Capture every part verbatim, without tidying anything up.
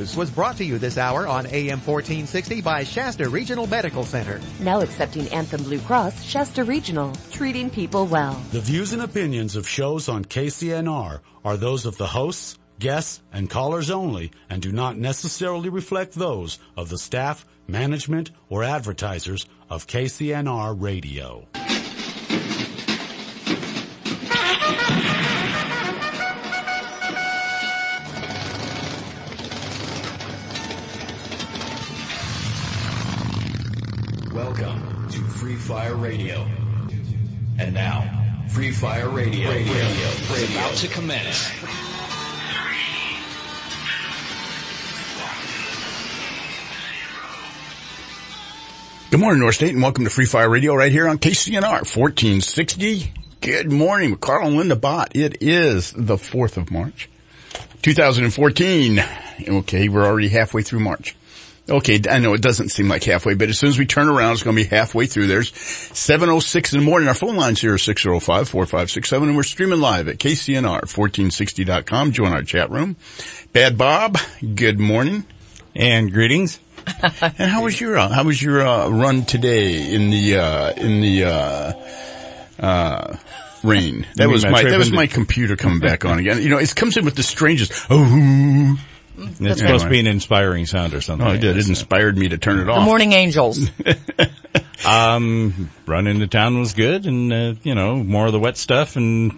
News was brought to you this hour on A M fourteen sixty by Shasta Regional Medical Center. Now accepting Anthem Blue Cross, Shasta Regional, treating people well. The views and opinions of shows on K C N R are those of the hosts, guests, and callers only and do not necessarily reflect those of the staff, management, or advertisers of K C N R Radio. Welcome to Free Fire Radio. And now, Free Fire Radio, radio, radio, radio is about to commence. Good morning, North State, and welcome to Free Fire Radio right here on K C N R fourteen sixty. Good morning with Carl and Linda Bott. It is the fourth of March, two thousand fourteen. Okay, we're already halfway through March. Okay, I know it doesn't seem like halfway, but as soon as we turn around, it's going to be halfway through. There's seven oh six in the morning. Our phone lines here are six oh five, four five six seven, and we're streaming live at K C N R fourteen sixty dot com. Join our chat room. Bad Bob, good morning. And greetings. And how was your, uh, how was your, uh, run today in the, uh, in the, uh, uh, rain? That was my, that was my computer coming back on again. You know, it comes in with the strangest, oh, it's That's supposed to be an inspiring sound or something. Oh, it did. It inspired me to turn it off. The Morning Angels. um, run into town was good and, uh, you know, more of the wet stuff, and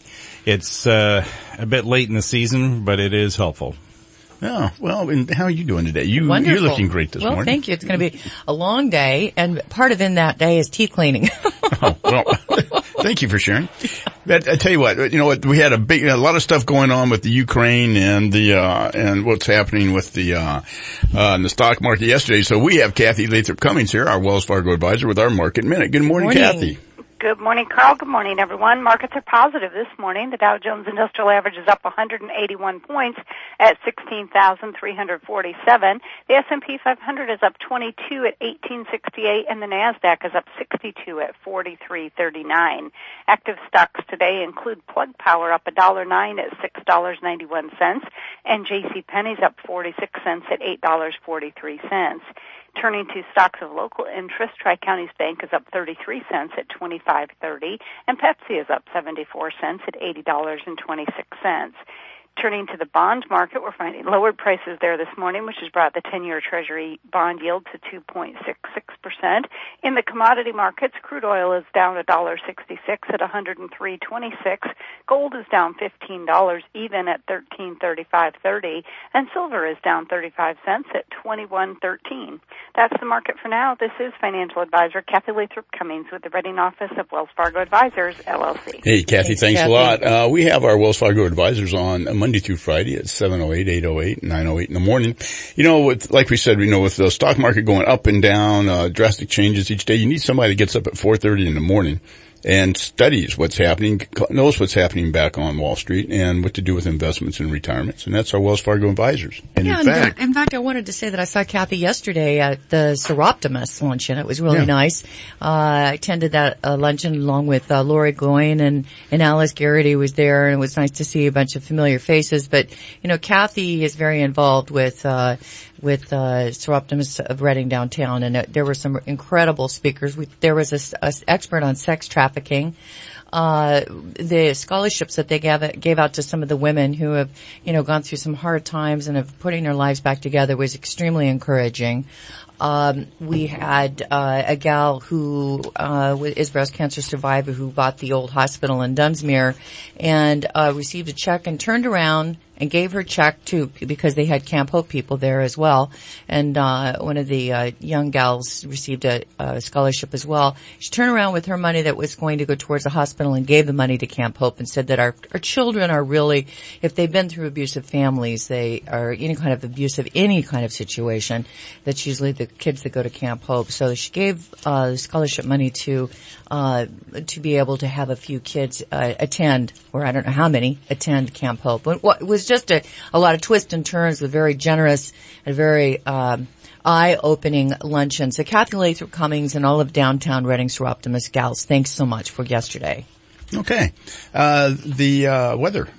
it's, uh, a bit late in the season, but it is helpful. Oh, well, and how are you doing today? You, Wonderful. You're looking great this well, morning. Well, thank you. It's going to be a long day, and part of in that day is teeth cleaning. Oh, well, thank you for sharing. But I tell you what, you know what, we had a big, a lot of stuff going on with the Ukraine and the, uh, and what's happening with the, uh, uh, in the stock market yesterday. So we have Kathy Lathrop Cummings here, our Wells Fargo advisor, with our Market Minute. Good morning, morning. Kathy. Good morning, Carl. Good morning, everyone. Markets are positive this morning. The Dow Jones Industrial Average is up one hundred eighty-one points at sixteen thousand three hundred forty-seven. The S and P five hundred is up twenty-two at eighteen sixty-eight, and the NASDAQ is up sixty-two at forty-three thirty-nine. Active stocks today include Plug Power up one dollar nine at six dollars and ninety-one cents, and JCPenney's up forty-six cents at eight dollars and forty-three cents. Turning to stocks of local interest, Tri-Counties Bank is up thirty-three cents at twenty-five thirty, and Pepsi is up seventy-four cents at eighty dollars and twenty-six cents. Turning to the bond market, we're finding lowered prices there this morning, which has brought the ten-year Treasury bond yield to two point six six percent. In the commodity markets, crude oil is down one dollar sixty-six at one hundred three twenty-six. Gold is down fifteen dollars even at thirteen thirty-five thirty, and silver is down thirty-five cents at twenty-one thirteen. That's the market for now. This is financial advisor Kathy Lathrop Cummings with the Reading Office of Wells Fargo Advisors, L L C. Hey, Kathy, thanks, thanks Kathy. a lot. Uh, we have our Wells Fargo advisors on Monday through Friday at seven oh eight, eight oh eight, nine oh eight in the morning. You know, with, like we said, we know with the stock market going up and down, uh, drastic changes each day, you need somebody that gets up at four thirty in the morning and studies what's happening, knows what's happening back on Wall Street and what to do with investments and retirements. And that's our Wells Fargo advisors. And yeah, in fact, in fact, I wanted to say that I saw Kathy yesterday at the Seroptimus luncheon. It was really Yeah. nice. Uh, I attended that uh, luncheon along with uh, Lori Goyne and, and Alice Garrity was there, and it was nice to see a bunch of familiar faces. But, you know, Kathy is very involved with, uh, with, uh, Seroptimus of Reading downtown, and uh, there were some incredible speakers. We, there was a, a expert on sex trafficking. Uh, the scholarships that they gave, gave out to some of the women who have, you know, gone through some hard times and have putting their lives back together was extremely encouraging. Um, we had, uh, a gal who, uh, is breast cancer survivor who bought the old hospital in Dunsmuir and, uh, received a check and turned around and gave her check to, because they had Camp Hope people there as well. And, uh, one of the, uh, young gals received a, a scholarship as well. She turned around with her money that was going to go towards the hospital and gave the money to Camp Hope and said that our, our children are really, if they've been through abusive families, they are any kind of abusive, any kind of situation, that's usually the kids that go to Camp Hope. So she gave, uh, scholarship money to, uh, to be able to have a few kids, uh, attend, or I don't know how many, attend Camp Hope. It was just a, a lot of twists and turns with very generous and very, um, eye-opening luncheon. So Kathy Lathrop Cummings and all of downtown Reading Seroptimus gals, thanks so much for yesterday. okay. Uh, the, uh, weather.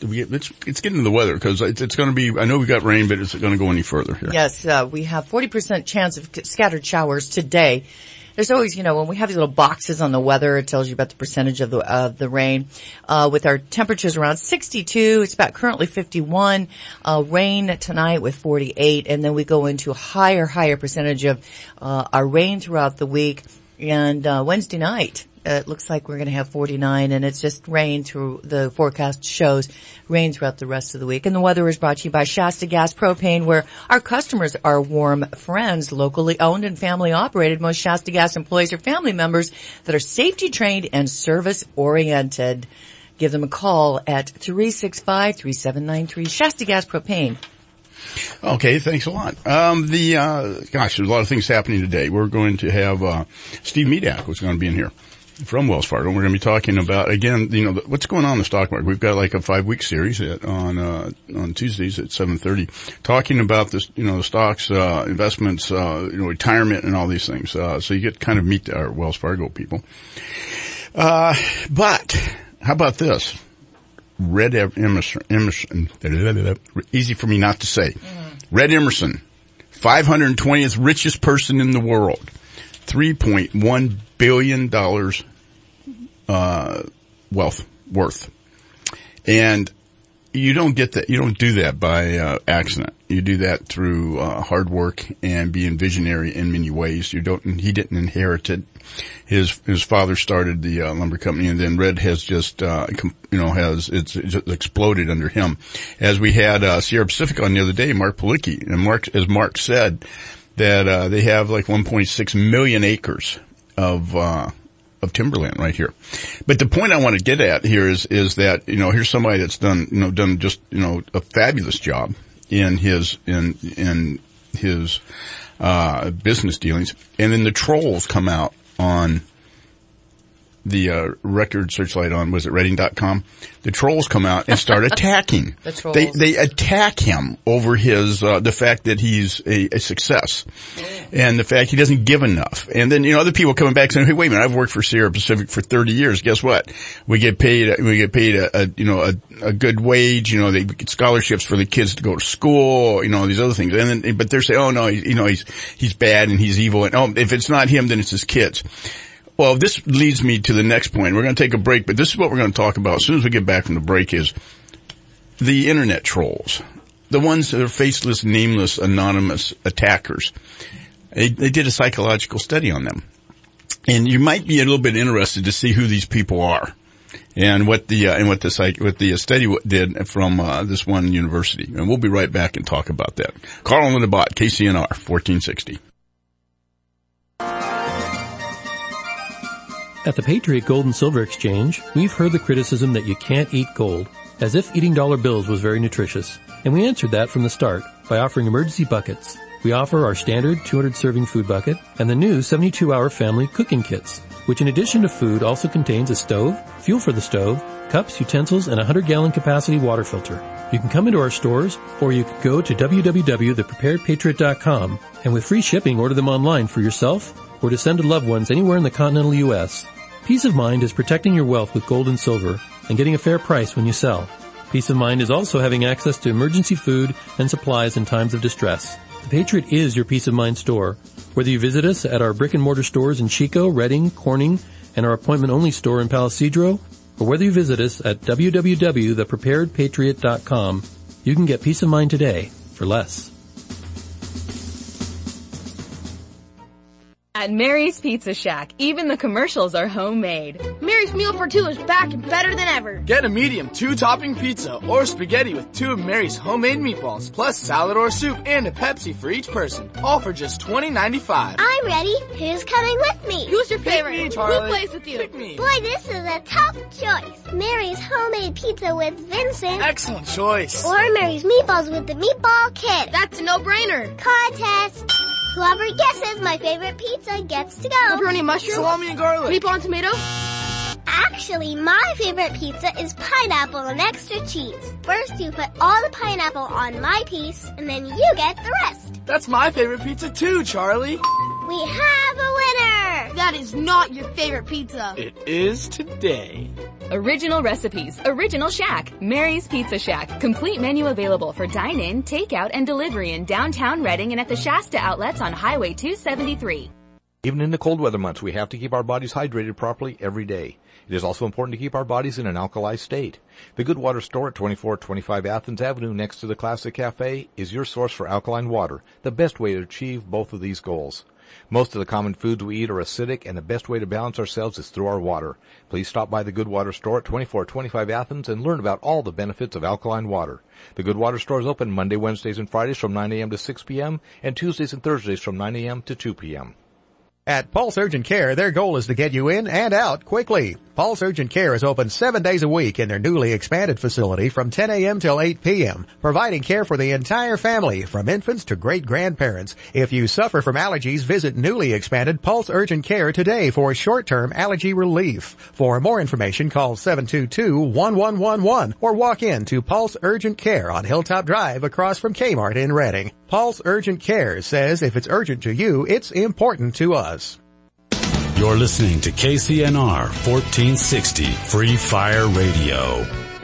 we get, let's, let's get into the weather because it's, it's going to be, I know we've got rain, but it's going to go any further here. Yes, uh, we have forty percent chance of scattered showers today. There's always, you know, when we have these little boxes on the weather, it tells you about the percentage of the, of the rain. Uh, with our temperatures around sixty-two, it's about currently fifty-one, uh, rain tonight with forty-eight, and then we go into a higher, higher percentage of, uh, our rain throughout the week. And, uh, Wednesday night, uh, it looks like we're going to have forty-nine, and it's just rain through the forecast shows rain throughout the rest of the week. And the weather is brought to you by Shasta Gas Propane, where our customers are warm friends, locally owned and family operated. Most Shasta Gas employees are family members that are safety trained and service oriented. Give them a call at three six five, three seven nine three. Shasta Gas Propane. Okay, thanks a lot. Um, the, uh, gosh, there's a lot of things happening today. We're going to have, uh, Steve Medak, who's going to be in here from Wells Fargo. We're going to be talking about, again, you know, the, what's going on in the stock market. We've got like a five week series at, on, uh, on Tuesdays at seven thirty, talking about this, you know, the stocks, uh, investments, uh, you know, retirement and all these things. Uh, so you get to kind of meet our Wells Fargo people. Uh, but how about this? Red Emerson, Emerson, easy for me not to say. Mm. Red Emerson, five hundred twentieth richest person in the world, three point one billion dollars, uh, wealth, worth. And you don't get that, you don't do that by, uh, accident. You do that through, uh, hard work and being visionary in many ways. You don't, he didn't inherit it. His, his father started the, uh, lumber company, and then Red has just, uh, com- you know, has, it's, it's just exploded under him. As we had, uh, Sierra Pacific on the other day, Mark Palicki, and Mark, as Mark said, that, uh, they have like one point six million acres of, uh, of timberland right here. But the point I want to get at here is, is that, you know, here's somebody that's done, you know, done just, you know, a fabulous job in his, in, in his, uh, business dealings. And then the trolls come out on the, uh, record searchlight on, was it Redding dot com? The trolls come out and start attacking. The trolls. They, they attack him over his, uh, the fact that he's a, a success. And the fact he doesn't give enough. And then, you know, other people coming back saying, hey, wait a minute, I've worked for Sierra Pacific for thirty years. Guess what? We get paid, we get paid a, a you know, a, a good wage. You know, they get scholarships for the kids to go to school, you know, these other things. And then, but they're saying, oh no, you know, he's, he's bad and he's evil. And oh, if it's not him, then it's his kids. Well, this leads me to the next point. We're going to take a break, but this is what we're going to talk about as soon as we get back from the break is the internet trolls. The ones that are faceless, nameless, anonymous attackers. They, they did a psychological study on them. And you might be a little bit interested to see who these people are and what the, uh, and what the psych, what the study did from, uh, this one university. And we'll be right back and talk about that. Carl and Linda Bott, K C N R, fourteen sixty. At the Patriot Gold and Silver Exchange, we've heard the criticism that you can't eat gold, as if eating dollar bills was very nutritious. And we answered that from the start by offering emergency buckets. We offer our standard two hundred serving food bucket and the new seventy-two hour family cooking kits, which in addition to food also contains a stove, fuel for the stove, cups, utensils, and a one hundred gallon capacity water filter. You can come into our stores, or you can go to w w w dot the prepared patriot dot com and with free shipping order them online for yourself or to send to loved ones anywhere in the continental U S Peace of mind is protecting your wealth with gold and silver and getting a fair price when you sell. Peace of mind is also having access to emergency food and supplies in times of distress. The Patriot is your peace of mind store. Whether you visit us at our brick and mortar stores in Chico, Redding, Corning, and our appointment only store in Palisadro, or whether you visit us at w w w dot the prepared patriot dot com, you can get peace of mind today for less. At Mary's Pizza Shack, even the commercials are homemade. Mary's Meal for Two is back and better than ever. Get a medium two-topping pizza or spaghetti with two of Mary's homemade meatballs, plus salad or soup and a Pepsi for each person. All for just twenty ninety-five. I'm ready. Who's coming with me? Who's your favorite? Pick me, Charlie. Who plays with you? Pick me. Boy, this is a tough choice. Mary's homemade pizza with Vincent. Excellent choice. Or Mary's meatballs with the meatball kit. That's a no-brainer. Contest. Whoever guesses my favorite pizza gets to go. Pepperoni mushroom? Salami and garlic. Meatball and tomato? Actually, my favorite pizza is pineapple and extra cheese. First, you put all the pineapple on my piece, and then you get the rest. That's my favorite pizza too, Charlie. We have a winner! That is not your favorite pizza. It is today. Original recipes, original shack, Mary's Pizza Shack. Complete menu available for dine-in, takeout, and delivery in downtown Reading and at the Shasta outlets on Highway two seventy-three. Even in the cold weather months, we have to keep our bodies hydrated properly every day. It is also important to keep our bodies in an alkali state. The Good Water Store at twenty-four twenty-five Athens Avenue next to the Classic Cafe is your source for alkaline water, the best way to achieve both of these goals. Most of the common foods we eat are acidic, and the best way to balance ourselves is through our water. Please stop by the Good Water Store at twenty-four twenty-five Athens and learn about all the benefits of alkaline water. The Good Water Store is open Monday, Wednesdays, and Fridays from nine a.m. to six p.m. and Tuesdays and Thursdays from nine a.m. to two p.m. At Pulse Urgent Care, their goal is to get you in and out quickly. Pulse Urgent Care is open seven days a week in their newly expanded facility from ten a.m. till eight p.m., providing care for the entire family, from infants to great-grandparents. If you suffer from allergies, visit newly expanded Pulse Urgent Care today for short-term allergy relief. For more information, call seven two two, one one one one or walk in to Pulse Urgent Care on Hilltop Drive across from Kmart in Reading. Pulse Urgent Care says if it's urgent to you, it's important to us. You're listening to K C N R fourteen sixty Free Fire Radio.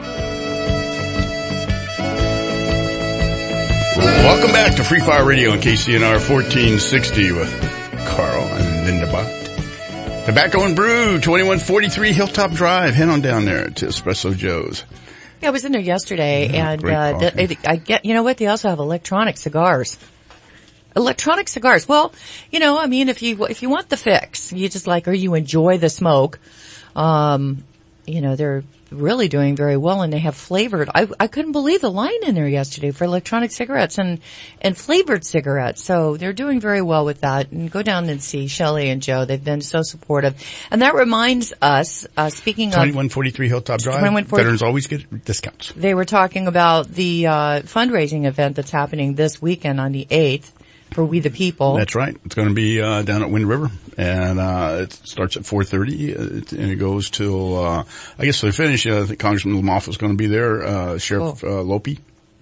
Welcome back to Free Fire Radio on K C N R fourteen sixty with Carl and Linda Bott. Tobacco and Brew, twenty-one forty-three Hilltop Drive. Head on down there to Espresso Joe's. Yeah, I was in there yesterday, yeah, and uh, the, it, I get, you know what? They also have electronic cigars. Electronic cigars. Well, you know, I mean, if you if you want the fix, you just like, or you enjoy the smoke, um, you know, they're really doing very well, and they have flavored. I I couldn't believe the line in there yesterday for electronic cigarettes and and flavored cigarettes. So they're doing very well with that. And go down and see Shelley and Joe. They've been so supportive. And that reminds us, uh, speaking of twenty-one forty-three Hilltop Drive, veterans always get discounts. They were talking about the uh fundraising event that's happening this weekend on the eighth. For We the People. That's right. It's going to be uh down at Wind River, and uh it starts at four thirty, and it goes till uh I guess they finish. Uh, I think Congressman Lamoff is going to be there, uh Sheriff cool. uh, Lope.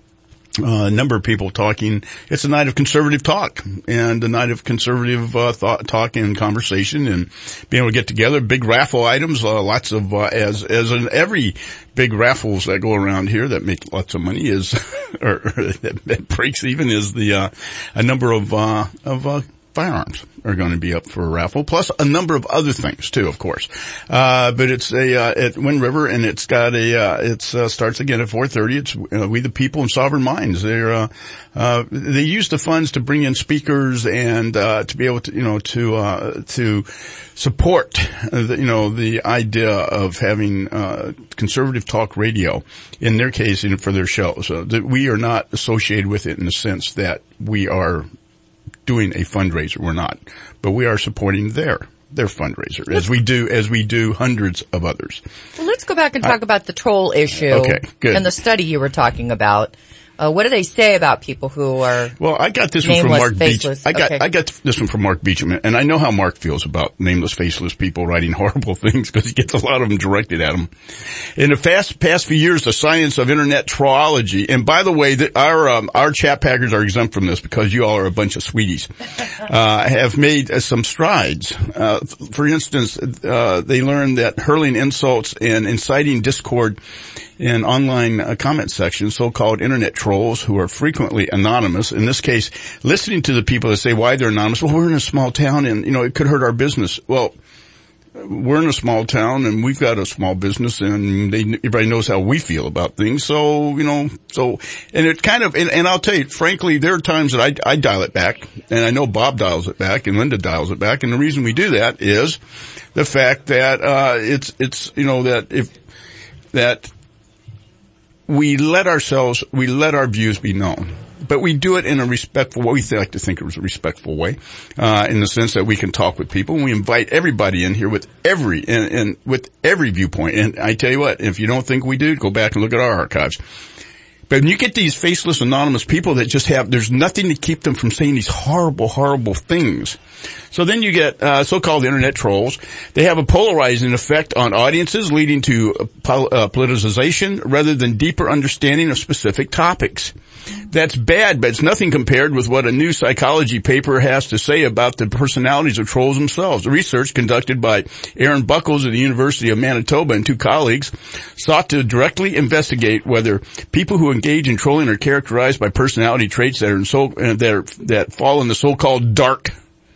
Uh, a number of people talking. It's a night of conservative talk and a night of conservative uh, thought, talk and conversation, and being able to get together. Big raffle items, uh, lots of uh, as as in every big raffles that go around here that make lots of money is, or, or that, that breaks even is the uh, a number of uh, of uh, firearms are going to be up for a raffle, plus a number of other things too, of course. Uh, but it's a, uh, at Wind River, and it's got a, uh, it's, uh, starts again at four thirty. It's, uh, We the People and Sovereign Minds. They're, uh, uh, they use the funds to bring in speakers and, uh, to be able to, you know, to, uh, to support, uh, the, you know, the idea of having, uh, conservative talk radio, in their case, you know, for their shows. Uh, that we are not associated with it in the sense that we are doing a fundraiser. We're not, but we are supporting their their fundraiser as we do as we do hundreds of others. Well, let's go back and talk uh, about the troll issue. Okay, good. And the study you were talking about. Uh, what do they say about people who are Well, I got this one from Mark Beecham. I got, okay. I got this one from Mark Beecham, and I know how Mark feels about nameless, faceless people writing horrible things because he gets a lot of them directed at him. In the fast, past few years, the science of internet trollology, and by the way, the, our, um, our chat packers are exempt from this because you all are a bunch of sweeties, uh, have made uh, some strides. Uh, for instance, uh, they learned that hurling insults and inciting discord in online uh, comment sections, so-called internet trolls who are frequently anonymous. In this case, listening to the people that say why they're anonymous. Well, we're in a small town and, you know, it could hurt our business. Well, we're in a small town and we've got a small business and they, everybody knows how we feel about things. So, you know, so, and it kind of, and, and I'll tell you, frankly, there are times that I, I dial it back, and I know Bob dials it back and Linda dials it back. And the reason we do that is the fact that, uh, it's, it's, you know, that if, that, we let ourselves, we let our views be known, but we do it in a respectful way. We like to think it was a respectful way, uh, in the sense that we can talk with people, and we invite everybody in here with every, and, and with every viewpoint. And I tell you what, if you don't think we do, go back and look at our archives. But when you get these faceless, anonymous people that just have, there's nothing to keep them from saying these horrible, horrible things. So then you get uh so-called internet trolls. They have a polarizing effect on audiences, leading to uh, pol- uh, politicization rather than deeper understanding of specific topics. That's bad, but it's nothing compared with what a new psychology paper has to say about the personalities of trolls themselves. Research conducted by Aaron Buckles of the University of Manitoba and two colleagues sought to directly investigate whether people who engage in trolling are characterized by personality traits that are in so, uh, that, are, that fall in the so-called dark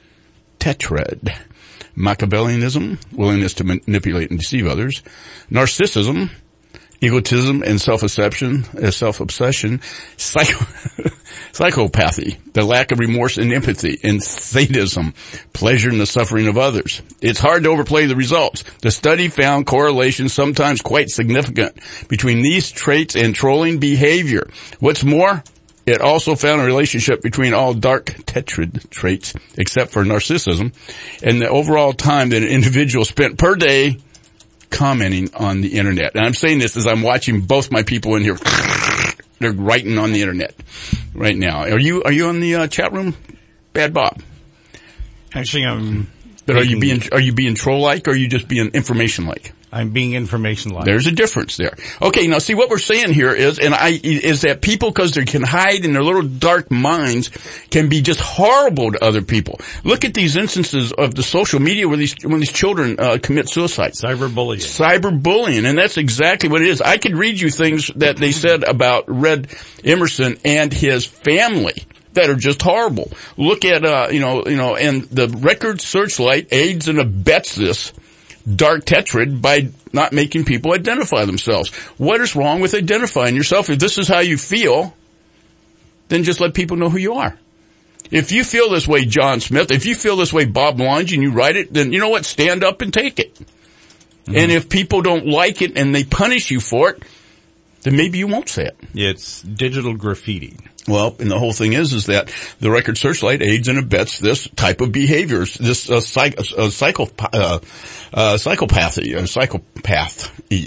tetrad. Machiavellianism, willingness to manipulate and deceive others, narcissism, egotism and self-obsession, uh, self-obsession, psycho- psychopathy, the lack of remorse and empathy, and sadism, pleasure in the suffering of others. It's hard to overplay the results. The study found correlations sometimes quite significant between these traits and trolling behavior. What's more, it also found a relationship between all dark tetrad traits, except for narcissism, and the overall time that an individual spent per day commenting on the internet. And I'm saying this as I'm watching both my people in here. They're writing on the internet right now. Are you, are you on the uh, chat room? Bad Bob. Actually, I'm... But are you being, are you being troll-like or are you just being information-like? I'm being information-like. There's a difference there. Okay, now see what we're saying here is, and I, is that people, cause they can hide in their little dark minds, can be just horrible to other people. Look at these instances of the social media where these, when these children, uh, commit suicide. Cyberbullying. Cyberbullying, and that's exactly what it is. I could read you things that they said about Red Emerson and his family that are just horrible. Look at, uh, you know, you know, and the Record Searchlight aids and abets this dark tetrad by not making people identify themselves. What is wrong with identifying yourself? If this is how you feel, then just let people know who you are. If you feel this way, John Smith, if you feel this way, Bob Lange, and you write it, then you know what? Stand up and take it. Mm-hmm. And if people don't like it and they punish you for it, then maybe you won't say it. It's digital graffiti. Well, and the whole thing is, is that the Record Searchlight aids and abets this type of behaviors, this uh, psych, uh, psycho, uh, uh, psychopathy, uh, psychopath,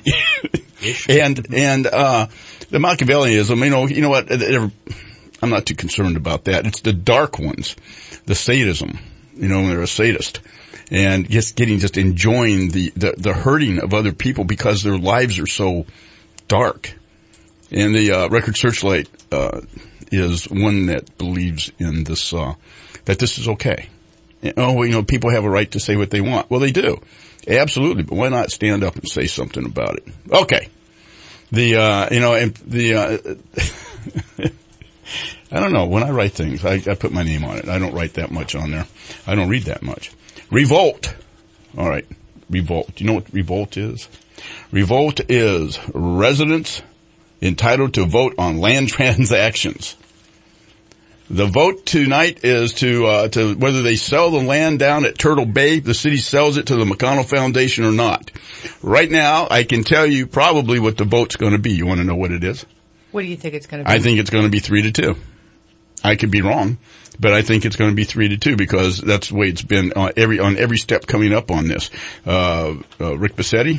and and uh the Machiavellianism. You know, you know what? I'm not too concerned about that. It's the dark ones, the sadism. You know, when they're a sadist, and just getting just enjoying the the, the hurting of other people because their lives are so dark. And the uh, Record Searchlight uh is one that believes in this, uh, that this is okay. Oh, you know, people have a right to say what they want. Well, they do. Absolutely. But why not stand up and say something about it? Okay. The, uh, you know, and the, uh, I don't know. When I write things, I, I put my name on it. I don't write that much on there. I don't read that much. Revolt. All right. Revolt. Do you know what revolt is? Revolt is residents entitled to vote on land transactions. The vote tonight is to, uh, to whether they sell the land down at Turtle Bay, the city sells it to the McConnell Foundation or not. Right now, I can tell you probably what the vote's going to be. You want to know what it is? What do you think it's going to be? I think it's going to be three to two. I could be wrong, but I think it's going to be three to two because that's the way it's been on every, on every step coming up on this. Uh, uh Rick Bassetti,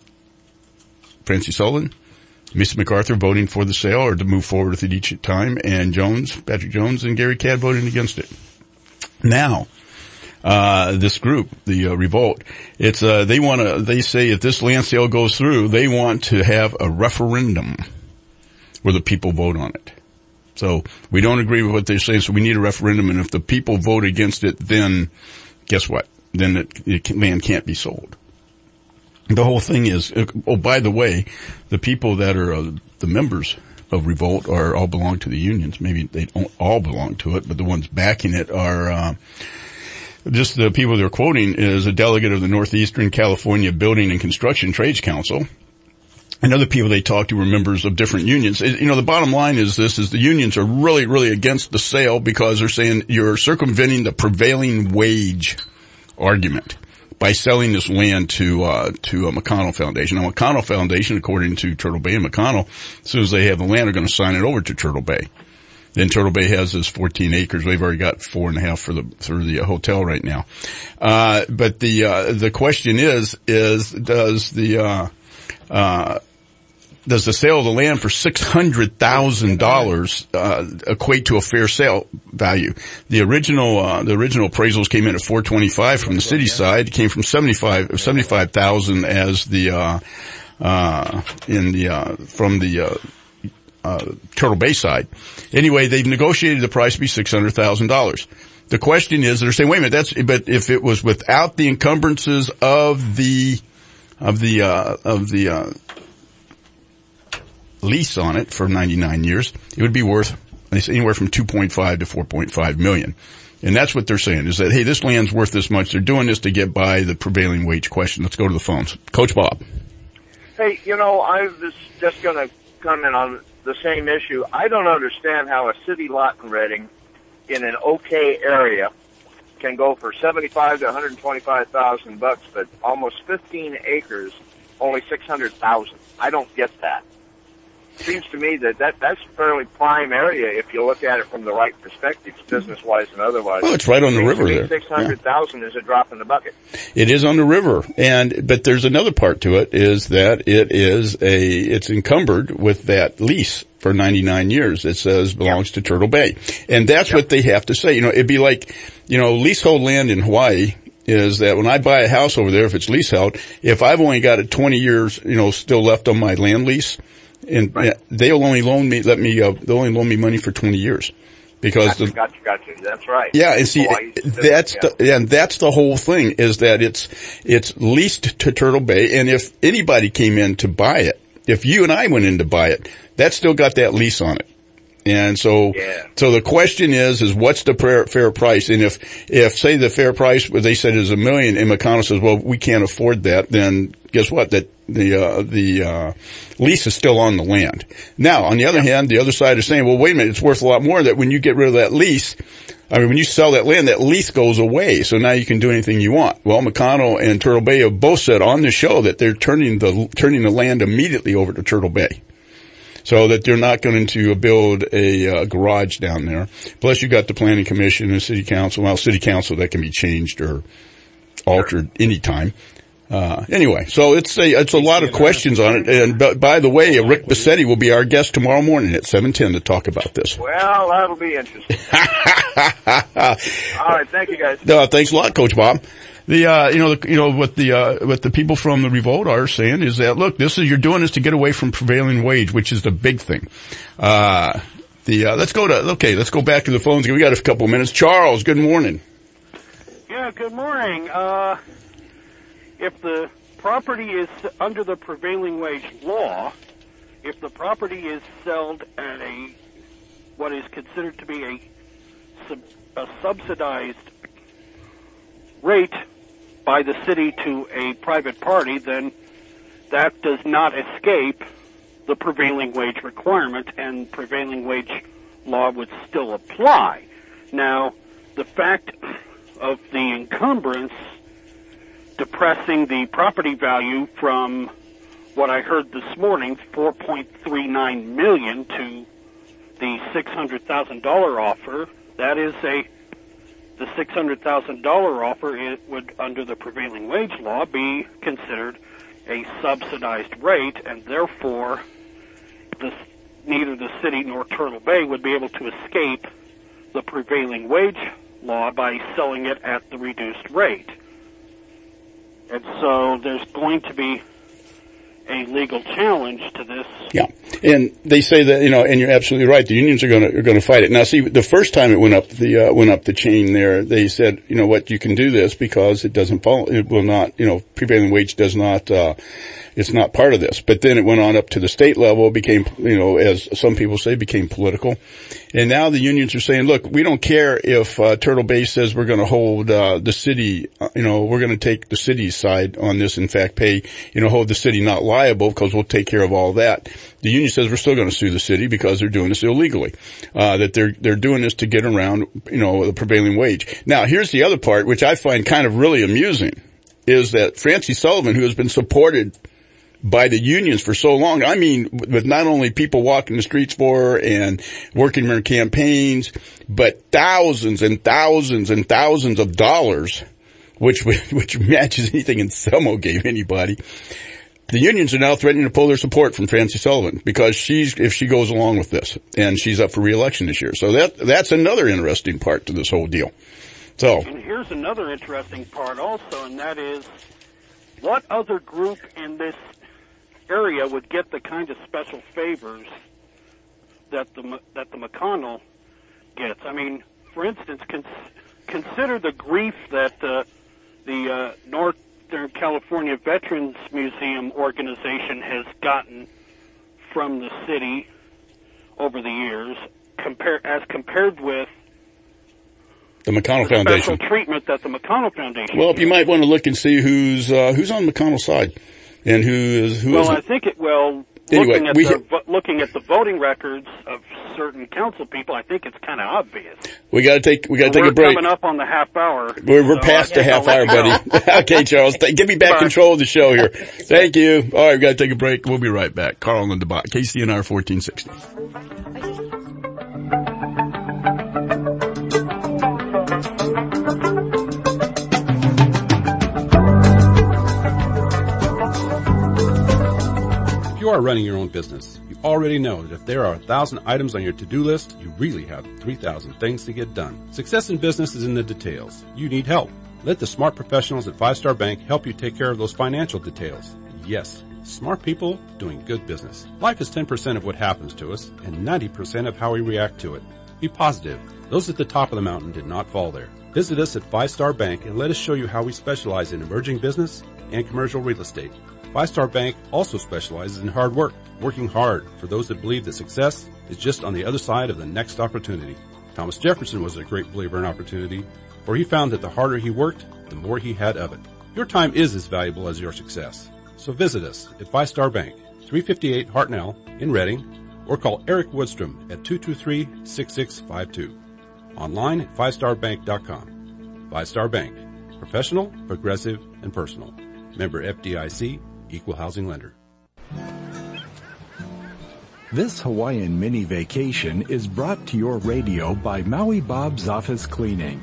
Francie Sullivan, Mister MacArthur voting for the sale or to move forward with it each time, and Jones, Patrick Jones, and Gary Cadd voting against it. Now, uh, this group, the uh, Revolt, it's, uh, they want to, they say if this land sale goes through, they want to have a referendum where the people vote on it. So we don't agree with what they're saying, so we need a referendum, and if the people vote against it, then guess what? Then it, it land can't be sold. The whole thing is, oh, by the way, the people that are uh, the members of Revolt are all belong to the unions. Maybe they don't all belong to it, but the ones backing it are, uh, just the people they're quoting is a delegate of the Northeastern California Building and Construction Trades Council. And other people they talk to were members of different unions. You know, the bottom line is this, is the unions are really, really against the sale because they're saying you're circumventing the prevailing wage argument by selling this land to, uh, to a McConnell Foundation. Now, McConnell Foundation, according to Turtle Bay and McConnell, as soon as they have the land, are going to sign it over to Turtle Bay. Then Turtle Bay has this fourteen acres. We've already got four and a half for the, for the hotel right now. Uh, but the, uh, the question is, is does the, uh, uh, does the sale of the land for six hundred thousand dollars, uh, equate to a fair sale value? The original, uh, the original appraisals came in at four twenty-five from the city side. It came from seventy-five, seventy-five thousand as the, uh, uh, in the, uh, from the, uh, uh, Turtle Bay side. Anyway, they've negotiated the price to be six hundred thousand dollars. The question is, they're saying, wait a minute, that's, but if it was without the encumbrances of the, of the, uh, of the, uh, lease on it for ninety-nine years, it would be worth anywhere from two point five to four point five million. And that's what they're saying, is that, hey, this land's worth this much. They're doing this to get by the prevailing wage question. Let's go to the phones. Coach Bob. Hey, you know, I was just going to comment on the same issue. I don't understand how a city lot in Reading in an okay area can go for seventy-five to one hundred twenty-five thousand bucks, but almost fifteen acres, only six hundred thousand. I don't get that. Seems to me that, that that's a fairly prime area if you look at it from the right perspectives, business-wise and otherwise. Oh, it's right on the river there. six hundred thousand yeah. is a drop in the bucket. It is on the river. And, but there's another part to it, is that it is a, it's encumbered with that lease for ninety-nine years. It says belongs yep. to Turtle Bay. And that's yep. what they have to say. You know, it'd be like, you know, leasehold land in Hawaii is that when I buy a house over there, if it's leasehold, if I've only got it twenty years, you know, still left on my land lease, and right. they'll only loan me, let me, uh, they'll only loan me money for twenty years. Because gotcha, the, gotcha, gotcha. That's right. Yeah, and see, that's yeah. the, and that's the whole thing, is that it's, it's leased to Turtle Bay, and if anybody came in to buy it, if you and I went in to buy it, that's still got that lease on it. And so, yeah. so the question is, is what's the fair, fair price? And if, if say the fair price, what they said is a million, and McConnell says, well, we can't afford that, then guess what? That, the, uh, the, uh, lease is still on the land. Now, on the other hand, the other side is saying, well, wait a minute, it's worth a lot more that when you get rid of that lease, I mean, when you sell that land, that lease goes away, so now you can do anything you want. Well, McConnell and Turtle Bay have both said on the show that they're turning the, turning the land immediately over to Turtle Bay. So that they're not going to build a uh, garage down there. Plus you got the planning commission and city council. Well, city council, that can be changed or altered anytime. Uh, anyway, so it's a, it's a lot of questions on it. And b- by the way, Rick Bassetti will be our guest tomorrow morning at seven ten to talk about this. Well, that'll be interesting. All right. Thank you, guys. Uh, thanks a lot, Coach Bob. The, uh, you know, the, you know, what the, uh, what the people from the revolt are saying is that, look, this is, you're doing this to get away from prevailing wage, which is the big thing. Uh, the, uh, let's go to, okay, let's go back to the phones. We got a couple of minutes. Charles, good morning. Yeah, good morning. Uh, if the property is under the prevailing wage law, if the property is sold at a, what is considered to be a, sub, a subsidized rate by the city to a private party, then that does not escape the prevailing wage requirement, and prevailing wage law would still apply. Now, the fact of the encumbrance depressing the property value from what I heard this morning, four point three nine million dollars, to the six hundred thousand dollars offer, that is a the six hundred thousand dollars offer, it would, under the prevailing wage law, be considered a subsidized rate, and therefore the, neither the city nor Turtle Bay would be able to escape the prevailing wage law by selling it at the reduced rate. And so there's going to be a legal challenge to this. Yeah. And they say that, you know, and you're absolutely right, the unions are going to, are going to fight it. Now see, the first time it went up the, uh, went up the chain there, they said, you know what, you can do this because it doesn't follow, it will not, you know, prevailing wage does not, uh, it's not part of this. But then it went on up to the state level, became, you know, as some people say, became political. And now the unions are saying, look, we don't care if, uh, Turtle Bay says we're going to hold, uh, the city, uh, you know, we're going to take the city's side on this, in fact, pay, you know, hold the city not liable because we'll take care of all that. The union says we're still going to sue the city because they're doing this illegally, uh, that they're, they're doing this to get around, you know, the prevailing wage. Now, here's the other part, which I find kind of really amusing, is that Francie Sullivan, who has been supported by the unions for so long, I mean, with not only people walking the streets for her and working their campaigns, but thousands and thousands and thousands of dollars, which, which matches anything Anselmo gave anybody. The unions are now threatening to pull their support from Francie Sullivan because she's, if she goes along with this, and she's up for re-election this year. So that, that's another interesting part to this whole deal. So. And here's another interesting part also, and that is, what other group in this area would get the kind of special favors that the that the McConnell gets. I mean, for instance, cons- consider the grief that uh, the uh, Northern California Veterans Museum organization has gotten from the city over the years, compare as compared with the McConnell the Foundation. Special treatment that the McConnell Foundation. Well, you might want to look and see who's uh, who's on McConnell's side and who is who. Well, isn't. I think it. Well, anyway, looking at we the vo- looking at the voting records of certain council people, I think it's kind of obvious. we got to take we got to take we're a break. Coming up on the half hour. We're, we're so past I the guess half I'll hour, let you buddy. know. Okay, Charles, th- give me back Bye. control of the show here. Thank you. All right, we got to take a break. We'll be right back. Carl and the Bot, K C N R fourteen sixty. If you are running your own business, you already know that if there are a thousand items on your to-do list, you really have three thousand things to get done. Success in business is in the details. You need help. Let the smart professionals at Five Star Bank help you take care of those financial details. Yes, smart people doing good business. Life is ten percent of what happens to us and ninety percent of how we react to it. Be positive. Those at the top of the mountain did not fall there. Visit us at Five Star Bank and let us show you how we specialize in emerging business and commercial real estate. Five Star Bank also specializes in hard work, working hard for those that believe that success is just on the other side of the next opportunity. Thomas Jefferson was a great believer in opportunity, for he found that the harder he worked, the more he had of it. Your time is as valuable as your success. So visit us at Five Star Bank, three fifty-eight Hartnell in Reading, or call Eric Woodstrom at two two three, six six five two. Online at five star bank dot com. Five Star Bank. Professional, progressive, and personal. Member F D I C, Equal Housing Lender. This Hawaiian mini vacation is brought to your radio by Maui Bob's Office Cleaning.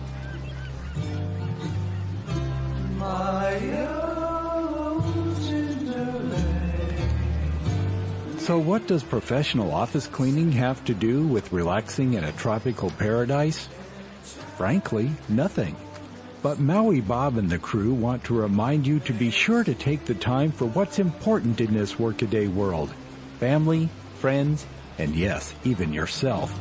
So what does professional office cleaning have to do with relaxing in a tropical paradise? Frankly, nothing. But Maui Bob and the crew want to remind you to be sure to take the time for what's important in this workaday world. Family, friends, and yes, even yourself.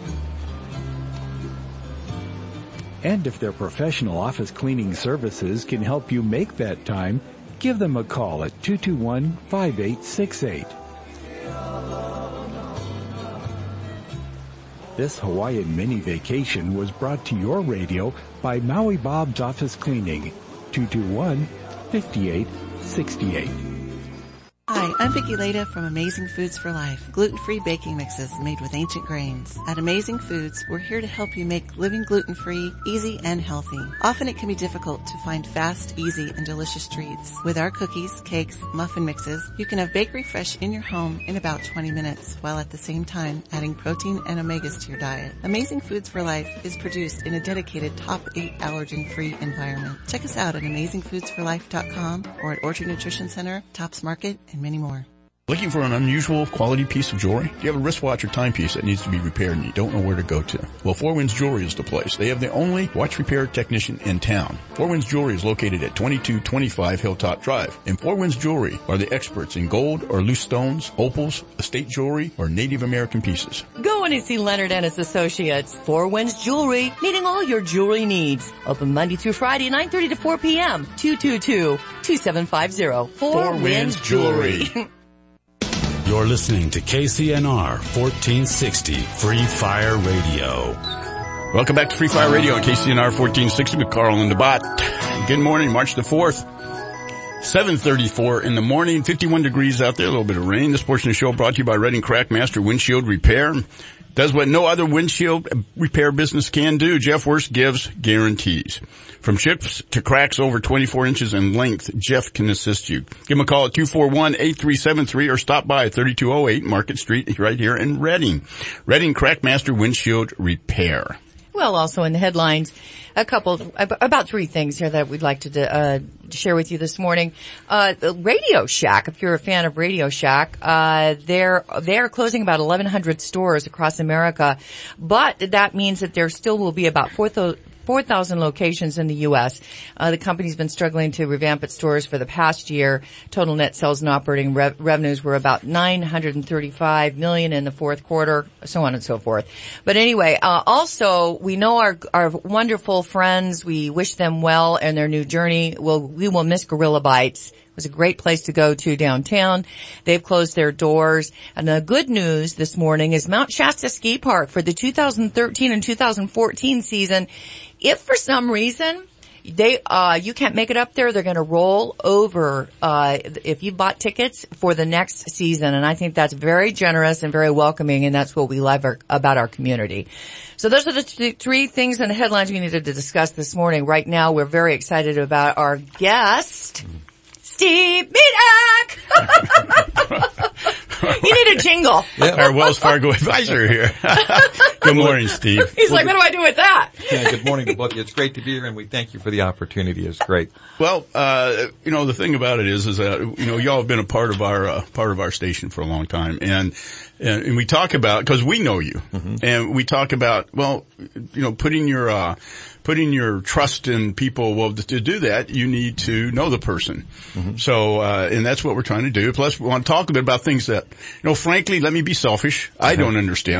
And if their professional office cleaning services can help you make that time, give them a call at two two one, five eight six eight. This Hawaiian mini vacation was brought to your radio by Maui Bob's Office Cleaning, two two one, five eight six eight. Hi, I'm Vicki Leda from Amazing Foods for Life, gluten-free baking mixes made with ancient grains. At Amazing Foods, we're here to help you make living gluten-free, easy, and healthy. Often it can be difficult to find fast, easy, and delicious treats. With our cookies, cakes, muffin mixes, you can have bakery fresh in your home in about twenty minutes, while at the same time adding protein and omegas to your diet. Amazing Foods for Life is produced in a dedicated top eight allergen-free environment. Check us out at amazing foods for life dot com or at Orchard Nutrition Center, Tops Market, and many more. Looking for an unusual quality piece of jewelry? Do you have a wristwatch or timepiece that needs to be repaired and you don't know where to go to? Well, Four Winds Jewelry is the place. They have the only watch repair technician in town. Four Winds Jewelry is located at twenty-two twenty-five Hilltop Drive. And Four Winds Jewelry are the experts in gold or loose stones, opals, estate jewelry, or Native American pieces. Go in and see Leonard and his associates. Four Winds Jewelry, meeting all your jewelry needs. Open Monday through Friday, nine thirty to four p.m. two two two, two seven five zero. Four Winds Jewelry. You're listening to K C N R fourteen sixty Free Fire Radio. Welcome back to Free Fire Radio on K C N R fourteen sixty with Carl and the Bot. Good morning, March the fourth. seven thirty-four in the morning, fifty-one degrees out there, a little bit of rain. This portion of the show brought to you by Reading Crackmaster Windshield Repair. Does what no other windshield repair business can do. Jeff Worst gives guarantees. From chips to cracks over twenty-four inches in length, Jeff can assist you. Give him a call at two four one, eight three seven three or stop by at thirty-two oh eight Market Street right here in Reading. Reading Crackmaster Windshield Repair. Well, also in the headlines, a couple, about three things here that we'd like to uh, share with you this morning. Uh, Radio Shack, if you're a fan of Radio Shack, uh, they're, they're closing about eleven hundred stores across America, but that means that there still will be about four four thousand locations in the U S. Uh, the company's been struggling to revamp its stores for the past year. Total net sales and operating rev- revenues were about nine hundred thirty-five million dollars in the fourth quarter, so on and so forth. But anyway, uh, also, we know our, our wonderful friends. We wish them well in their new journey. We'll, we will miss Gorilla Bites. It was a great place to go to downtown. They've closed their doors. And the good news this morning is Mount Shasta Ski Park for the two thousand thirteen and two thousand fourteen season. If for some reason they, uh, you can't make it up there, they're going to roll over, uh, if you bought tickets for the next season. And I think that's very generous and very welcoming. And that's what we love our, about our community. So those are the th- three things in the headlines we needed to discuss this morning. Right now, we're very excited about our guest, Steve Medak. You need a jingle. Yeah, our Wells Fargo advisor here. Good morning, Steve. He's like, what do I do with that? Yeah, good morning to both of you. It's great to be here, and we thank you for the opportunity. It's great. Well, uh, you know, the thing about it is, is that, you know, y'all have been a part of our, uh, part of our station for a long time. And, and, and we talk about, cause we know you. Mm-hmm. And we talk about, well, you know, putting your, uh, putting your trust in people. Well, to do that, you need to know the person. Mm-hmm. So, uh, and that's what we're trying to do. Plus, we want to talk a bit about things that, you know, frankly, let me be selfish. I don't understand.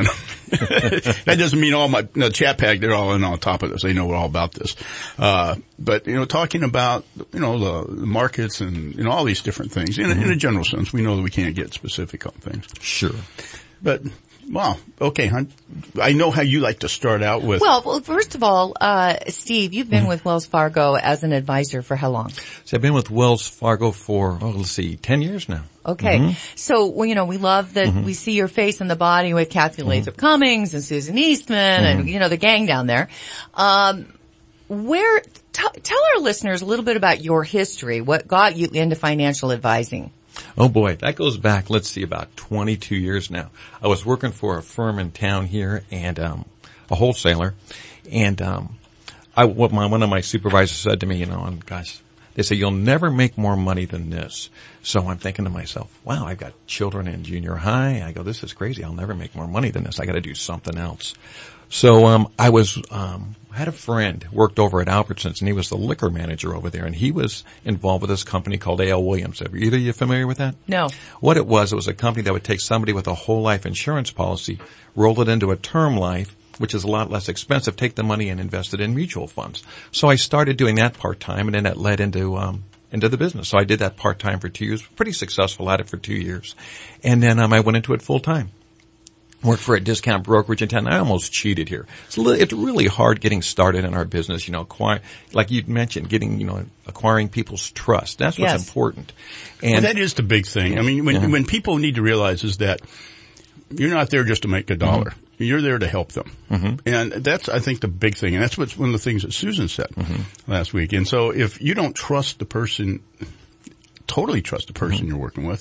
That doesn't mean all my, the chat pack, they're all in on top of this. They know all about this. Uh, but, you know, talking about, you know, the, the markets and, you know, all these different things in, mm-hmm. in a general sense. We know that we can't get specific on things. Sure. But, wow. Okay, hon. I know how you like to start out with. Well, well first of all, uh, Steve, you've been mm-hmm. with Wells Fargo as an advisor for how long? So I've been with Wells Fargo for, oh, let's see, ten years now. Okay. Mm-hmm. So, well, you know, we love that mm-hmm. we see your face in the body with Kathy mm-hmm. Lathrop Cummings and Susan Eastman mm-hmm. and, you know, the gang down there. Um, where, t- tell our listeners a little bit about your history, what got you into financial advising. Oh boy, that goes back, let's see, about twenty-two years now. I was working for a firm in town here and, um, a wholesaler. And, um, I, what my, one of my supervisors said to me, you know, and gosh, they say, you'll never make more money than this. So I'm thinking to myself, wow, I've got children in junior high. I go, this is crazy. I'll never make more money than this. I got to do something else. So, um, I was, um, had a friend worked over at Albertsons and he was the liquor manager over there and he was involved with this company called A L Williams. Are either of you familiar with that? No. What it was, it was a company that would take somebody with a whole life insurance policy, roll it into a term life, which is a lot less expensive, take the money and invest it in mutual funds. So I started doing that part-time and then that led into, um, into the business. So I did that part-time for two years, pretty successful at it for two years. And then, um, I went into it full-time. Worked for a discount brokerage in town. I almost cheated here. It's, li- it's really hard getting started in our business, you know, acquire, like you mentioned, getting, you know, acquiring people's trust. That's what's yes. important. And well, that is the big thing. I mean, when, yeah. when people need to realize is that you're not there just to make a dollar. Mm-hmm. You're there to help them. Mm-hmm. And that's, I think, the big thing. And that's what's one of the things that Susan said mm-hmm. last week. And so if you don't trust the person, totally trust the person mm-hmm. you're working with,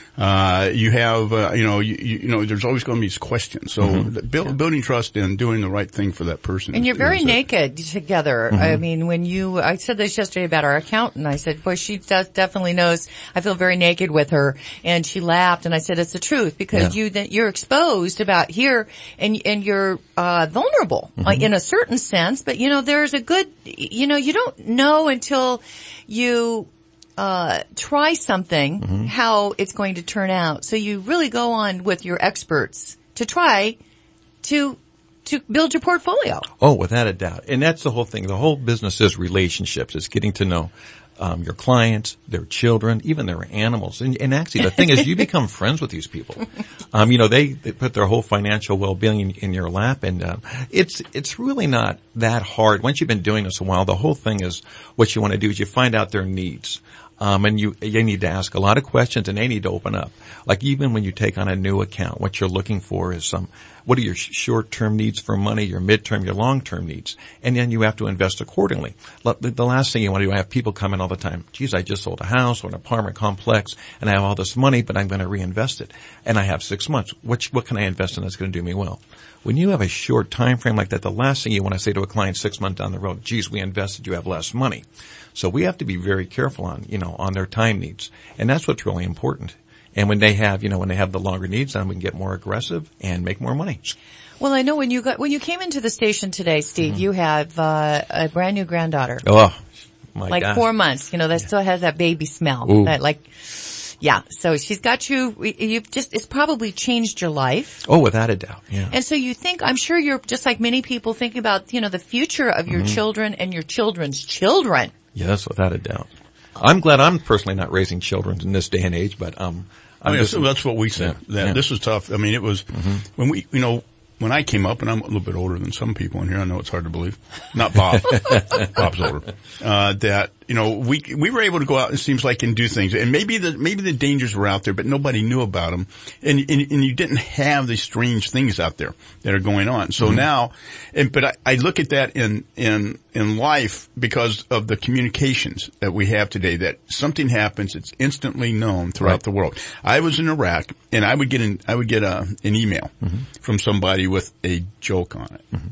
Uh, you have, uh, you know, you, you know, there's always going to be these questions. So mm-hmm. build, building trust and doing the right thing for that person. And you're very is, naked together. Mm-hmm. I mean, when you, I said this yesterday about our accountant. I said, boy, she does, definitely knows I feel very naked with her. And she laughed and I said, it's the truth because yeah. you, that you're exposed about here and, and you're, uh, vulnerable mm-hmm. like, in a certain sense. But, you know, there's a good, you know, you don't know until you, Uh, try something, mm-hmm. how it's going to turn out. So you really go on with your experts to try to, to build your portfolio. Oh, without a doubt. And that's the whole thing. The whole business is relationships. It's getting to know, um, your clients, their children, even their animals. And, and actually the thing is you become friends with these people. Um, you know, they, they put their whole financial well-being in, in your lap and, uh, it's, it's really not that hard. Once you've been doing this a while, the whole thing is what you want to do is you find out their needs. Um, and you, you need to ask a lot of questions and they need to open up. Like even when you take on a new account, what you're looking for is some, what are your short-term needs for money, your mid-term, your long-term needs? And then you have to invest accordingly. The last thing you want to do, I have people come in all the time. Geez, I just sold a house or an apartment complex and I have all this money, but I'm going to reinvest it. And I have six months. What, what can I invest in that's going to do me well? When you have a short time frame like that, the last thing you want to say to a client six months down the road, geez, we invested, you have less money. So we have to be very careful on, you know, on their time needs. And that's what's really important. And when they have, you know, when they have the longer needs, then we can get more aggressive and make more money. Well, I know when you got when you came into the station today, Steve, mm-hmm. you have uh, a brand new granddaughter. Oh, my like gosh. four months. You know, that still has that baby smell. Ooh. That like, yeah. So she's got you. You've just it's probably changed your life. Oh, without a doubt. Yeah. And so you think, I'm sure you're just like many people thinking about, you know, the future of your mm-hmm. children and your children's children. Yes, without a doubt. I'm glad I'm personally not raising children in this day and age, but um. I mean, so that's what we said. Yeah, that yeah. This was tough. I mean, it was mm-hmm. when we, you know, when I came up, and I'm a little bit older than some people in here. I know it's hard to believe. Not Bob. Bob's older. Uh, that, you know, we, we were able to go out, it seems like, and do things. And maybe the, maybe the dangers were out there, but nobody knew about them. And, and, and you didn't have these strange things out there that are going on. So mm-hmm. now, and, but I, I look at that in, in, in life because of the communications that we have today, that something happens, it's instantly known throughout right. the world. I was in Iraq, and I would get an, I would get a, an email mm-hmm. from somebody with a joke on it. Mm-hmm.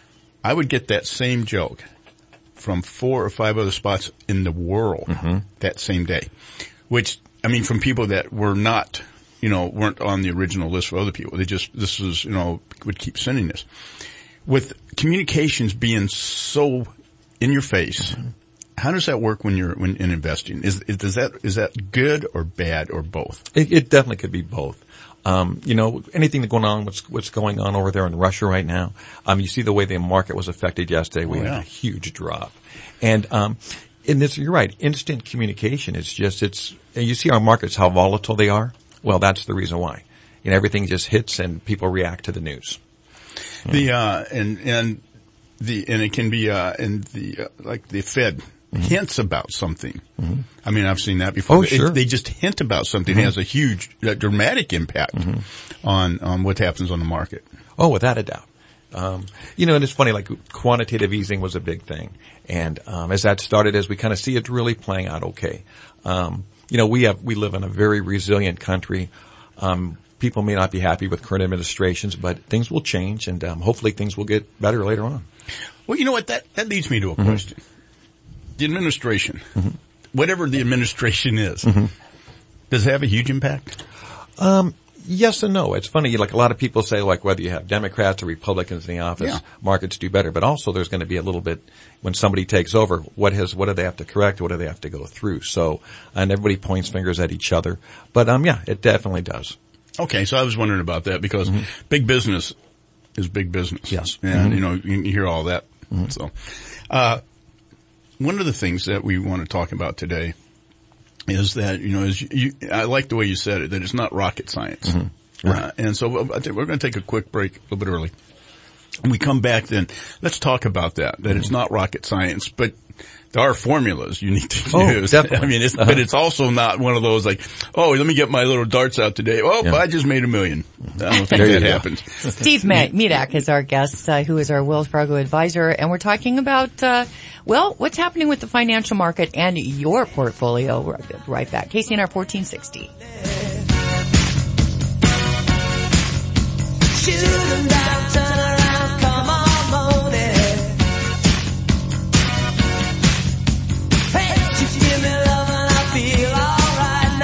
I would get that same joke from four or five other spots in the world mm-hmm. that same day, which, I mean, from people that were not, you know, weren't on the original list for other people. They just, this is, you know, would keep sending this. With communications being so in your face, mm-hmm. how does that work when you're when in investing? Is, is does that is that good or bad or both? It, it definitely could be both. Um, you know, anything that's going on, what's, what's going on over there in Russia right now. Um, you see the way the market was affected yesterday. We oh, yeah. had a huge drop. And, um, in this, you're right, instant communication. It's just, it's, and you see our markets, how volatile they are. Well, that's the reason why. You know, everything just hits and people react to the news. The, uh, and, and the, and it can be, uh, and the, uh, like the Fed. Mm-hmm. Hints about something. Mm-hmm. I mean, I've seen that before. Oh, it, sure. They just hint about something. Mm-hmm. It has a huge, uh, dramatic impact mm-hmm. on, on what happens on the market. Oh, without a doubt. Um, you know, and it's funny, like quantitative easing was a big thing. And, um, as that started, as we kind of see it really playing out okay. Um, you know, we have, we live in a very resilient country. Um, people may not be happy with current administrations, but things will change and, um, hopefully things will get better later on. Well, you know what? That, that leads me to a mm-hmm. question. The administration, mm-hmm. whatever the administration is, mm-hmm. does it have a huge impact? Um, yes and no. It's funny, like a lot of people say, like whether you have Democrats or Republicans in the office, yeah. markets do better. But also there's going to be a little bit, when somebody takes over, what has, what do they have to correct? What do they have to go through? So, and everybody points fingers at each other. But, um, yeah, it definitely does. Okay, so I was wondering about that because mm-hmm. big business is big business. Yes. And, mm-hmm. you know, you, you hear all that. Mm-hmm. So, uh, one of the things that we want to talk about today is that, you know, is you, I like the way you said it, that it's not rocket science. Mm-hmm. Right. Uh, and so I think we're going to take a quick break a little bit early. When we come back then, let's talk about that, that mm-hmm. it's not rocket science, but there are formulas you need to oh, use. Definitely. I mean, it's, uh-huh. but it's also not one of those like, oh, let me get my little darts out today. Oh, yeah. I just made a million. I don't think that happens. Steve Medak is our guest, uh, who is our Wells Fargo advisor, and we're talking about, uh, well, what's happening with the financial market and your portfolio. Right, right back. K C N R fourteen sixty. Shoot 'em down, turn around, come on, moan it. Give me love and I feel alright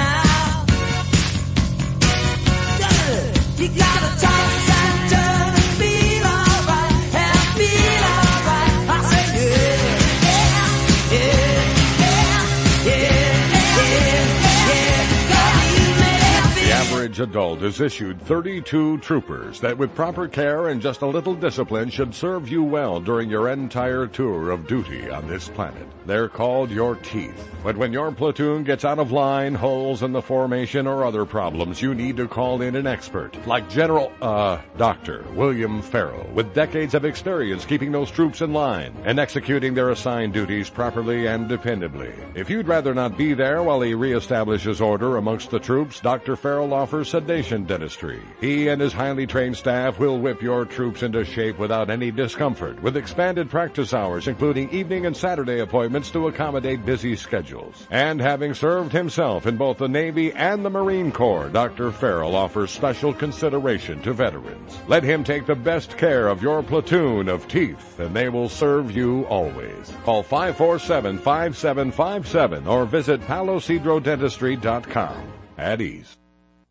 now. You gotta toss and turn and feel alright, and feel alright. I say yeah, yeah, yeah, yeah, yeah, yeah, yeah. The average adult is issued thirty-two troopers that with proper care and just a little discipline should serve you well during your entire tour of duty on this planet. They're called your teeth. But when your platoon gets out of line, holes in the formation, or other problems, you need to call in an expert, like General, uh, Doctor William Farrell, with decades of experience keeping those troops in line and executing their assigned duties properly and dependably. If you'd rather not be there while he reestablishes order amongst the troops, Doctor Farrell offers sedation dentistry. He and his highly trained staff will whip your troops into shape without any discomfort, with expanded practice hours, including evening and Saturday appointments to accommodate busy schedules. And having served himself in both the Navy and the Marine Corps, Doctor Farrell offers special consideration to veterans. Let him take the best care of your platoon of teeth, and they will serve you always. Call five four seven, five seven five seven or visit palo cedro dentistry dot com. At ease.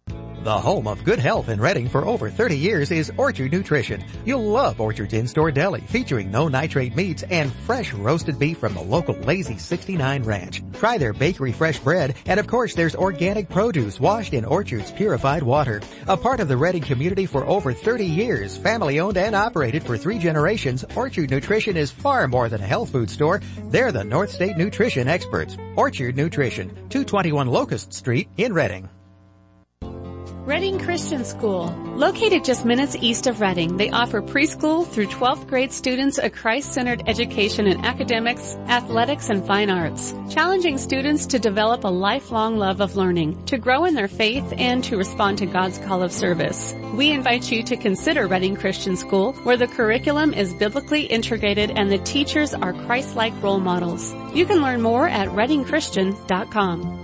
The home of good health in Reading for over thirty years is Orchard Nutrition. You'll love Orchard's in-store deli featuring no nitrate meats and fresh roasted beef from the local Lazy sixty-nine Ranch. Try their bakery fresh bread, and of course there's organic produce washed in Orchard's purified water. A part of the Reading community for over thirty years, family owned and operated for three generations, Orchard Nutrition is far more than a health food store. They're the North State Nutrition experts. Orchard Nutrition, two twenty-one Locust Street in Reading. Reading Christian School. Located just minutes east of Reading, they offer preschool through twelfth grade students a Christ-centered education in academics, athletics, and fine arts, challenging students to develop a lifelong love of learning, to grow in their faith, and to respond to God's call of service. We invite you to consider Reading Christian School, where the curriculum is biblically integrated and the teachers are Christ-like role models. You can learn more at reading christian dot com.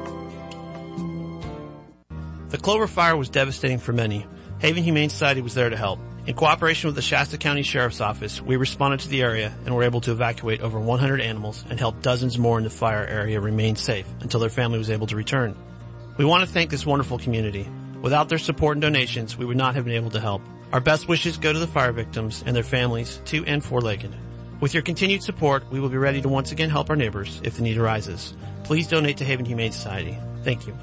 The Clover Fire was devastating for many. Haven Humane Society was there to help. In cooperation with the Shasta County Sheriff's Office, we responded to the area and were able to evacuate over one hundred animals and help dozens more in the fire area remain safe until their family was able to return. We want to thank this wonderful community. Without their support and donations, we would not have been able to help. Our best wishes go to the fire victims and their families, to and for Lakin. With your continued support, we will be ready to once again help our neighbors if the need arises. Please donate to Haven Humane Society. Thank you.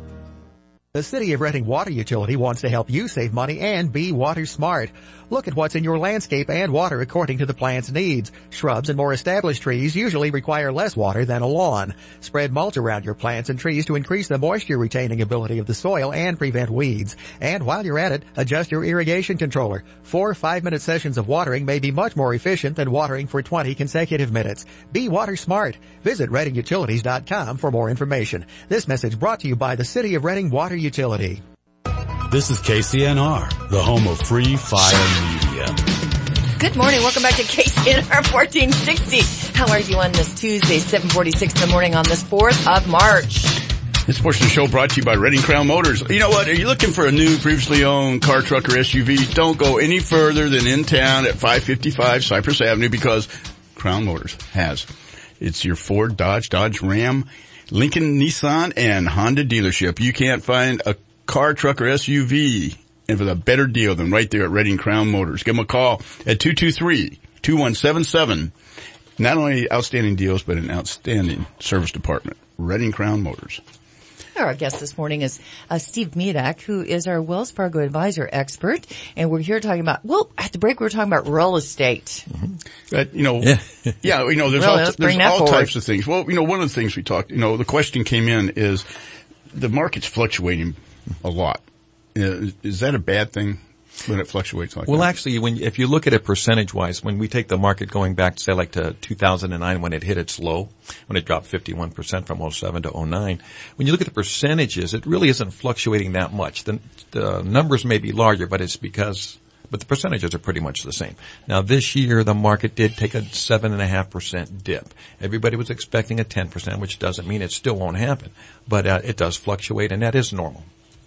The City of Reading Water Utility wants to help you save money and be water smart. Look at what's in your landscape and water according to the plant's needs. Shrubs and more established trees usually require less water than a lawn. Spread mulch around your plants and trees to increase the moisture retaining ability of the soil and prevent weeds. And while you're at it, adjust your irrigation controller. Four five-minute sessions of watering may be much more efficient than watering for twenty consecutive minutes. Be water smart. Visit reading utilities dot com for more information. This message brought to you by the City of Reading Water Utility. This is K C N R, the home of Free Fire Media. Good morning. Welcome back to K C N R fourteen sixty. How are you on this Tuesday, seven forty-six in the morning on this fourth of March? This portion of the show brought to you by Reading Crown Motors. You know what? Are you looking for a new, previously owned car, truck, or S U V? Don't go any further than in town at five fifty-five Cypress Avenue because Crown Motors has. It's your Ford, Dodge, Dodge Ram, Lincoln, Nissan, and Honda dealership. You can't find a car, truck, or S U V and with a better deal than right there at Reading Crown Motors. Give them a call at two two three, two one seven seven. Not only outstanding deals, but an outstanding service department. Reading Crown Motors. Our guest this morning is uh, Steve Medak, who is our Wells Fargo advisor expert, and we're here talking about, well, at the break we were talking about real estate. Mm-hmm. But, you know, yeah, yeah you know, there's well, all, there's all types of things. Well, you know, one of the things we talked, you know, the question came in is the market's fluctuating a lot. Is, is that a bad thing when it fluctuates like well, that? Well, actually, when if you look at it percentage-wise, when we take the market going back, say, like to two thousand nine when it hit its low, when it dropped fifty-one percent from oh seven to oh nine, when you look at the percentages, it really isn't fluctuating that much. The, the numbers may be larger, but it's because, but the percentages are pretty much the same. Now, this year, the market did take a seven point five percent dip. Everybody was expecting a ten percent, which doesn't mean it still won't happen, but uh, it does fluctuate, and that is normal.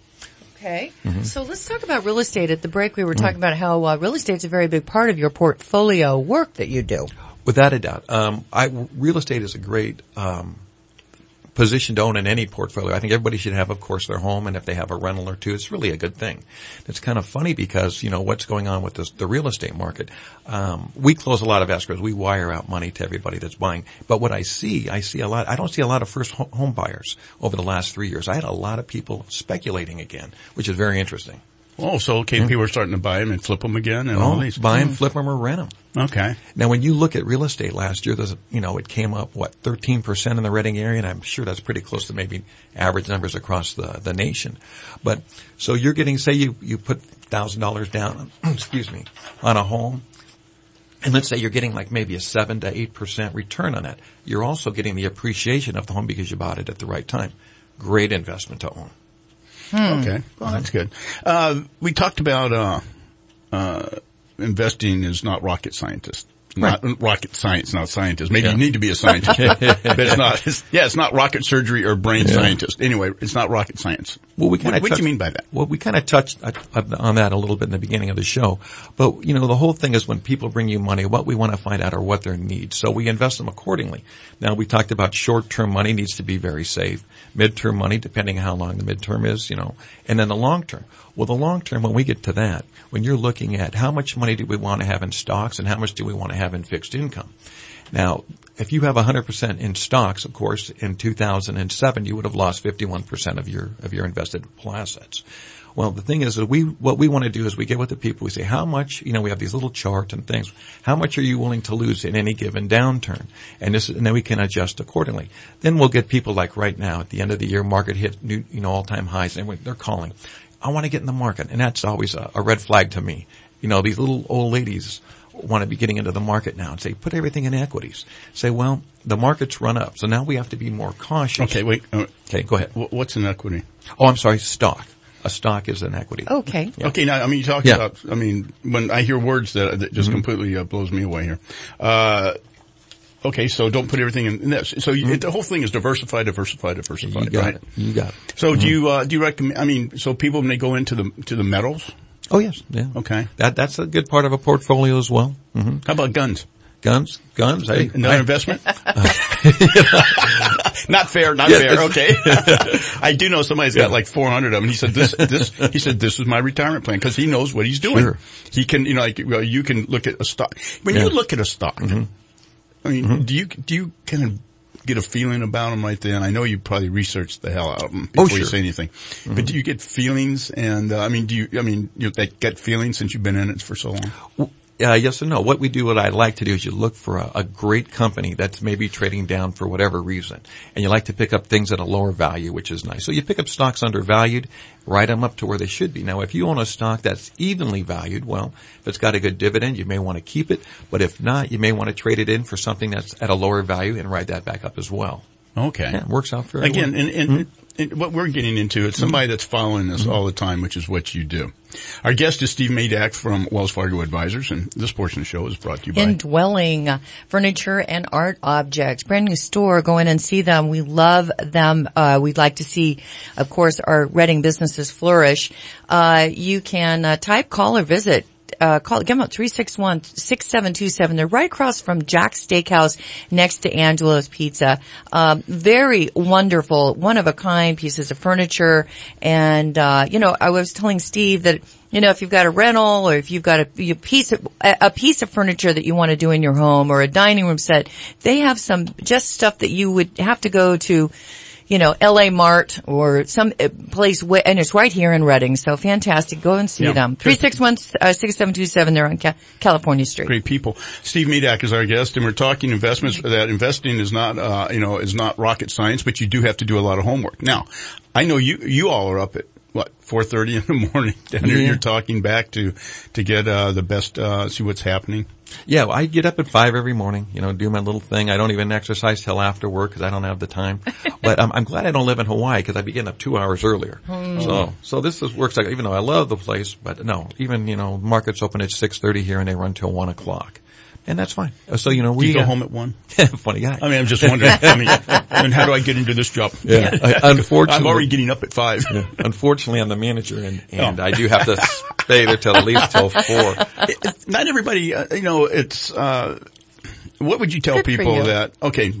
Okay. Mm-hmm. So let's talk about real estate. At the break, we were talking mm-hmm. about how uh, real estate is a very big part of your portfolio work that you do. Without a doubt. Um, I, real estate is a great um, position to own in any portfolio. I think everybody should have, of course, their home, and if they have a rental or two, it's really a good thing. It's kind of funny because, you know, what's going on with this, the real estate market. Um, we close a lot of escrows. We wire out money to everybody that's buying. But what I see, I see a lot, I don't see a lot of first home buyers over the last three years. I had a lot of people speculating again, which is very interesting. Oh, so okay, mm-hmm. people are starting to buy them and flip them again and oh, all these. Buy them, mm-hmm. flip them, or rent them. Okay. Now, when you look at real estate last year, there's a, you know, it came up, what, thirteen percent in the Reading area, and I'm sure that's pretty close to maybe average numbers across the, the nation. But, so you're getting, say you, you put one thousand dollars down, excuse me, on a home, and let's say you're getting like maybe a seven to eight percent return on that. You're also getting the appreciation of the home because you bought it at the right time. Great investment to own. Hmm. Okay. Well, that's good. Uh, we talked about, uh, uh, investing is not rocket scientist. Not right. rocket science, not scientist. Maybe yeah. you need to be a scientist, but it's not, it's, yeah, it's not rocket surgery or brain yeah. scientist. Anyway, it's not rocket science. Well, we kind What, of what do you mean by that? Well, we kind of touched on that a little bit in the beginning of the show. But, you know, the whole thing is when people bring you money, what we want to find out are what their needs. So we invest them accordingly. Now, we talked about short-term money needs to be very safe. Mid-term money, depending on how long the mid-term is, you know. And then the long-term. Well, the long-term, when we get to that, when you're looking at how much money do we want to have in stocks and how much do we want to have in fixed income. Now, if you have one hundred percent in stocks, of course, in two thousand seven, you would have lost fifty-one percent of your, of your invested assets. Well, the thing is that we, what we want to do is we get with the people, we say, how much, you know, we have these little charts and things, how much are you willing to lose in any given downturn? And this, and then we can adjust accordingly. Then we'll get people like right now, at the end of the year, market hit new, you know, all-time highs, and they're calling, I want to get in the market. And that's always a, a red flag to me. You know, these little old ladies want to be getting into the market now and say, put everything in equities. Say, well, the market's run up, so now we have to be more cautious. Okay, wait. Uh, okay, go ahead. What's an equity? Oh, I'm sorry, stock. A stock is an equity. Okay. Yeah. Okay, now, I mean, you talk Yeah. about, I mean, when I hear words that, that just Mhm. completely uh, blows me away here. Uh, okay, so don't put everything in this. So you, the whole thing is diversify, diversify, diversify, You got right? it. You got it. So do Mhm. you, uh, do you recommend, I mean, so people when they go into the, to the metals? Oh, yes. Yeah. Okay. That, that's a good part of a portfolio as well. Mm-hmm. How about guns? Guns? Guns? Hey, Another I- investment? Not fair, not Yeah, fair, it's- okay. I do know somebody's got like four hundred of them. He said this, this, he said this is my retirement plan because he knows what he's doing. Sure. He can, you know, like, well, you can look at a stock. When Yeah. you look at a stock, Mhm. I mean, Mhm. do you, do you kind of get a feeling about them right then? I know you probably researched the hell out of them Oh, before you sure. say anything. Mhm. But do you get feelings and, uh, I mean, do you, I mean, you that gut feeling since you've been in it for so long? Uh, yes and no. What we do, what I like to do is you look for a, a great company that's maybe trading down for whatever reason. And you like to pick up things at a lower value, which is nice. So you pick up stocks undervalued, write them up to where they should be. Now, if you own a stock that's evenly valued, well, if it's got a good dividend, you may want to keep it. But if not, you may want to trade it in for something that's at a lower value and write that back up as well. Okay. Yeah, it works out fairly Again, well. and, and, Mhm. and what we're getting into, it's somebody that's following this all the time, which is what you do. Our guest is Steve Madak from Wells Fargo Advisors, and this portion of the show is brought to you by... Indwelling uh, furniture and art objects. Brand new store. Go in and see them. We love them. Uh, we'd like to see, of course, our Reading businesses flourish. Uh, you can uh, type, call, or visit. Uh, call, give them up three six one, six seven two seven. They're right across from Jack's Steakhouse next to Angelo's Pizza. Um, very wonderful, one-of-a-kind pieces of furniture. And, uh, you know, I was telling Steve that, you know, if you've got a rental or if you've got a, a piece of, a piece of furniture that you want to do in your home or a dining room set, they have some just stuff that you would have to go to, you know, L A Mart or some place, w- and it's right here in Reading. So fantastic. Go and see Yeah. them. three six one, six seven two seven. They're on Ca- California Street. Great people. Steve Medak is our guest, and we're talking investments. That investing is not, uh, you know, is not rocket science, but you do have to do a lot of homework. Now, I know you, you all are up at what four thirty in the morning down here. Yeah. You're talking back to to get uh, the best, uh, see what's happening. Yeah, well, I get up at five every morning, you know, do my little thing. I don't even exercise till after work because I don't have the time. But um, I'm glad I don't live in Hawaii because I'd be getting up two hours earlier. Hmm. So, so this is, works like, even though I love the place, but no, even, you know, markets open at six thirty here and they run till one o'clock. And that's fine. So, you know, we Do you go uh, home at one? Funny guy. I mean, I'm just wondering. I mean, and how do I get into this job? Yeah. I- unfortunately, I'm already getting up at five. Yeah. Unfortunately, I'm the manager, and, and Oh. I do have to stay there till at least till four. Not everybody, uh, you know, it's, uh, what would you tell Good for people you. that, okay,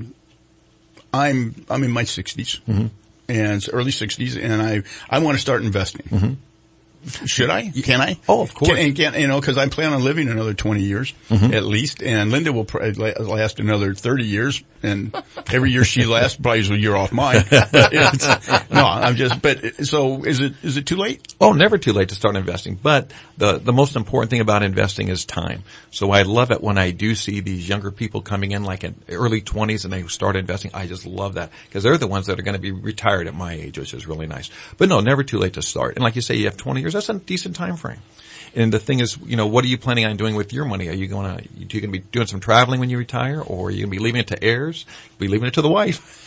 I'm, I'm in my sixties Mm-hmm. and it's early sixties and I, I want to start investing. Mm-hmm. Should I? Can I? Oh, of course. Can, and can, you know, cause I plan on living another twenty years Mhm. at least, and Linda will probably la- last another thirty years, and every year she lasts probably is a year off mine. But it's, no, I'm just, but, so is it, is it too late? Oh, never too late to start investing. But the, the most important thing about investing is time. So I love it when I do see these younger people coming in like in early twenties and they start investing. I just love that because they're the ones that are going to be retired at my age, which is really nice. But no, never too late to start. And like you say, you have twenty years. That's a decent time frame. And the thing is, you know, what are you planning on doing with your money? Are you going to, you going to be doing some traveling when you retire, or are you going to be leaving it to heirs? Be leaving it to the wife?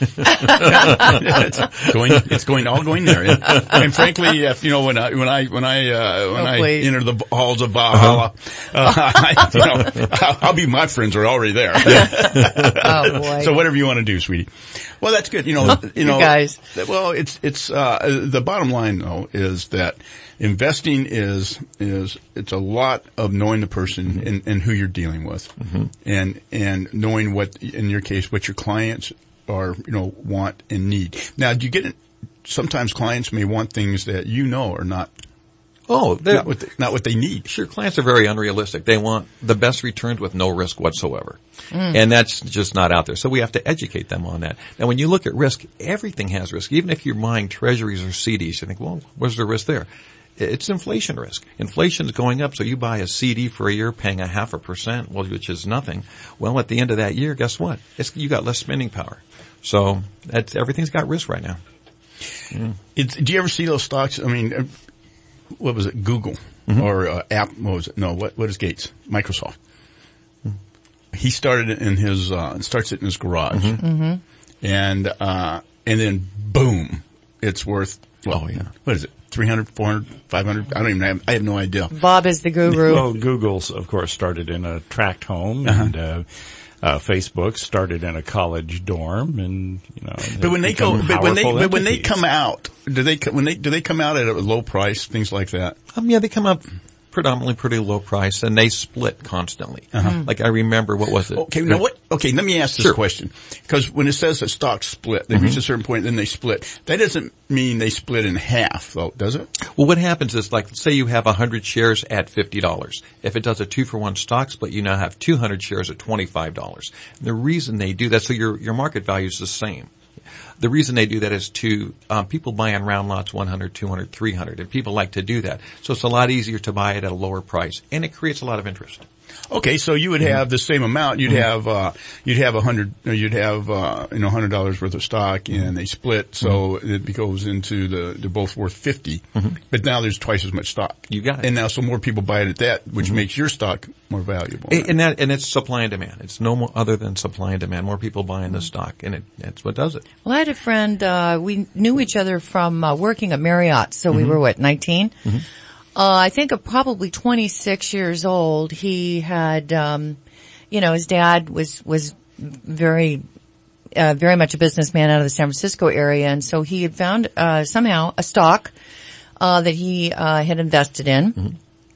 it's going, it's going, all going there. And, and frankly, if, you know, when I, when I, when I, uh, when Oh, I please. enter the halls of Valhalla, uh-huh. uh, I, you know, I'll, I'll be, my friends are already there. Oh, boy. So whatever you want to do, sweetie. Well, that's good. You know, you You know, guys. well, it's, it's, uh, the bottom line though is that investing is, is, it's a lot of knowing the person and, and who you're dealing with. Mm-hmm. And, and knowing what, in your case, what your clients are, you know, want and need. Now, do you get it? Sometimes clients may want things that you know are not, Oh, they're- not what they, not what they need. Sure, clients are very unrealistic. They want the best returns with no risk whatsoever. Mm. And that's just not out there. So we have to educate them on that. Now when you look at risk, everything has risk. Even if you're buying treasuries or C Ds, you think, well, where's the risk there? It's inflation risk. Inflation is going up, so you buy a C D for a year paying a half a percent, well, which is nothing. Well, at the end of that year, guess what? It's, you got less spending power. So that's, everything's got risk right now. Mm. It's, do you ever see those stocks? I mean, uh, what was it? Google Mm-hmm. or uh, App? What was it? No, what what is Gates? Microsoft. He started it in his uh, starts it in his garage, Mm-hmm. and uh, and then boom, it's worth. Well, Oh, yeah. What is it? three hundred, four hundred, five hundred? I don't even have. I have no idea. Bob is the guru. Well, Google's, of course, started in a tract home, Uh-huh. and uh, uh, Facebook started in a college dorm, and you know. But when they go, become but when they, powerful but when they entities. come out, do they co- when they do they come out at a low price? Things like that. Um, yeah, they come up predominantly pretty low price, and they split constantly. Uh-huh. Like I remember, what was it? Okay, now what? Okay, let me ask this Sure. question. Because when it says that stocks split, they Mm-hmm. reach a certain point, then they split. That doesn't mean they split in half, though, does it? Well, what happens is, like, say you have one hundred shares at fifty dollars. If it does a two for one stock split, you now have two hundred shares at twenty-five dollars. The reason they do that, so your, your market value is the same. The reason they do that is to, um, people buy in round lots one hundred, two hundred, three hundred, and people like to do that. So it's a lot easier to buy it at a lower price, and it creates a lot of interest. Okay, so you would have the same amount. You'd have, uh, you'd have a hundred, you'd have, uh, you know, hundred dollars worth of stock, and they split, so it goes into the, they're both worth fifty. But now there's twice as much stock. You got it. And now so more people buy it at that, which makes your stock more valuable. And and that, and it's supply and demand. It's no more other than supply and demand. More people buying the stock, and it, that's what does it. Well, I had a friend, uh, we knew each other from uh, working at Marriott, so we were, what, nineteen? Mm-hmm. Uh, I think of probably twenty-six years old. He had, um, you know, his dad was, was very, uh, very much a businessman out of the San Francisco area. And so he had found, uh, somehow a stock, uh, that he, uh, had invested in. Mm-hmm.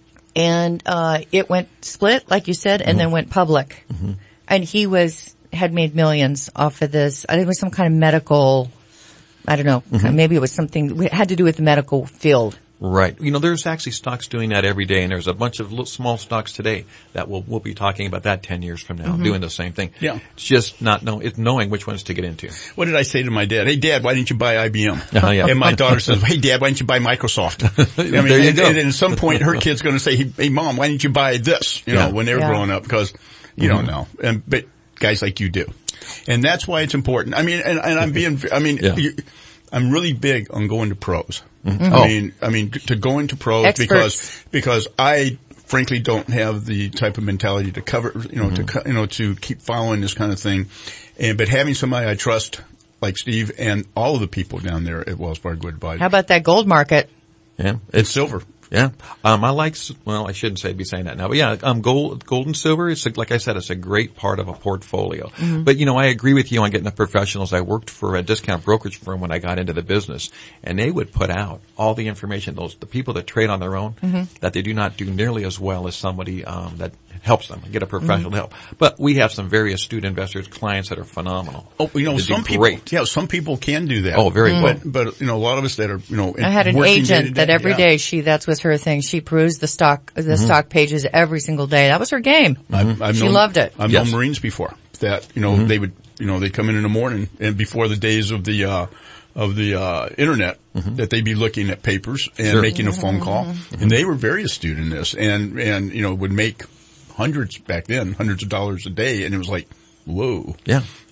And, uh, it went split, like you said, and Mm-hmm. then went public. Mm-hmm. And he was, had made millions off of this. I think it was some kind of medical, I don't know, Mm-hmm. maybe it was something, it had to do with the medical field. Right. You know, there's actually stocks doing that every day, and there's a bunch of little, small stocks today that we'll, we'll be talking about that ten years from now, Mhm. doing the same thing. Yeah. It's just not know, it's knowing which ones to get into. What did I say to my dad? Hey, Dad, why didn't you buy I B M? Uh-huh, yeah. And my daughter says, hey, Dad, why didn't you buy Microsoft? I mean, There you and, go. and at some point, her kid's going to say, hey, hey, Mom, why didn't you buy this? You Yeah. know, when they were Yeah. growing up, because you Mhm. don't know. And, but guys like you do. And that's why it's important. I mean, and, and I'm being, I mean, Yeah. you, I'm really big on going to pros. Mhm. I Oh. mean, I mean, to go into pros Experts. because, because I frankly don't have the type of mentality to cover, you know, to, co- you know, to keep following this kind of thing. And, but having somebody I trust, like Steve and all of the people down there at Wells Fargo Advisors. How about that gold market? Yeah. It's silver. Yeah. Um, I like, s- well, I shouldn't say, be saying that now, but yeah, um, gold, gold and silver, it's a, like I said, it's a great part of a portfolio. Mhm. But you know, I agree with you on getting the professionals. I worked for a discount brokerage firm when I got into the business, and they would put out all the information, those, the people that trade on their own, Mhm. that they do not do nearly as well as somebody, um, that helps them, get a professional Mhm. help. But we have some very astute investors, clients that are phenomenal. Oh, you know, They do some people, great. yeah, some people can do that. Oh, very but, but, you know, a lot of us that are, you know, I had an working agent day-to-day, that every yeah. day she, that was her thing. She perused the stock, the Mhm. stock pages every single day. That was her game. I've, I've She known, loved it. I've Yes. known Marines before that, you know, Mhm. they would, you know, they'd come in in the morning and before the days of the, uh, of the, uh, internet, that they'd be looking at papers and Sure. making a phone call. Mhm. And they were very astute in this and, and, you know, would make hundreds back then, hundreds of dollars a day. And it was like, whoa. Yeah.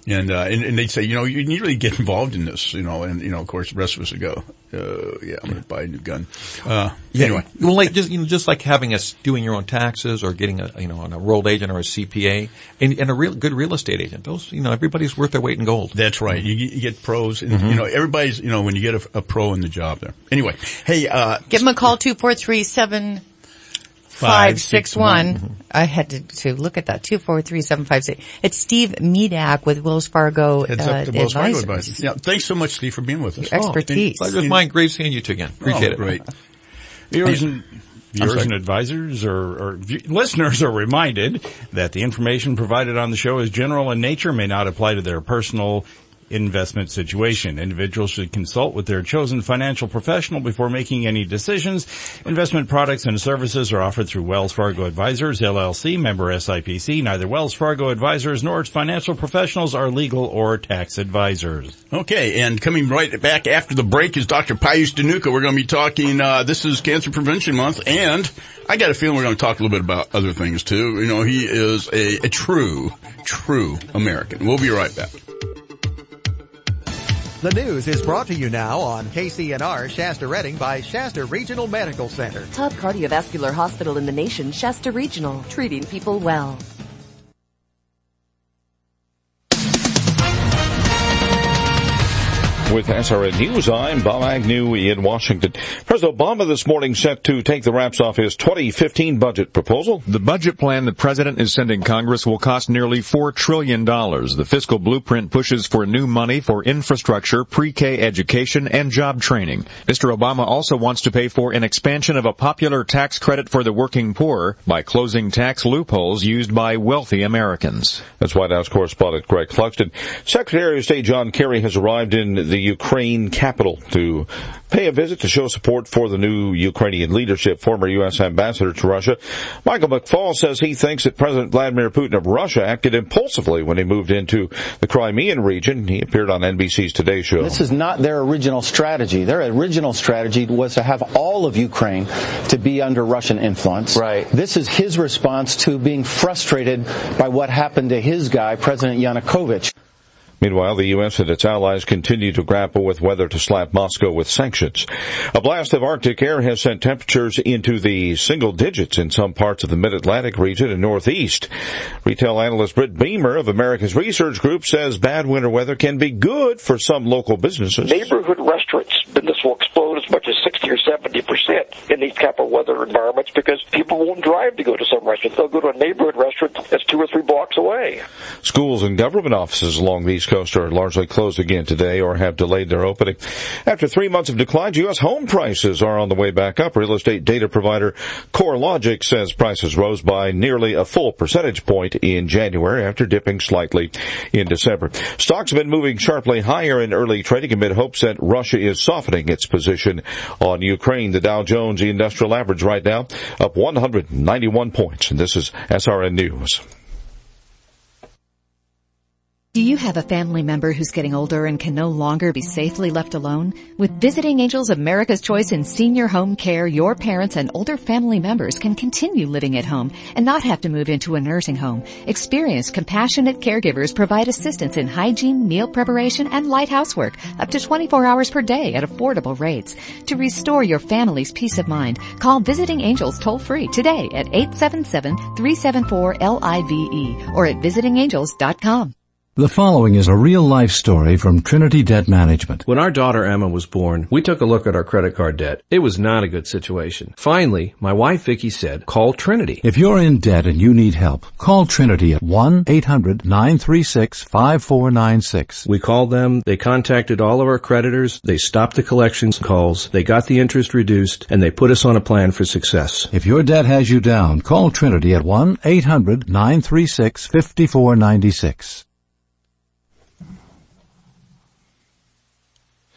And, uh, and, and they'd say, you know, you need to really get involved in this, you know, and, you know, of course, the rest of us would go, uh, yeah, I'm going to buy a new gun. Uh, yeah, anyway. Well, like, just, you know, just like having us doing your own taxes or getting a, you know, an enrolled agent or a C P A and, and a real good real estate agent. Those, you know, everybody's worth their weight in gold. That's right. You, you get pros and, Mm-hmm. you know, everybody's, you know, when you get a, a pro in the job there. Anyway, hey, uh. Give them a call, two four three, seven five six one. I had to, to look at that. two four three, seven five six. It's Steve Medak with Wells Fargo, Heads uh, up to Wells Fargo Advisors. Advisors. Yeah, thanks so much, Steve, for being with us. Your expertise. Oh, pleasure was mine. Great seeing you two again. Appreciate oh, it. Great. Viewers and, I'm viewers sorry. and advisors or, or v- listeners are reminded that the information provided on the show is general in nature, may not apply to their personal investment situation. Individuals should consult with their chosen financial professional before making any decisions. Investment products and services are offered through Wells Fargo Advisors, L L C, member S I P C. Neither Wells Fargo Advisors nor its financial professionals are legal or tax advisors. Okay, and coming right back after the break is Doctor Pius Danuka. We're going to be talking, uh, this is Cancer Prevention Month, and I got a feeling we're going to talk a little bit about other things too. You know, he is a, a true, true American. We'll be right back. The news is brought to you now on K C N R Shasta Redding by Shasta Regional Medical Center. Top cardiovascular hospital in the nation, Shasta Regional, treating people well. With S R N News, I'm Bob Agnew in Washington. President Obama this morning set to take the wraps off his twenty fifteen budget proposal. The budget plan the president is sending Congress will cost nearly four trillion dollars. The fiscal blueprint pushes for new money for infrastructure, pre-K education, and job training. Mister Obama also wants to pay for an expansion of a popular tax credit for the working poor by closing tax loopholes used by wealthy Americans. That's White House correspondent Greg Clugston. Secretary of State John Kerry has arrived in the Ukraine capital to pay a visit to show support for the new Ukrainian leadership. Former U S ambassador to Russia Michael McFaul says he thinks that President Vladimir Putin of Russia acted impulsively when he moved into the Crimean region. He appeared on N B C's Today Show. This is not their original strategy. Their original strategy was to have all of Ukraine to be under Russian influence. Right. This is his response to being frustrated by what happened to his guy, President Yanukovych. Meanwhile, the U S and its allies continue to grapple with whether to slap Moscow with sanctions. A blast of Arctic air has sent temperatures into the single digits in some parts of the mid-Atlantic region and Northeast. Retail analyst Britt Beamer of America's Research Group says bad winter weather can be good for some local businesses. Neighborhood restaurants business will explode as much as sixty or seventy percent in these type of weather environments because people won't drive to go to some restaurants. They'll go to a neighborhood restaurant that's two or three blocks away. Schools and government offices along the East Coast are largely closed again today or have delayed their opening. After three months of declines, U S home prices are on the way back up. Real estate data provider CoreLogic says prices rose by nearly a full percentage point in January after dipping slightly in December. Stocks have been moving sharply higher in early trading amid hopes that Russia is softening its position on Ukraine. The Dow Jones Industrial Average right now up one hundred ninety-one points. And this is S R N News. Do you have a family member who's getting older and can no longer be safely left alone? With Visiting Angels America's Choice in Senior Home Care, your parents and older family members can continue living at home and not have to move into a nursing home. Experienced, compassionate caregivers provide assistance in hygiene, meal preparation, and light housework up to twenty-four hours per day at affordable rates. To restore your family's peace of mind, call Visiting Angels toll-free today at eight seven seven, three seven four, L I V E or at visiting angels dot com. The following is a real-life story from Trinity Debt Management. When our daughter Emma was born, we took a look at our credit card debt. It was not a good situation. Finally, my wife Vicki said, call Trinity. If you're in debt and you need help, call Trinity at one eight hundred nine three six five four nine six. We called them, they contacted all of our creditors, they stopped the collections calls, they got the interest reduced, and they put us on a plan for success. If your debt has you down, call Trinity at one eight hundred nine three six five four nine six.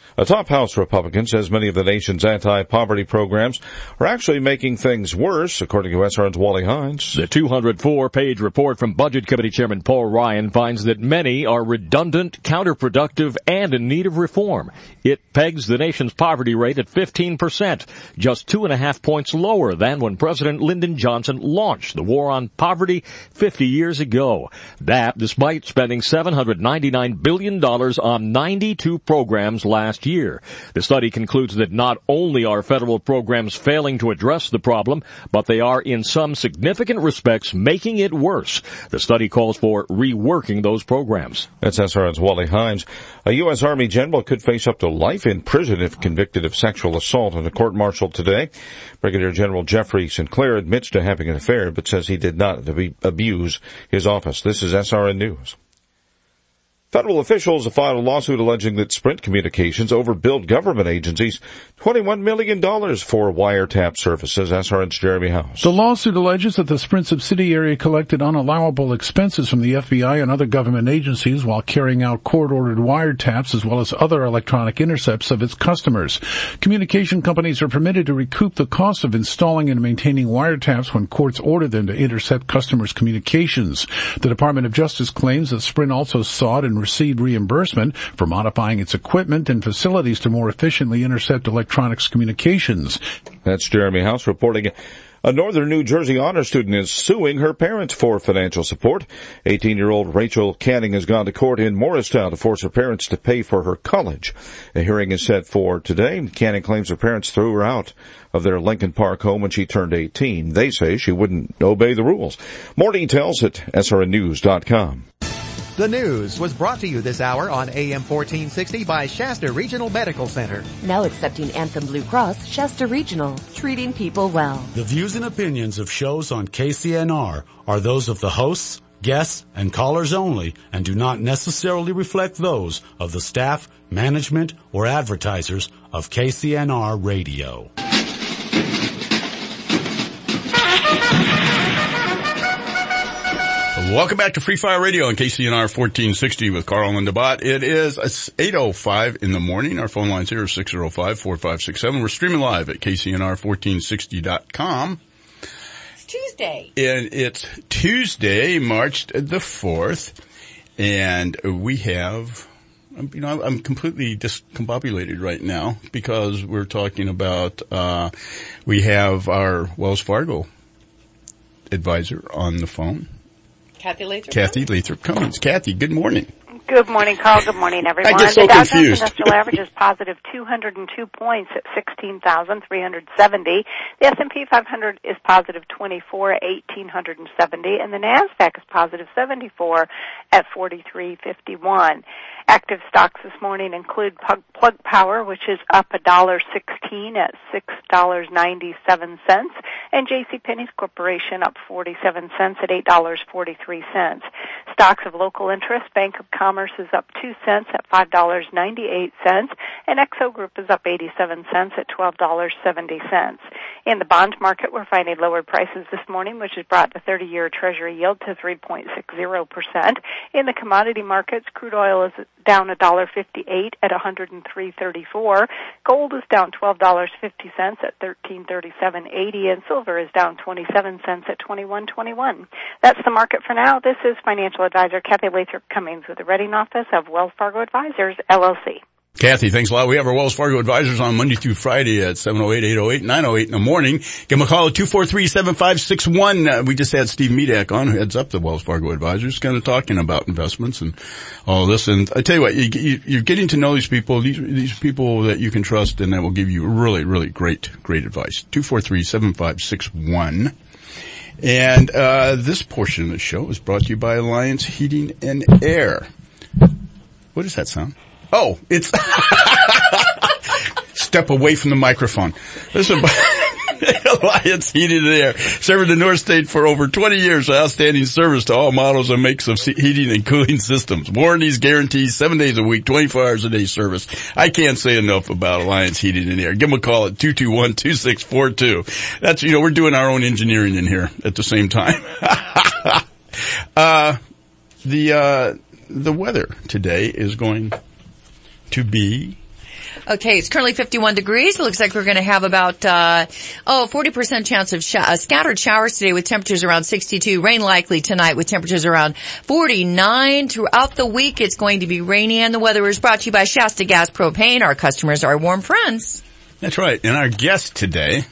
A top House Republican says many of the nation's anti-poverty programs are actually making things worse, according to S R N's Wally Hines. The two hundred four page report from Budget Committee Chairman Paul Ryan finds that many are redundant, counterproductive, and in need of reform. It pegs the nation's poverty rate at fifteen percent, just two and a half points lower than when President Lyndon Johnson launched the war on poverty fifty years ago. That despite spending seven hundred ninety-nine billion dollars on ninety-two programs last year. Year. The study concludes that not only are federal programs failing to address the problem, but they are in some significant respects making it worse. The study calls for reworking those programs. That's S R N's Wally Hines. A U S Army general could face up to life in prison if convicted of sexual assault in a court-martial today. Brigadier General Jeffrey Sinclair admits to having an affair, but says he did not abuse his office. This is S R N News. Federal officials have filed a lawsuit alleging that Sprint Communications overbilled government agencies twenty-one million dollars for wiretap services. S R N's Jeremy House. The lawsuit alleges that the Sprint subsidiary collected unallowable expenses from the F B I and other government agencies while carrying out court-ordered wiretaps as well as other electronic intercepts of its customers. Communication companies are permitted to recoup the cost of installing and maintaining wiretaps when courts order them to intercept customers' communications. The Department of Justice claims that Sprint also sought and received reimbursement for modifying its equipment and facilities to more efficiently intercept electronics communications. That's Jeremy House reporting. A northern New Jersey honor student is suing her parents for financial support. eighteen-year-old Rachel Canning has gone to court in Morristown to force her parents to pay for her college. A hearing is set for today. Canning claims her parents threw her out of their Lincoln Park home when she turned eighteen. They say she wouldn't obey the rules. More details at S R N news dot com. The news was brought to you this hour on A M fourteen sixty by Shasta Regional Medical Center. Now accepting Anthem Blue Cross, Shasta Regional, treating people well. The views and opinions of shows on K C N R are those of the hosts, guests, and callers only and do not necessarily reflect those of the staff, management, or advertisers of K C N R Radio. Welcome back to Free Fire Radio on K C N R fourteen sixty with Carl and DeBot. It is eight oh five in the morning. Our phone lines here are six oh five, four five six seven. We're streaming live at K C N R fourteen sixty dot com. It's Tuesday. And it's Tuesday, March the fourth. And we have, you know, I'm completely discombobulated right now because we're talking about, uh, we have our Wells Fargo advisor on the phone. Kathy Lathrop. Kathy Lathrop Cummings. Kathy, good morning. Good morning, Carl. Good morning, everyone. I get so the Dow Jones confused. Industrial Average is positive two hundred two points at sixteen thousand three hundred seventy. The S and P five hundred is positive twenty-four at eighteen seventy, and the NASDAQ is positive seventy-four at forty-three fifty-one. Active stocks this morning include Plug, Plug Power, which is up one dollar sixteen at six dollars and ninety-seven cents, and JCPenney's Corporation up forty-seven cents at eight dollars and forty-three cents. Stocks of local interest, Bank of Commerce is up two cents at five dollars and ninety-eight cents, and Exo Group is up eighty-seven cents at twelve dollars and seventy cents. In the bond market, we're finding lowered prices this morning, which has brought the thirty-year Treasury yield to three point six zero percent. In the commodity markets, crude oil is down one dollar fifty-eight at one hundred three thirty-four. Gold is down twelve dollars and fifty cents at thirteen thirty-seven eighty, and silver is down twenty-seven cents at twenty-one twenty-one. That's the market for now. This is financial advisor Kathy Lathrop Cummings with the Reading Office of Wells Fargo Advisors, L L C. Kathy, thanks a lot. We have our Wells Fargo advisors on Monday through Friday at seven oh eight, eight oh eight, nine oh eight in the morning. Give them a call at two four three, seven five six one. Uh, we just had Steve Medak on, who heads up the Wells Fargo advisors, kind of talking about investments and all this. And I tell you what, you, you, you're getting to know these people, these, these people that you can trust and that will give you really, really great, great advice. two four three, seven five six one. And, uh, this portion of the show is brought to you by Alliance Heating and Air. What does that sound? Oh, it's step away from the microphone. Listen, Alliance Heating and Air, serving the North State for over twenty years with outstanding service to all models and makes of heating and cooling systems. Warranties, guarantees, seven days a week, twenty-four hours a day service. I can't say enough about Alliance Heating and Air. Give them a call at two two one, two six four two. That's, you know, we're doing our own engineering in here at the same time. uh, the, uh, the weather today is going to be Okay, it's currently fifty-one degrees. It looks like we're going to have about, uh, oh, forty percent chance of sh- uh, scattered showers today with temperatures around sixty-two. Rain likely tonight with temperatures around forty-nine. Throughout the week, it's going to be rainy, and the weather is brought to you by Shasta Gas Propane. Our customers are warm friends. That's right. And our guest today,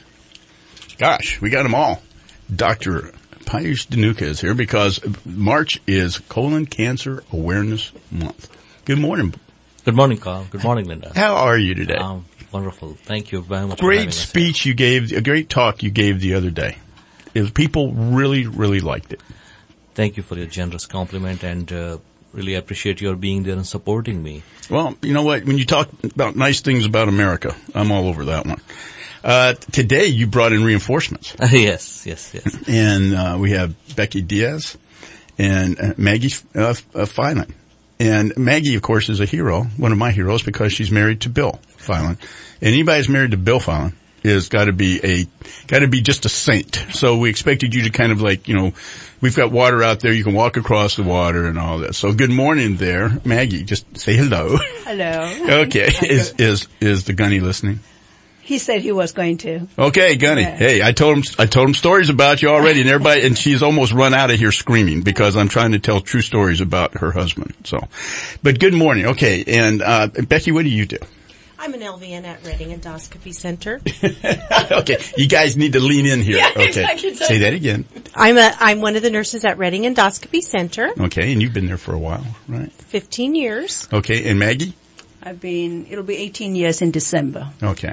gosh, we got them all. Doctor Piyush Dhanuka is here because March is Colon Cancer Awareness Month. Good morning. Good morning, Carl. Good morning, Linda. How are you today? Um, wonderful. Thank you very much. Great speech you gave, a great talk you gave the other day. It was, people really, really liked it. Thank you for your generous compliment, and uh, really appreciate your being there and supporting me. Well, you know what? When you talk about nice things about America, I'm all over that one. Uh, today you brought in reinforcements. yes, yes, yes. And, uh, we have Becky Diaz and uh, Maggie, uh, uh, Filan. And Maggie, of course, is a hero, one of my heroes, because she's married to Bill Filan. And anybody who's married to Bill Filan is got to be a, got to be just a saint. So we expected you to kind of like, you know, we've got water out there, you can walk across the water and all that. So good morning there, Maggie. Just say hello. Hello. Okay. Is, is, is the Gunny listening? He said he was going to. Okay, Gunny. Yeah. Hey, I told him, I told him stories about you already, and everybody, and she's almost run out of here screaming because I'm trying to tell true stories about her husband. So, but good morning. Okay, and uh Becky, what do you do? I'm an L V N at Reading Endoscopy Center. Okay, you guys need to lean in here. Yeah, okay, exactly. Say that again. I'm a I'm one of the nurses at Reading Endoscopy Center. Okay, and you've been there for a while, right? Fifteen years. Okay, and Maggie? I've been, it'll be eighteen years in December. Okay.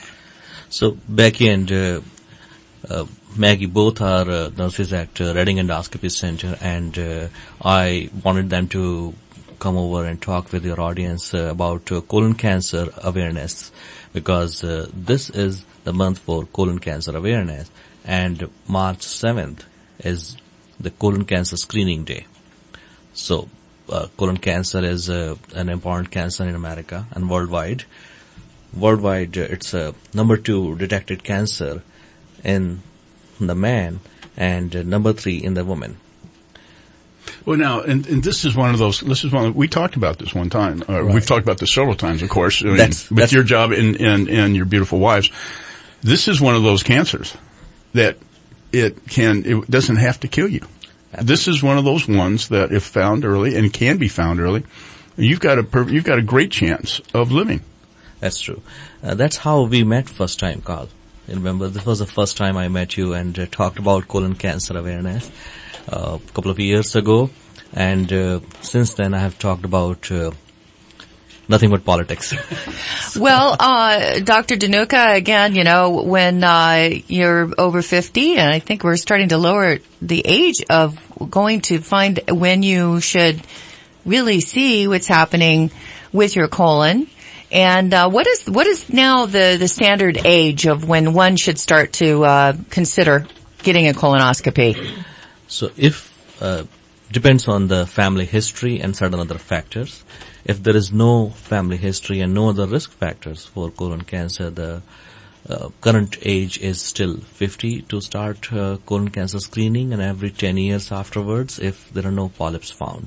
So Becky and uh, uh, Maggie both are uh, nurses at uh, Reading Endoscopy Center, and uh, I wanted them to come over and talk with your audience uh, about uh, colon cancer awareness, because uh, this is the month for colon cancer awareness, and March seventh is the colon cancer screening day. So uh, colon cancer is uh, an important cancer in America and worldwide. Worldwide, uh, it's a uh, number two detected cancer in the man, and uh, number three in the woman. Well, now, and, and this is one of those, this is one of, we talked about this one time. Uh, right. We've talked about this several times, of course, I mean, that's, with that's, your job and, and, and your beautiful wives. This is one of those cancers that it can, it doesn't have to kill you. Absolutely. This is one of those ones that if found early and can be found early, you've got a, you've got a great chance of living. That's true. Uh, that's how we met first time, Carl. You remember, this was the first time I met you and uh, talked about colon cancer awareness uh, a couple of years ago. And uh, since then I have talked about uh, nothing but politics. Well, uh, Doctor Dhanuka, again, you know, when uh, you're over fifty, and I think we're starting to lower the age of going to find when you should really see what's happening with your colon. And uh, what is what is now the, the standard age of when one should start to uh, consider getting a colonoscopy? So if, uh, depends on the family history and certain other factors. If there is no family history and no other risk factors for colon cancer, the uh, current age is still fifty to start uh, colon cancer screening, and every ten years afterwards if there are no polyps found.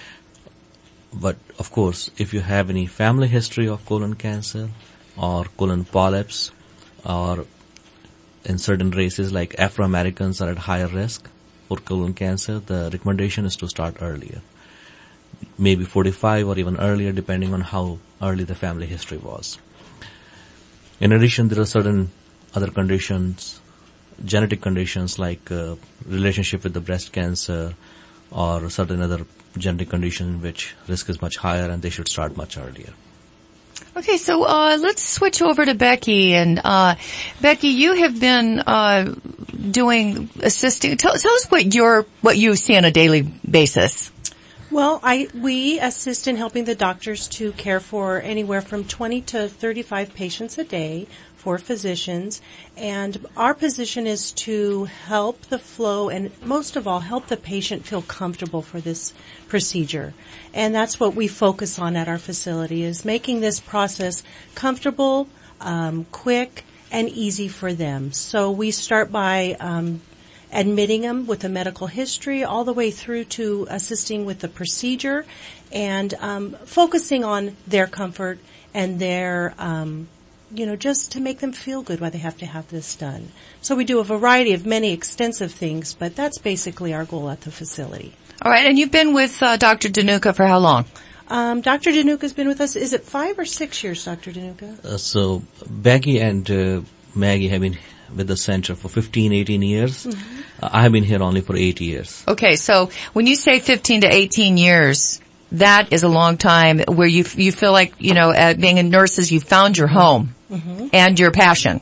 But of course, if you have any family history of colon cancer or colon polyps, or in certain races like Afro-Americans are at higher risk for colon cancer, the recommendation is to start earlier. Maybe forty-five or even earlier, depending on how early the family history was. In addition, there are certain other conditions, genetic conditions like uh, relationship with the breast cancer or certain other genetic condition in which risk is much higher, and they should start much earlier. Okay, so uh let's switch over to Becky. And uh Becky, you have been uh doing assisting. Tell, tell us what your what you see on a daily basis. Well, I we assist in helping the doctors to care for anywhere from twenty to thirty-five patients a day for physicians, and our position is to help the flow and most of all help the patient feel comfortable for this procedure. And that's what we focus on at our facility, is making this process comfortable, um, quick, and easy for them. So we start by um, admitting them with a medical history all the way through to assisting with the procedure and um, focusing on their comfort and their, um, you know, just to make them feel good while they have to have this done. So we do a variety of many extensive things, but that's basically our goal at the facility. All right, and you've been with uh, Doctor Danuka for how long? Um, Doctor Danuka's been with us, is it five or six years, Doctor Danuka? Uh, so Becky and uh, Maggie have been with the center for fifteen, eighteen years. Mm-hmm. Uh, I have been here only for eight years. Okay, so when you say fifteen to eighteen years, that is a long time where you you feel like, you know, uh, being a nurses, you found your home mm-hmm. and your passion.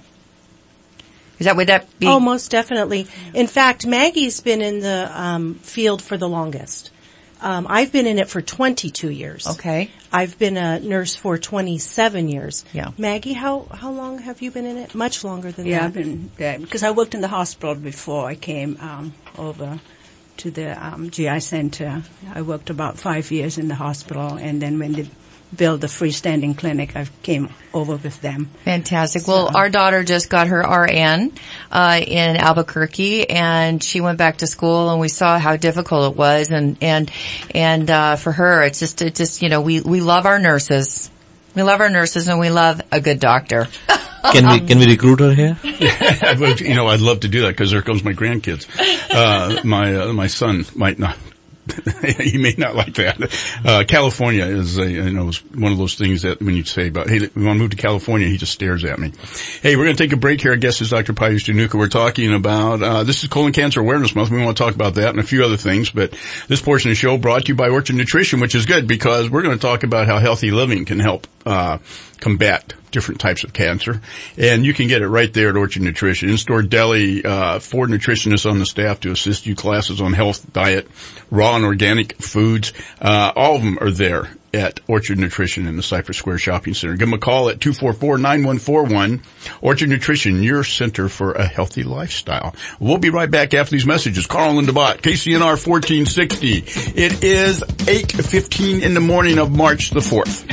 Is that, would that be? Oh, most definitely. In fact, Maggie's been in the um, field for the longest. Um, I've been in it for twenty-two years. Okay. I've been a nurse for twenty-seven years. Yeah. Maggie, how how long have you been in it? Much longer than yeah, that. Yeah, I've been there because I worked in the hospital before I came um, over to the um, G I center. I worked about five years in the hospital, and then when they built the freestanding clinic, I came over with them. Fantastic. So. Well, our daughter just got her R N uh, in Albuquerque, and she went back to school, and we saw how difficult it was, and and and uh, for her, it's just it just you know we we love our nurses, we love our nurses, and we love a good doctor. Can we can we recruit her here? Yeah, I'd love to, you know, I'd love to do that because there comes my grandkids. Uh, my uh, my son might not. He may not like that. Uh, California is a, you know, one of those things that when you say about, hey, we want to move to California, he just stares at me. Hey, we're going to take a break here. Our guest is Doctor Piyush Danuka. We're talking about, uh, this is Colon Cancer Awareness Month. We want to talk about that and a few other things, but this portion of the show brought to you by Orchard Nutrition, which is good because we're going to talk about how healthy living can help, uh, combat different types of cancer. And you can get it right there at Orchard Nutrition. In-store deli, uh, four nutritionists on the staff to assist you, classes on health, diet, raw and organic foods. Uh, all of them are there at Orchard Nutrition in the Cypress Square Shopping Center. Give them a call at two four four, nine one four one. Orchard Nutrition, your center for a healthy lifestyle. We'll be right back after these messages. Carl and DeBott, K C N R fourteen sixty. It is eight fifteen in the morning of March the fourth.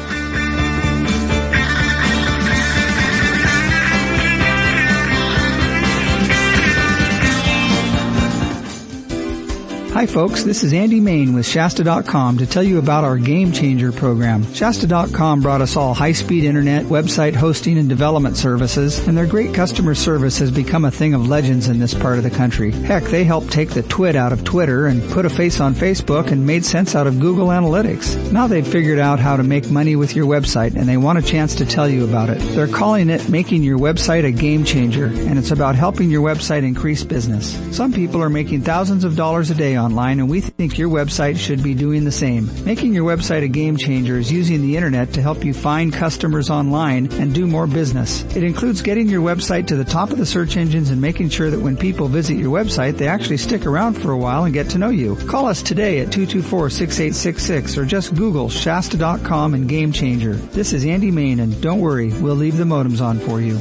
Hi folks, this is Andy Main with Shasta dot com to tell you about our Game Changer program. Shasta dot com brought us all high-speed internet, website hosting, and development services, and their great customer service has become a thing of legends in this part of the country. Heck, they helped take the twit out of Twitter and put a face on Facebook and made sense out of Google Analytics. Now they've figured out how to make money with your website, and they want a chance to tell you about it. They're calling it Making Your Website a Game Changer, and it's about helping your website increase business. Some people are making thousands of dollars a day on online, and we think your website should be doing the same. Making your website a game changer is using the internet to help you find customers online and do more business. It includes getting your website to the top of the search engines and making sure that when people visit your website, they actually stick around for a while and get to know you. Call us today at two two four, six eight six six or just Google Shasta dot com and Game Changer. This is Andy Main, and don't worry, we'll leave the modems on for you.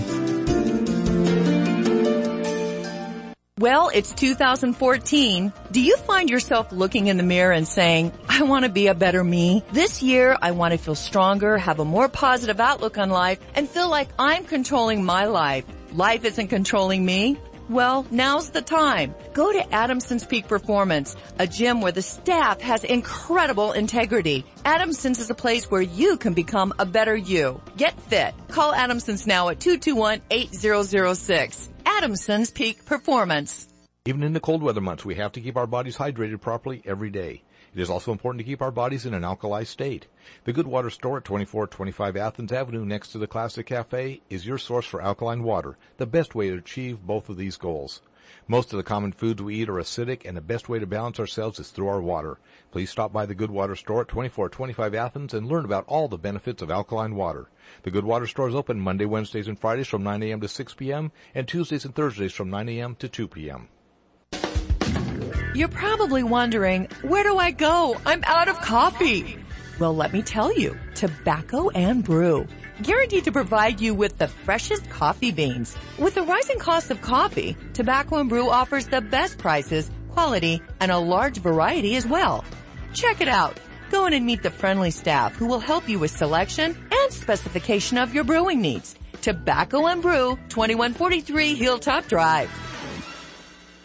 Well, it's two thousand fourteen. Do you find yourself looking in the mirror and saying, I want to be a better me? This year, I want to feel stronger, have a more positive outlook on life, and feel like I'm controlling my life. Life isn't controlling me. Well, now's the time. Go to Adamson's Peak Performance, a gym where the staff has incredible integrity. Adamson's is a place where you can become a better you. Get fit. Call Adamson's now at two two one, eight zero zero six. Adamson's Peak Performance. Even in the cold weather months, we have to keep our bodies hydrated properly every day. It is also important to keep our bodies in an alkali state. The Good Water Store at twenty-four twenty-five Athens Avenue next to the Classic Cafe is your source for alkaline water, the best way to achieve both of these goals. Most of the common foods we eat are acidic, and the best way to balance ourselves is through our water. Please stop by the Good Water Store at twenty-four twenty-five Athens and learn about all the benefits of alkaline water. The Good Water Store is open Monday, Wednesdays, and Fridays from nine a.m. to six p.m. and Tuesdays and Thursdays from nine a.m. to two p.m. You're probably wondering, where do I go? I'm out of coffee. Well, let me tell you, Tobacco and Brew. Guaranteed to provide you with the freshest coffee beans. With the rising cost of coffee, Tobacco and Brew offers the best prices, quality, and a large variety as well. Check it out. Go in and meet the friendly staff who will help you with selection and specification of your brewing needs. Tobacco and Brew, twenty-one forty-three Hilltop Drive.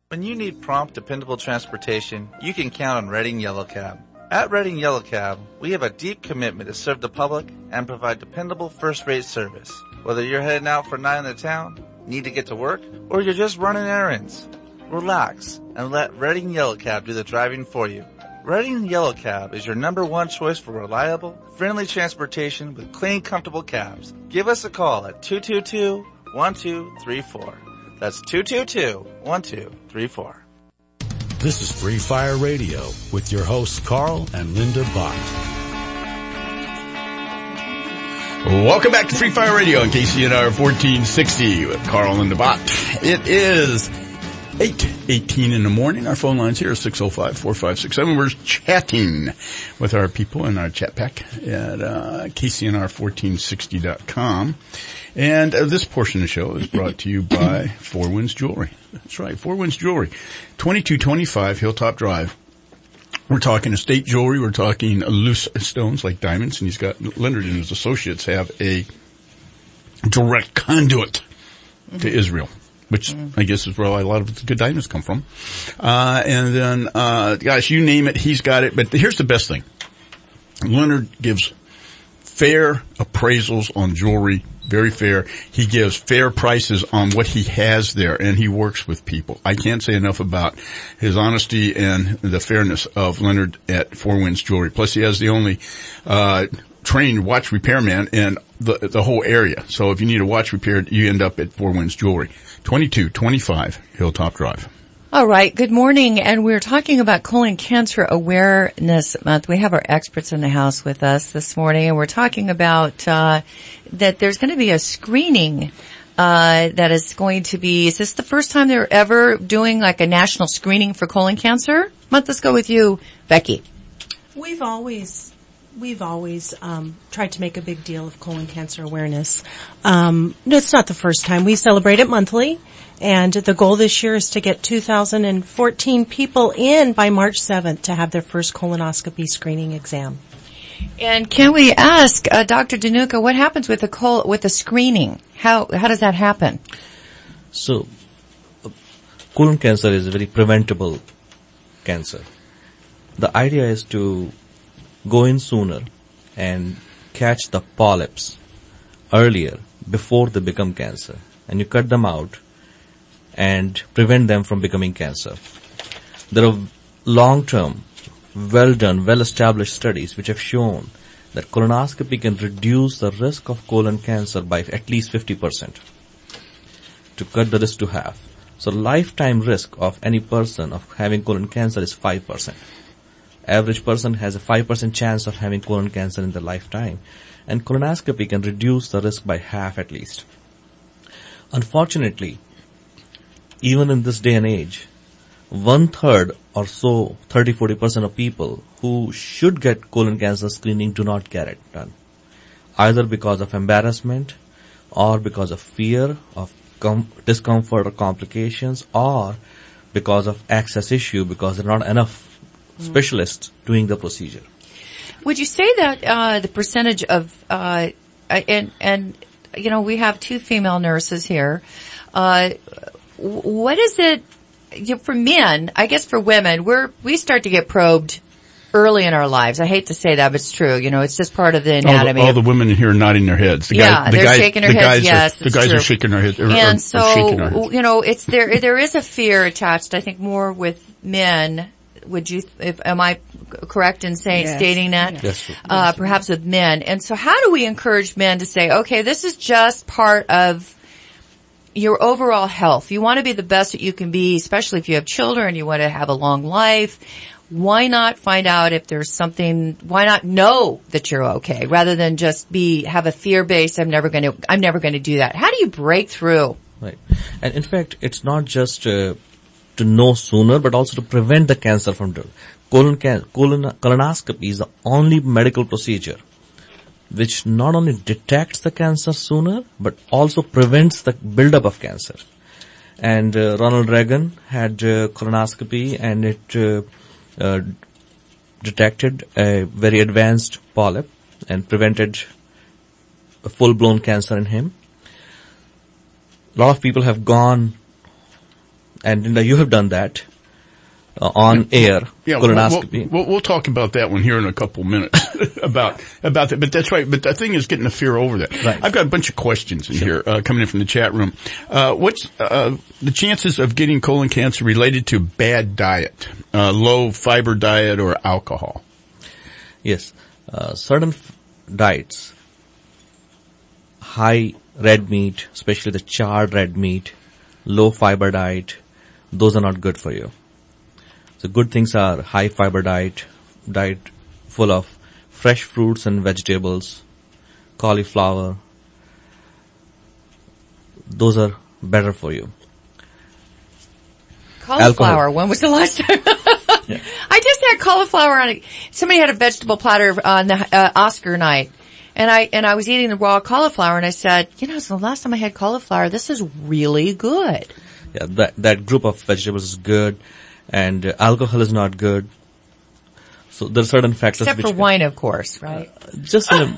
When you need prompt, dependable transportation, you can count on Reading Yellow Cab. At Reading Yellow Cab, we have a deep commitment to serve the public and provide dependable first-rate service. Whether you're heading out for a night in the town, need to get to work, or you're just running errands, relax and let Reading Yellow Cab do the driving for you. Reading Yellow Cab is your number one choice for reliable, friendly transportation with clean, comfortable cabs. Give us a call at two two two, one two three four. That's two two two, one two three four. This is Free Fire Radio with your hosts Carl and Linda Bott. Welcome back to Free Fire Radio on K C N R fourteen sixty with Carl and Linda Bott. It is eight eighteen in the morning. Our phone lines here are six oh five, four five six seven. We're chatting with our people in our chat pack at uh, K C N R fourteen sixty dot com. And uh, this portion of the show is brought to you by Four Winds Jewelry. That's right, Four Winds Jewelry, twenty-two twenty-five Hilltop Drive. We're talking estate jewelry. We're talking loose stones like diamonds. And he's got, Leonard and his associates have a direct conduit mm-hmm. to Israel, which mm-hmm. I guess is where a lot of the good diamonds come from. Uh, and then, uh, gosh, you name it, he's got it. But here's the best thing. Leonard gives fair appraisals on jewelry. Very fair. He gives fair prices on what he has there, and he works with people. I can't say enough about his honesty and the fairness of Leonard at Four Winds Jewelry. Plus, he has the only uh trained watch repairman in the the whole area. So if you need a watch repaired, you end up at Four Winds Jewelry, twenty-two twenty-five Hilltop Drive. All right. Good morning. And we're talking about Colon Cancer Awareness Month. We have our experts in the house with us this morning, and we're talking about uh that there's going to be a screening uh that is going to be, is this the first time they're ever doing like a national screening for colon cancer month? Let's go with you, Becky. We've always We've always um tried to make a big deal of colon cancer awareness. Um no, it's not the first time. We celebrate it monthly. And the goal this year is to get two thousand fourteen people in by March seventh to have their first colonoscopy screening exam. And can we ask uh, Doctor Danuka, what happens with the col- with the screening? How how does that happen? So, uh, colon cancer is a very preventable cancer. The idea is to go in sooner and catch the polyps earlier before they become cancer, and you cut them out and prevent them from becoming cancer. There are long-term, well-done, well-established studies which have shown that colonoscopy can reduce the risk of colon cancer by at least fifty percent, to cut the risk to half. So lifetime risk of any person of having colon cancer is five percent. Average person has a five percent chance of having colon cancer in their lifetime, and colonoscopy can reduce the risk by half at least. Unfortunately, even in this day and age, one third or so, thirty to forty percent of people who should get colon cancer screening do not get it done, either because of embarrassment or because of fear of com- discomfort or complications, or because of access issue, because there are not enough mm. specialists doing the procedure. Would you say that uh the percentage of uh and and you know, we have two female nurses here, uh what is it, you know, for men, I guess for women, we're, we start to get probed early in our lives. I hate to say that, but it's true. You know, it's just part of the anatomy. All the, all the women here are nodding their heads. The yeah, guy, the they're guys, shaking their the heads, guys yes. Are, the guys true. are shaking their heads. Or, and or, so, or shaking their heads. you know, it's there, there is a fear attached, I think, more with men. Would you, if, am I correct in saying, yes. stating that? Yes. Uh, perhaps with men. And so how do we encourage men to say, okay, this is just part of your overall health. You want to be the best that you can be, especially if you have children, you want to have a long life. Why not find out if there's something, why not know that you're okay rather than just be, have a fear base, I'm never going to, I'm never going to do that. How do you break through? Right. And in fact, it's not just uh, to know sooner, but also to prevent the cancer from doing. Colon, can, colon, colonoscopy is the only medical procedure which not only detects the cancer sooner, but also prevents the buildup of cancer. And uh, Ronald Reagan had uh, colonoscopy, and it uh, uh, detected a very advanced polyp and prevented a full-blown cancer in him. A lot of people have gone and you know, you have done that uh, on air, yeah, colonoscopy. We'll, we'll, we'll talk about that one here in a couple minutes about about that. But that's right. But the thing is getting the fear over that. Right. I've got a bunch of questions in sure. here uh, coming in from the chat room. Uh, what's uh, the chances of getting colon cancer related to bad diet, uh, low fiber diet, or alcohol? Yes, uh, certain f- diets, high red meat, especially the charred red meat, low fiber diet, those are not good for you. So good things are high fiber diet, diet full of fresh fruits and vegetables, cauliflower. Those are better for you. Cauliflower. Alcohol. When was the last time? Yeah. I just had cauliflower on it. Somebody had a vegetable platter on the uh, Oscar night. And I, and I was eating the raw cauliflower and I said, you know, it's the last time I had cauliflower. This is really good. Yeah, that, that group of vegetables is good, and uh, alcohol is not good. So there are certain factors. Except which for can, wine, of course, right? Uh, just in a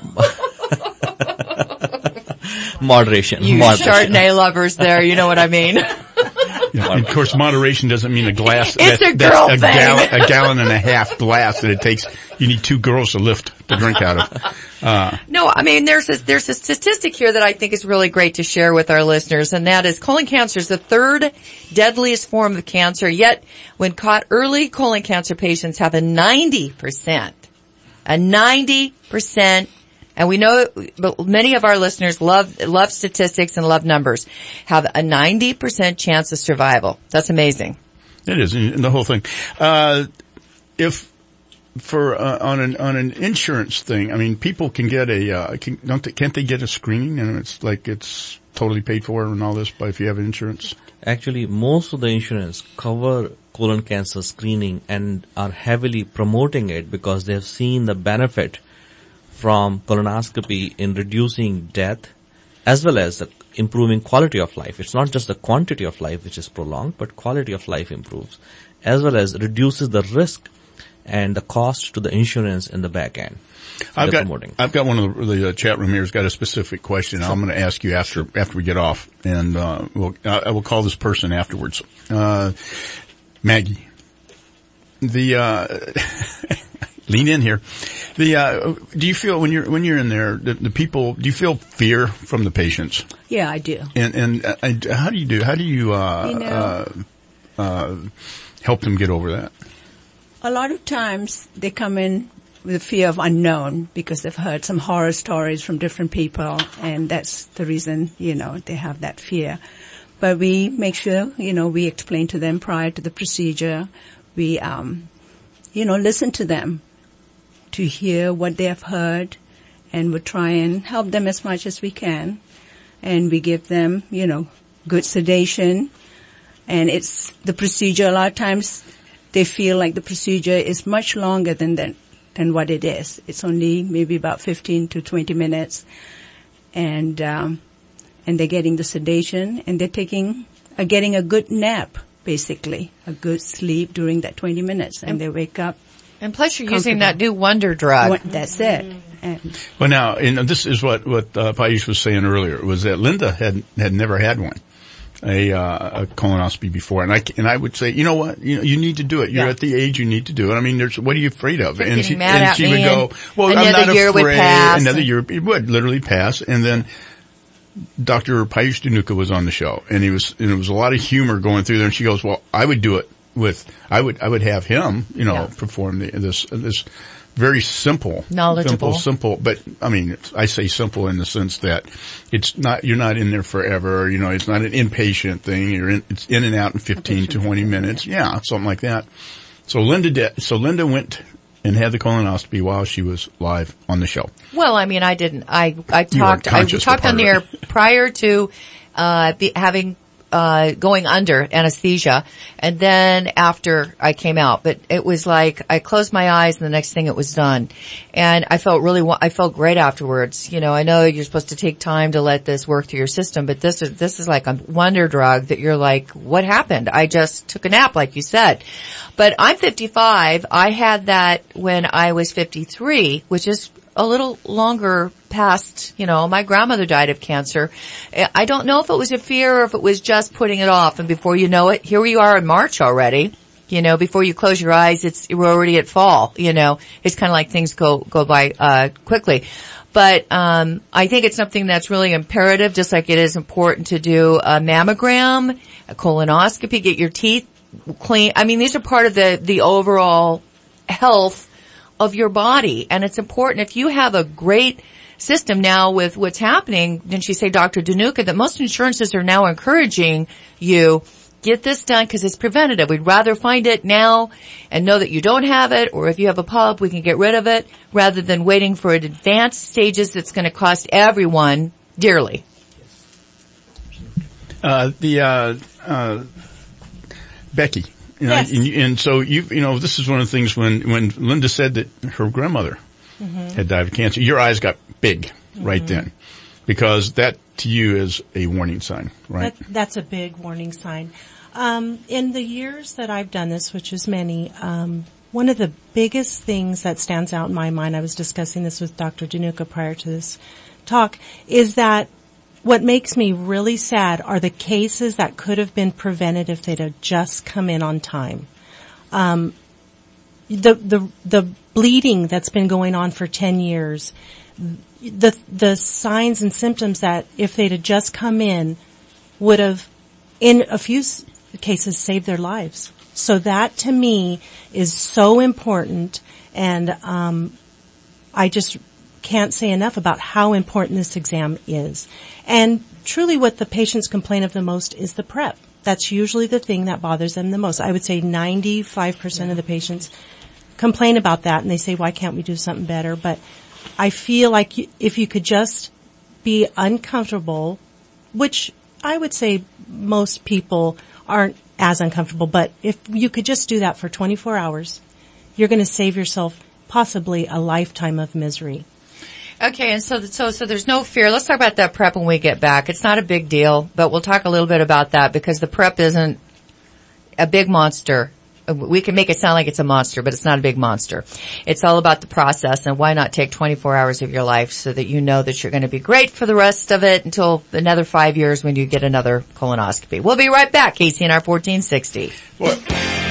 moderation. You moderation. Chardonnay lovers there, you know what I mean. Yeah, and of course, moderation doesn't mean a glass. It's that, a girl that's a thing. gallon, a gallon and a half glass that it takes. You need two girls to lift the drink out of. Uh, No, I mean, there's a, there's a statistic here that I think is really great to share with our listeners, and that is colon cancer is the third deadliest form of cancer, yet when caught early, colon cancer patients have a ninety percent, a ninety percent, and we know, but many of our listeners love, love statistics and love numbers, have a ninety percent chance of survival. That's amazing. it is, and the whole thing. Uh, if, For uh, on an on an insurance thing, I mean, people can get a uh, can, don't they, can't they get a screening and it's like it's totally paid for and all this, but if you have insurance, Actually, most of the insurance cover colon cancer screening and are heavily promoting it because they have seen the benefit from colonoscopy in reducing death as well as improving quality of life. It's not just the quantity of life which is prolonged, but quality of life improves, as well as reduces the risk and the cost to the insurance in the back end. I've got, I've got one of the, the uh, chat room here has got a specific question. Sure. I'm going to ask you after, after we get off, and, uh, we'll, I, I will call this person afterwards. Uh, Maggie. The, uh, lean in here. The, uh, do you feel when you're, when you're in there, the, the people, do you feel fear from the patients? Yeah, I do. And, and, uh, how do you do, how do you, uh, you know, uh, uh, help them get over that? A lot of times they come in with a fear of unknown because they've heard some horror stories from different people, and that's the reason, you know, they have that fear. But we make sure, you know, we explain to them prior to the procedure. We, um, you know, listen to them to hear what they have heard, and we try and help them as much as we can. And we give them, you know, good sedation. And it's the procedure. A lot of times they feel like the procedure is much longer than that. than what it is. It's only maybe about fifteen to twenty minutes, and um, and they're getting the sedation, and they're taking, are getting a good nap, basically, a good sleep during that twenty minutes, and, and they wake up. And plus, you're using that new wonder drug. What, that's it. And well, now, and this is what what uh, Payush was saying earlier, was that Linda had had never had one. A, uh, a colonoscopy before, and I and I would say, you know what, you know, you need to do it. You're yeah. at the age you need to do it. I mean, there's what are you afraid of? You're and she mad and she would go, well, I'm not year afraid. Would pass another and... year it would literally pass, and then Doctor Payush Dhanuka was on the show, and he was, and it was a lot of humor going through there. And she goes, well, I would do it with, I would, I would have him, you know, yeah. perform the, this this. Very simple, knowledgeable, simple, simple. But I mean, I say simple in the sense that it's not, you're not in there forever. You know, it's not an inpatient thing. You're in, it's in and out in fifteen to twenty minutes. Yeah, something like that. So Linda did, so Linda went and had the colonoscopy while she was live on the show. Well, I mean, I didn't, I, I talked, I talked on the air prior to, uh, be, having Uh, going under anesthesia, and then after I came out. But it was like I closed my eyes and the next thing it was done. And I felt really, I felt great afterwards. You know, I know you're supposed to take time to let this work through your system, but this is, this is like a wonder drug that you're like, what happened? I just took a nap, like you said. But I'm fifty-five. I had that when I was fifty-three, which is a little longer past, you know, my grandmother died of cancer. I don't know if it was a fear or if it was just putting it off. And before you know it, here we are in March already. You know, before you close your eyes, it's, we're already at fall. You know, it's kind of like things go, go by, uh, quickly. But, um, I think it's something that's really imperative, just like it is important to do a mammogram, a colonoscopy, get your teeth clean. I mean, these are part of the, the overall health of your body. And it's important. If you have a great system now with what's happening, didn't she say, Doctor Danuka, that most insurances are now encouraging you, get this done because it's preventative. We'd rather find it now and know that you don't have it, or if you have a polyp, we can get rid of it, rather than waiting for it advanced stages that's going to cost everyone dearly. Uh, the, uh, uh, Becky. You know, yes. and, and so you, you know, this is one of the things when, when Linda said that her grandmother mm-hmm. had died of cancer, your eyes got big mm-hmm. right then, because that to you is a warning sign, right? That, that's a big warning sign. Um, in the years that I've done this, which is many, um, one of the biggest things that stands out in my mind, I was discussing this with Doctor Danuka prior to this talk, is that what makes me really sad are the cases that could have been prevented if they'd have just come in on time. Um, the, the, the bleeding that's been going on for ten years, the, the signs and symptoms that if they'd have just come in would have, in a few cases, saved their lives. So that to me is so important, and, um, I just can't say enough about how important this exam is. And truly what the patients complain of the most is the prep. That's usually the thing that bothers them the most. I would say ninety-five percent of the patients complain about that, and they say, why can't we do something better? But I feel like you, if you could just be uncomfortable, which I would say most people aren't as uncomfortable, but if you could just do that for twenty-four hours, you're going to save yourself possibly a lifetime of misery. Okay, and so, so, so there's no fear. Let's talk about that prep when we get back. It's not a big deal, but we'll talk a little bit about that because the prep isn't a big monster. We can make it sound like it's a monster, but it's not a big monster. It's all about the process, and why not take twenty-four hours of your life so that you know that you're going to be great for the rest of it until another five years when you get another colonoscopy. We'll be right back. K C N R fourteen sixty. What?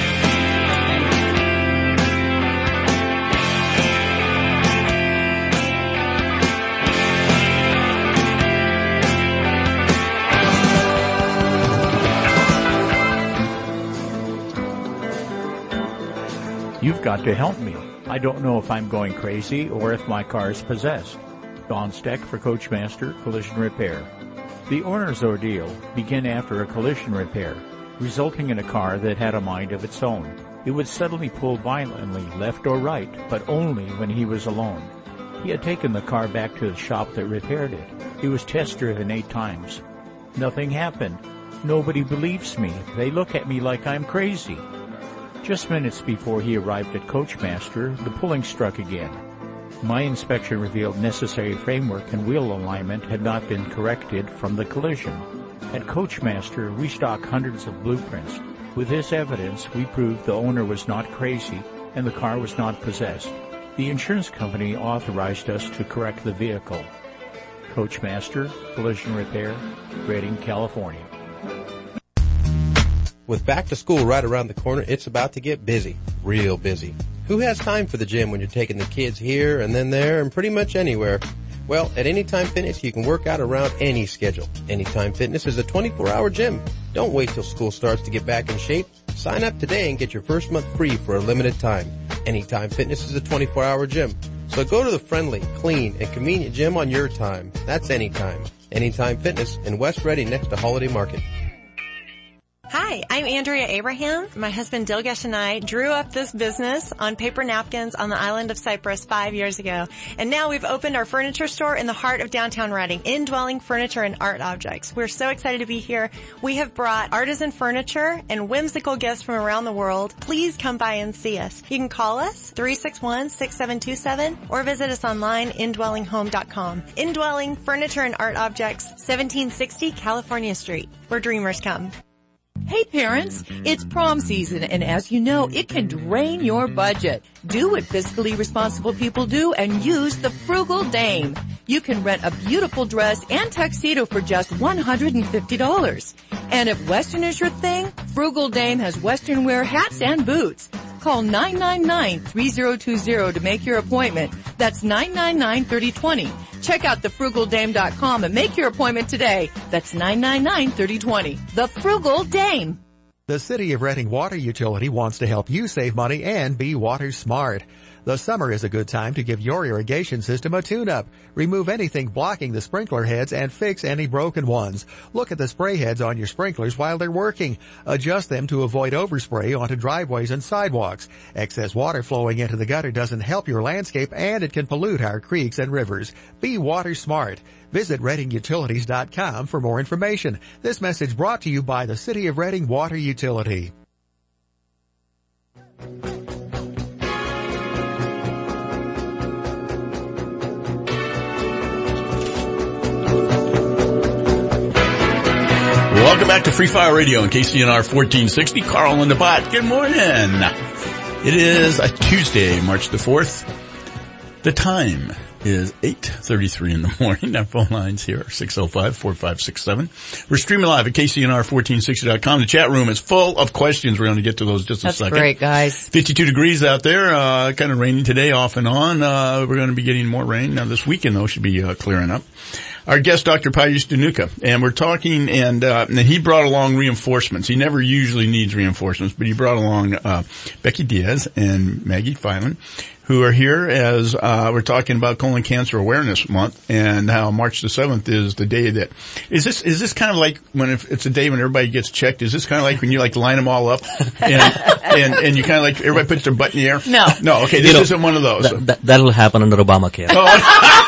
You've got to help me. I don't know if I'm going crazy or if my car is possessed. Don Steck for Coachmaster Collision Repair. The owner's ordeal began after a collision repair, resulting in a car that had a mind of its own. It would suddenly pull violently left or right, but only when he was alone. He had taken the car back to the shop that repaired it. It was test-driven eight times. Nothing happened. Nobody believes me. They look at me like I'm crazy. Just minutes before he arrived at Coachmaster, the pulling struck again. My inspection revealed necessary framework and wheel alignment had not been corrected from the collision. At Coachmaster, we stock hundreds of blueprints. With this evidence, we proved the owner was not crazy and the car was not possessed. The insurance company authorized us to correct the vehicle. Coachmaster Collision Repair, Redding, California. With back to school right around the corner, it's about to get busy. Real busy. Who has time for the gym when you're taking the kids here and then there and pretty much anywhere? Well, at Anytime Fitness, you can work out around any schedule. Anytime Fitness is a twenty-four hour gym. Don't wait till school starts to get back in shape. Sign up today and get your first month free for a limited time. Anytime Fitness is a twenty-four hour gym. So go to the friendly, clean, and convenient gym on your time. That's Anytime. Anytime Fitness in West Reading next to Holiday Market. Hi, I'm Andrea Abraham. My husband Dilgesh and I drew up this business on paper napkins on the island of Cyprus five years ago. And now we've opened our furniture store in the heart of downtown Reading, Indwelling Furniture and Art Objects. We're so excited to be here. We have brought artisan furniture and whimsical gifts from around the world. Please come by and see us. You can call us three six one, six seven two seven or visit us online, indwelling home dot com. Indwelling Furniture and Art Objects, seventeen sixty California Street, where dreamers come. Hey parents, it's prom season, and as you know, it can drain your budget. Do what fiscally responsible people do and use the Frugal Dame. You can rent a beautiful dress and tuxedo for just one hundred fifty dollars. And if Western is your thing, Frugal Dame has Western wear hats and boots. Call nine nine nine, three zero two zero to make your appointment. That's nine nine nine, three zero two zero. Check out the frugal dame dot com and make your appointment today. That's nine nine nine, three zero two zero. The Frugal Dame. The City of Reading Water Utility wants to help you save money and be water smart. The summer is a good time to give your irrigation system a tune-up. Remove anything blocking the sprinkler heads and fix any broken ones. Look at the spray heads on your sprinklers while they're working. Adjust them to avoid overspray onto driveways and sidewalks. Excess water flowing into the gutter doesn't help your landscape, and it can pollute our creeks and rivers. Be water smart. Visit reading utilities dot com for more information. This message brought to you by the City of Reading Water Utility. Welcome back to Free Fire Radio on K C N R fourteen sixty. Carl and the Bot. Good morning. It is a Tuesday, March the fourth. The time is eight thirty-three in the morning. Our phone lines here are six oh five, four five six seven. We're streaming live at K C N R fourteen sixty dot com. The chat room is full of questions. We're going to get to those just That's a second. That's great, guys. fifty-two degrees out there. Uh, kind of raining today off and on. Uh, we're going to be getting more rain. Now this weekend though should be uh, clearing up. Our guest, Doctor Payush Dhanuka, and we're talking, and, uh, and he brought along reinforcements. He never usually needs reinforcements, but he brought along, uh, Becky Diaz and Maggie Filan, who are here as, uh, we're talking about Colon Cancer Awareness Month and how March the seventh is the day that, is this, is this kind of like when if it's a day when everybody gets checked? Is this kind of like when you like line them all up and, and, and you kind of like, everybody puts their butt in the air? No. No, okay, this you know, isn't one of those. That, that, that'll happen under Obamacare. Oh.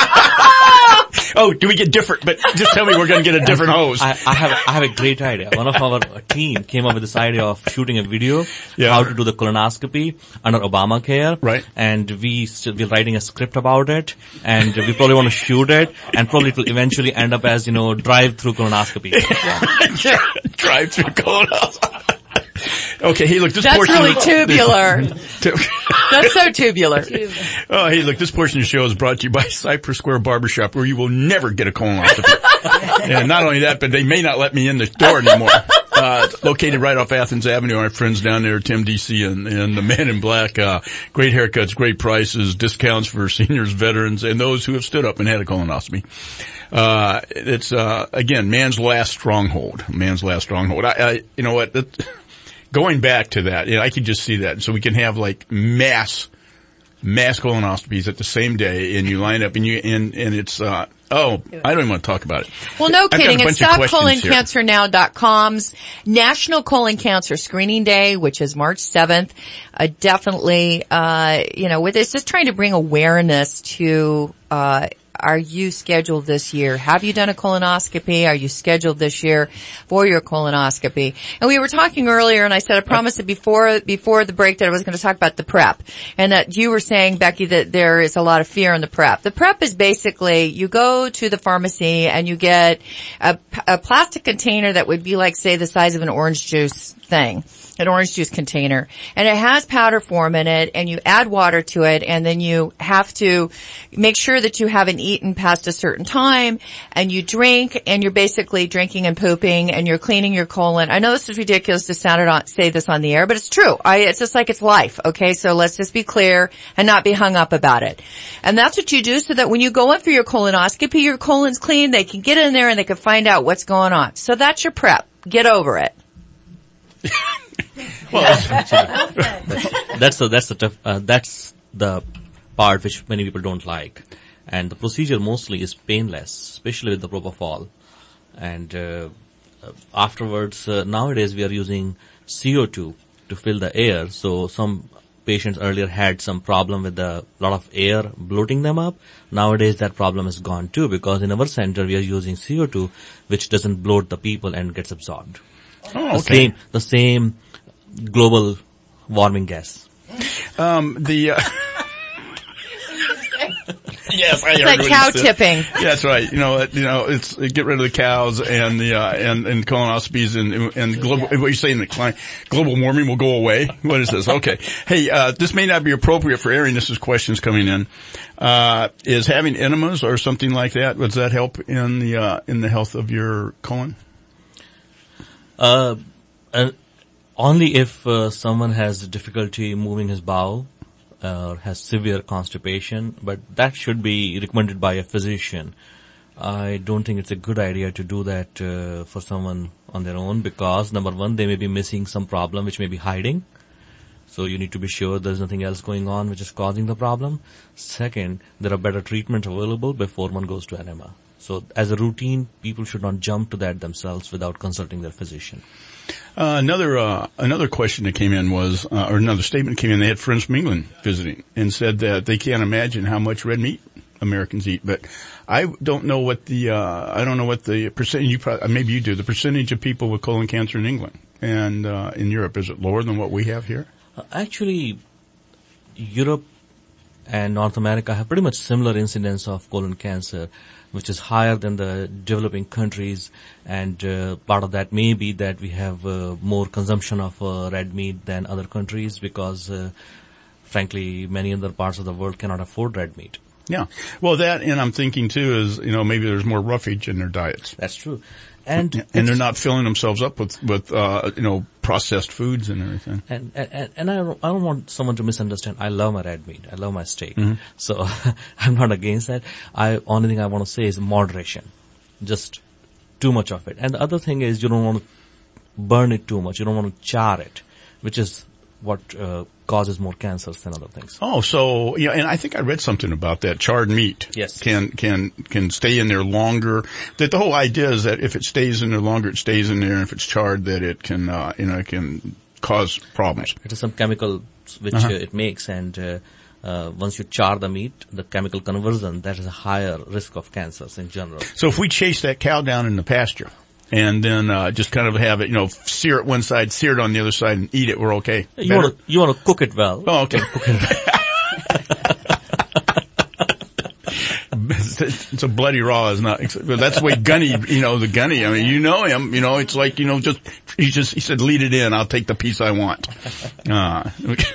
Oh, do we get different? But just tell me we're going to get a different hose. I, I have I have a great idea. One of our team came up with this idea of shooting a video, yeah. how to do the colonoscopy under Obamacare. Right. And we st- we're writing a script about it, and we probably want to shoot it, and probably it will eventually end up as, you know, drive-through colonoscopy. Yeah. Drive-through colonoscopy. Okay, hey, look, this That's portion really of, tubular. That's so tubular. Oh, hey, look, this portion of the show is brought to you by Cypress Square Barbershop, where you will never get a colonoscopy. And not only that, but they may not let me in the door anymore. Uh, located right off Athens Avenue. Our friends down there, Tim D C and, and the Man in Black. Uh, great haircuts, great prices, discounts for seniors, veterans, and those who have stood up and had a colonoscopy. Uh, it's, uh, again, man's last stronghold. Man's last stronghold. I, I you know what? That, Going back to that, you know, I could just see that. So we can have like mass, mass colonoscopies at the same day, and you line up, and you and and it's uh oh, I don't even want to talk about it. Well, no I've kidding. It's stop colon here. cancer now dot com's National Colon Cancer Screening Day, which is March seventh. Uh, definitely, uh, you know, with it's just trying to bring awareness to. uh Are you scheduled this year? Have you done a colonoscopy? Are you scheduled this year for your colonoscopy? And we were talking earlier, and I said I promised it before before the break that I was going to talk about the PrEP, and that you were saying, Becky, that there is a lot of fear in the PrEP. The PrEP is basically you go to the pharmacy and you get a, a plastic container that would be like, say, the size of an orange juice thing. An orange juice container, and it has powder form in it, and you add water to it, and then you have to make sure that you haven't eaten past a certain time, and you drink, and you're basically drinking and pooping, and you're cleaning your colon. I know this is ridiculous to sound it on, say this on the air, but it's true. I, it's just like it's life, okay? So let's just be clear and not be hung up about it. And that's what you do so that when you go in for your colonoscopy, your colon's clean, they can get in there and they can find out what's going on. So that's your PrEP. Get over it. Well, that's, that's the that's the tough, uh, that's the part which many people don't like, and the procedure mostly is painless, especially with the propofol. And uh, afterwards, uh, nowadays we are using C O two to fill the air. So some patients earlier had some problem with a lot of air bloating them up. Nowadays that problem is gone too, because in our center we are using C O two, which doesn't bloat the people and gets absorbed. Oh, the okay. same, the same global warming gas. Um, the, uh, Yes, I It's like cow said, tipping. Yeah, that's right. You know, you know, it's get rid of the cows and the uh, and and colonoscopies and and global. What you saying? The global warming will go away. What is this? Okay. Hey, uh, this may not be appropriate for airing. This is questions coming in. Uh, is having enemas or something like that, does that help in the, uh, in the health of your colon? Uh, uh only if, uh, someone has difficulty moving his bowel, uh, or has severe constipation, but that should be recommended by a physician. I don't think it's a good idea to do that, uh, for someone on their own because number one, they may be missing some problem which may be hiding. So you need to be sure there's nothing else going on which is causing the problem. Second, there are better treatments available before one goes to enema. So as a routine, people should not jump to that themselves without consulting their physician. Uh, another, uh, another question that came in was, uh, or another statement came in, they had friends from England visiting and said that they can't imagine how much red meat Americans eat, but I don't know what the, uh, I don't know what the percentage, you probably, maybe you do, the percentage of people with colon cancer in England and, uh, in Europe. Is it lower than what we have here? Uh, actually, Europe and North America have pretty much similar incidence of colon cancer, which is higher than the developing countries, and uh, part of that may be that we have uh, more consumption of uh, red meat than other countries because, uh, frankly, many other parts of the world cannot afford red meat. Yeah. Well, that, and I'm thinking too is, you know, maybe there's more roughage in their diets. That's true. And, and they're not filling themselves up with, with, uh, you know, processed foods and everything. And, and, and I don't, I don't want someone to misunderstand. I love my red meat. I love my steak. Mm-hmm. So I'm not against that. I, only thing I want to say is moderation. Just too much of it. And the other thing is you don't want to burn it too much. You don't want to char it, which is what, uh, causes more cancers than other things. Oh, so, yeah, and I think I read something about that. Charred meat. Yes. Can, can, can stay in there longer. That the whole idea is that if it stays in there longer, it stays in there, and if it's charred, that it can, uh, you know, it can cause problems. Right. It is some chemical which uh-huh. uh, it makes, and, uh, uh, once you char the meat, the chemical conversion, that is a higher risk of cancers in general. So if we chase that cow down in the pasture, and then, uh, just kind of have it, you know, sear it one side, sear it on the other side, and eat it, we're okay. You want to, you want to cook it well. Oh, okay. Cook it It's a bloody raw, is not, that's the way Gunny, you know, the Gunny, I mean, you know him, you know, it's like, you know, just, he just, he said, lead it in, I'll take the piece I want. Uh,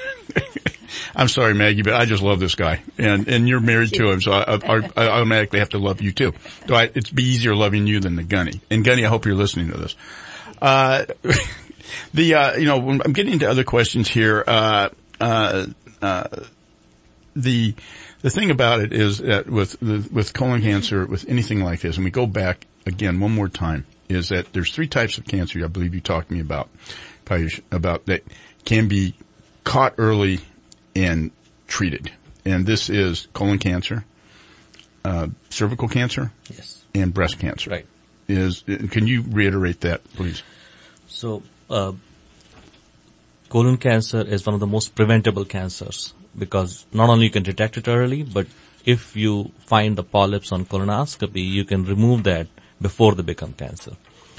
I'm sorry, Maggie, but I just love this guy. And, and you're married to him, so I, I, I automatically have to love you too. So I, it's be easier loving you than the Gunny. And Gunny, I hope you're listening to this. Uh, the, uh, you know, when I'm getting into other questions here, uh, uh, uh, the, the thing about it is that with, with colon cancer, with anything like this, and we go back again one more time, is that there's three types of cancer I believe you talked to me about, probably about that can be caught early and treated. And this is colon cancer, uh, cervical cancer, yes, and breast cancer. Right. Is, can you reiterate that, please? So, uh, colon cancer is one of the most preventable cancers because not only you can detect it early, but if you find the polyps on colonoscopy, you can remove that before they become cancer.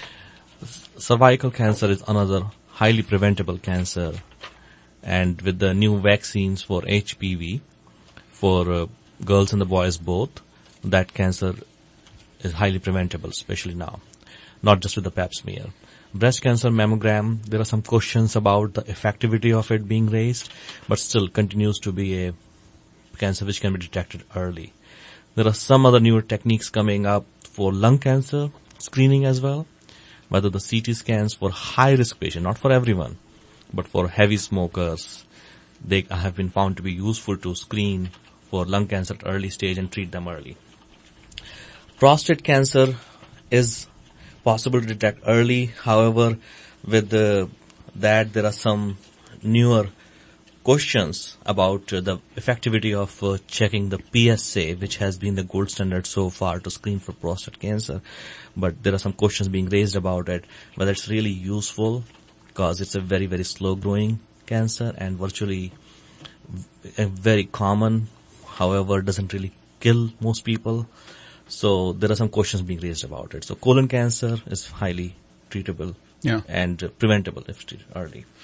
Cervical cancer is another highly preventable cancer. And with the new vaccines for H P V, for uh, girls and the boys both, that cancer is highly preventable, especially now, not just with the pap smear. Breast cancer mammogram, there are some questions about the effectivity of it being raised, but still continues to be a cancer which can be detected early. There are some other newer techniques coming up for lung cancer screening as well, whether the C T scans for high-risk patients, not for everyone, but for heavy smokers, they have been found to be useful to screen for lung cancer at early stage and treat them early. Prostate cancer is possible to detect early. However, with the, that there are some newer questions about uh, the effectivity of uh, checking the P S A, which has been the gold standard so far to screen for prostate cancer. But there are some questions being raised about it, whether it's really useful, because it's a very, very slow-growing cancer and virtually v- very common, however, doesn't really kill most people. So there are some questions being raised about it. So colon cancer is highly treatable yeah. and uh, preventable if treated early.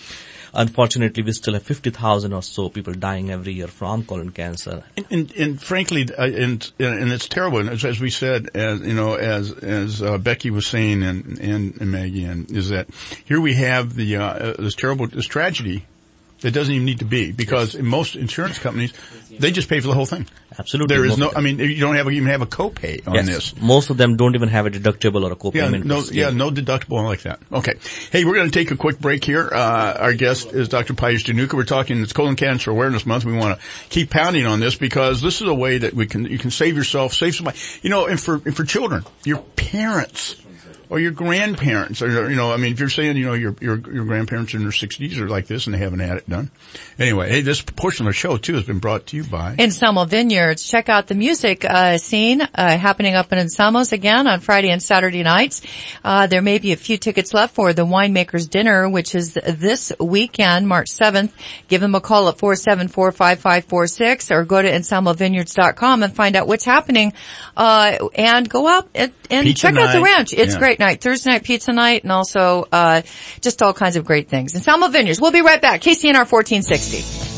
unfortunately, we still have fifty thousand or so people dying every year from colon cancer. And, and, and frankly, uh, and, and it's terrible. And as, as we said, as, you know, as, as, uh, Becky was saying and, and, and Maggie, and is that here we have the, uh, this terrible, this tragedy that doesn't even need to be, because in most insurance companies, they just pay for the whole thing. Absolutely. There is no, I mean, you don't have, even have a copay on yes. this. Most of them don't even have a deductible or a copayment. Yeah, no, yeah, no deductible like that. Okay. Hey, we're going to take a quick break here. Uh, our guest is Doctor Pius Januka. We're talking, it's Colon Cancer Awareness Month. We want to keep pounding on this because this is a way that we can, you can save yourself, save somebody. You know, and for, and for children, your parents, or your grandparents, or, you know, I mean, if you're saying, you know, your, your, your grandparents in their sixties are like this and they haven't had it done. Anyway, hey, this portion of the show too has been brought to you by Anselmo Vineyards. Check out the music, uh, scene, uh, happening up in Anselmo's again on Friday and Saturday nights. Uh, there may be a few tickets left for the Winemaker's Dinner, which is this weekend, March seventh. Give them a call at four seven four, five five four six or go to anselmo vineyards dot com and find out what's happening, uh, and go out and, and check night. out the ranch. It's yeah. great night, Thursday night pizza night, and also, uh, just all kinds of great things. Anselmo Vineyards. We'll be right back. K C N R fourteen sixty.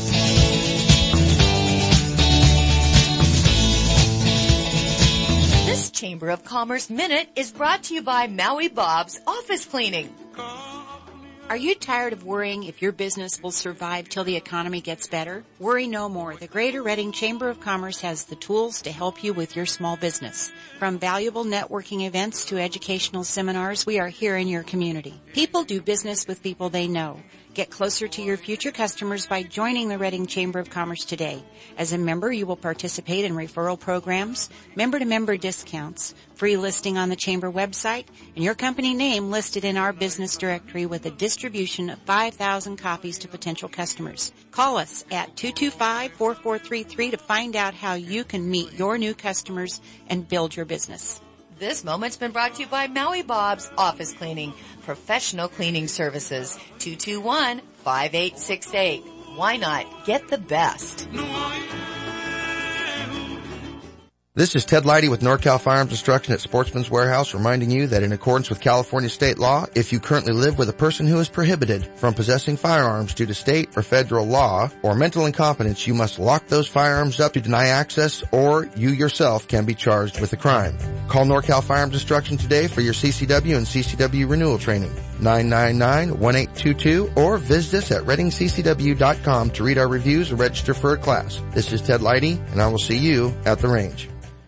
This Chamber of Commerce Minute is brought to you by Maui Bob's Office Cleaning. Are you tired of worrying if your business will survive till the economy gets better? Worry no more. The Greater Reading Chamber of Commerce has the tools to help you with your small business. From valuable networking events to educational seminars, we are here in your community. People do business with people they know. Get closer to your future customers by joining the Reading Chamber of Commerce today. As a member, you will participate in referral programs, member-to-member discounts, free listing on the Chamber website, and your company name listed in our business directory with a distribution of five thousand copies to potential customers. Call us at two two five, four four three three to find out how you can meet your new customers and build your business. This moment's been brought to you by Maui Bob's Office Cleaning, professional cleaning services, two two one, five eight six eight. Why not get the best? This is Ted Leidy with NorCal Firearms Destruction at Sportsman's Warehouse, reminding you that in accordance with California state law, if you currently live with a person who is prohibited from possessing firearms due to state or federal law or mental incompetence, you must lock those firearms up to deny access, or you yourself can be charged with a crime. Call NorCal Firearms Destruction today for your C C W and C C W renewal training. nine nine nine, one eight two two or visit us at reading c c w dot com to read our reviews and register for a class. This is Ted Leidy, and I will see you at the range.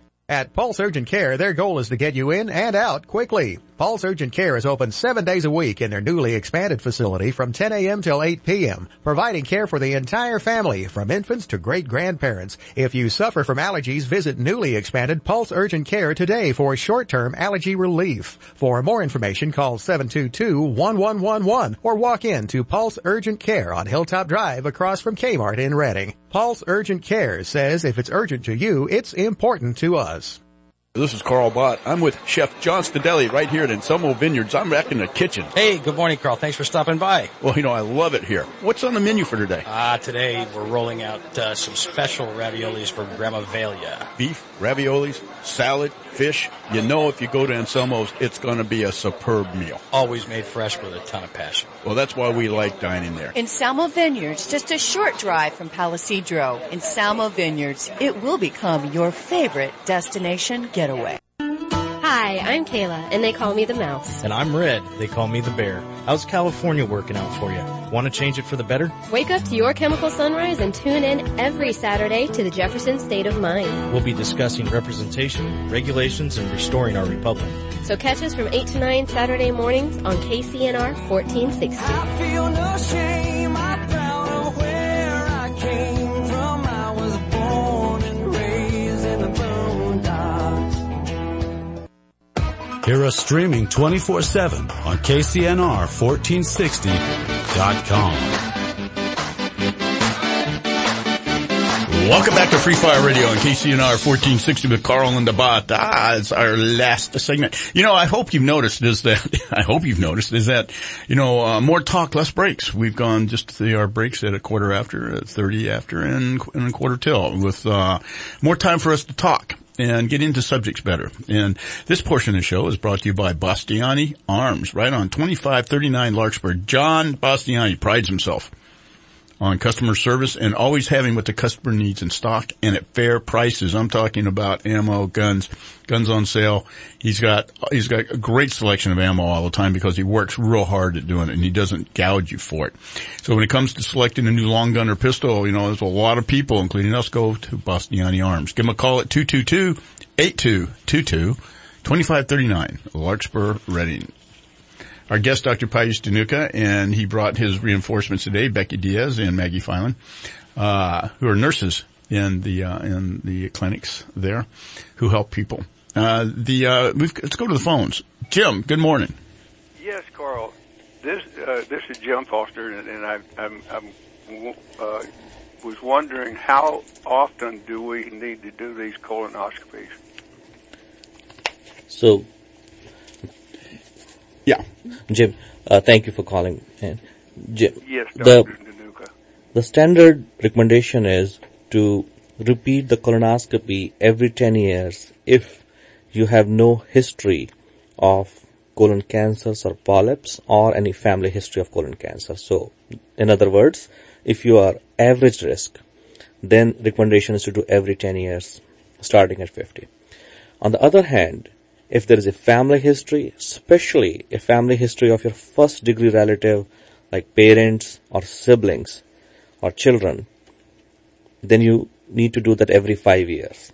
At Pulse Urgent Care, their goal is to get you in and out quickly. Pulse Urgent Care is open seven days a week in their newly expanded facility from ten a.m. till eight p.m., providing care for the entire family, from infants to great-grandparents. If you suffer from allergies, visit newly expanded Pulse Urgent Care today for short-term allergy relief. For more information, call seven two two, one one one one or walk in to Pulse Urgent Care on Hilltop Drive across from Kmart in Reading. Pulse Urgent Care says if it's urgent to you, it's important to us. This is Carl Bott. I'm with Chef John Stadelli right here at Anselmo Vineyards. I'm back in the kitchen. Hey, good morning, Carl. Thanks for stopping by. Well, you know, I love it here. What's on the menu for today? Ah, uh, today we're rolling out uh, some special raviolis from Grandma Velia. Beef, raviolis, salad, fish. You know, if you go to Anselmo's, it's going to be a superb meal. Always made fresh with a ton of passion. Well, that's why we like dining there. Anselmo Vineyards, just a short drive from Palisadro. Anselmo Vineyards, it will become your favorite destination getaway. Hi, I'm Kayla, and they call me the Mouse. And I'm Red. They call me the Bear. How's California working out for you? Want to change it for the better? Wake up to your chemical sunrise and tune in every Saturday to the Jefferson State of Mind. We'll be discussing representation, regulations, and restoring our republic. So catch us from eight to nine Saturday mornings on K C N R fourteen sixty. I feel no shame, I'm proud of where I came from. I was born and raised in the boondocks. Hear us streaming twenty-four seven on K C N R fourteen sixty dot com. Welcome back to Free Fire Radio on K C N R fourteen sixty with Carl and the Bot. Ah, it's our last segment. You know, I hope you've noticed is that, I hope you've noticed is that, you know, uh, more talk, less breaks. We've gone just to our breaks at a quarter after, at thirty after, and, and a quarter till with, uh, more time for us to talk. and get into subjects better. And this portion of the show is brought to you by Bastiani Arms, right on twenty-five thirty-nine Larkspur. John Bastiani prides himself on customer service and always having what the customer needs in stock and at fair prices. I'm talking about ammo, guns, guns on sale. He's got, he's got a great selection of ammo all the time because he works real hard at doing it and he doesn't gouge you for it. So when it comes to selecting a new long gun or pistol, you know, there's a lot of people, including us, go to Bastiani Arms. Give him a call at two two two, eight two two two, two five three nine, Larkspur, Reading. Our guest, Doctor Pius Danuka, and he brought his reinforcements today, Becky Diaz and Maggie Filan, uh, who are nurses in the, uh, in the clinics there, who help people. Uh, the, uh, we've, let's go to the phones. Jim, good morning. Yes, Carl. This, uh, this is Jim Foster, and, and I, I'm, I'm, uh, was wondering how often do we need to do these colonoscopies? So, yeah. Jim, uh, thank you for calling. And Jim, yes, the, Doctor Danuka. The standard recommendation is to repeat the colonoscopy every ten years if you have no history of colon cancers or polyps or any family history of colon cancer. So, in other words, if you are average risk, then recommendation is to do every ten years, starting at fifty. On the other hand, if there is a family history, especially a family history of your first degree relative, like parents or siblings or children, then you need to do that every five years.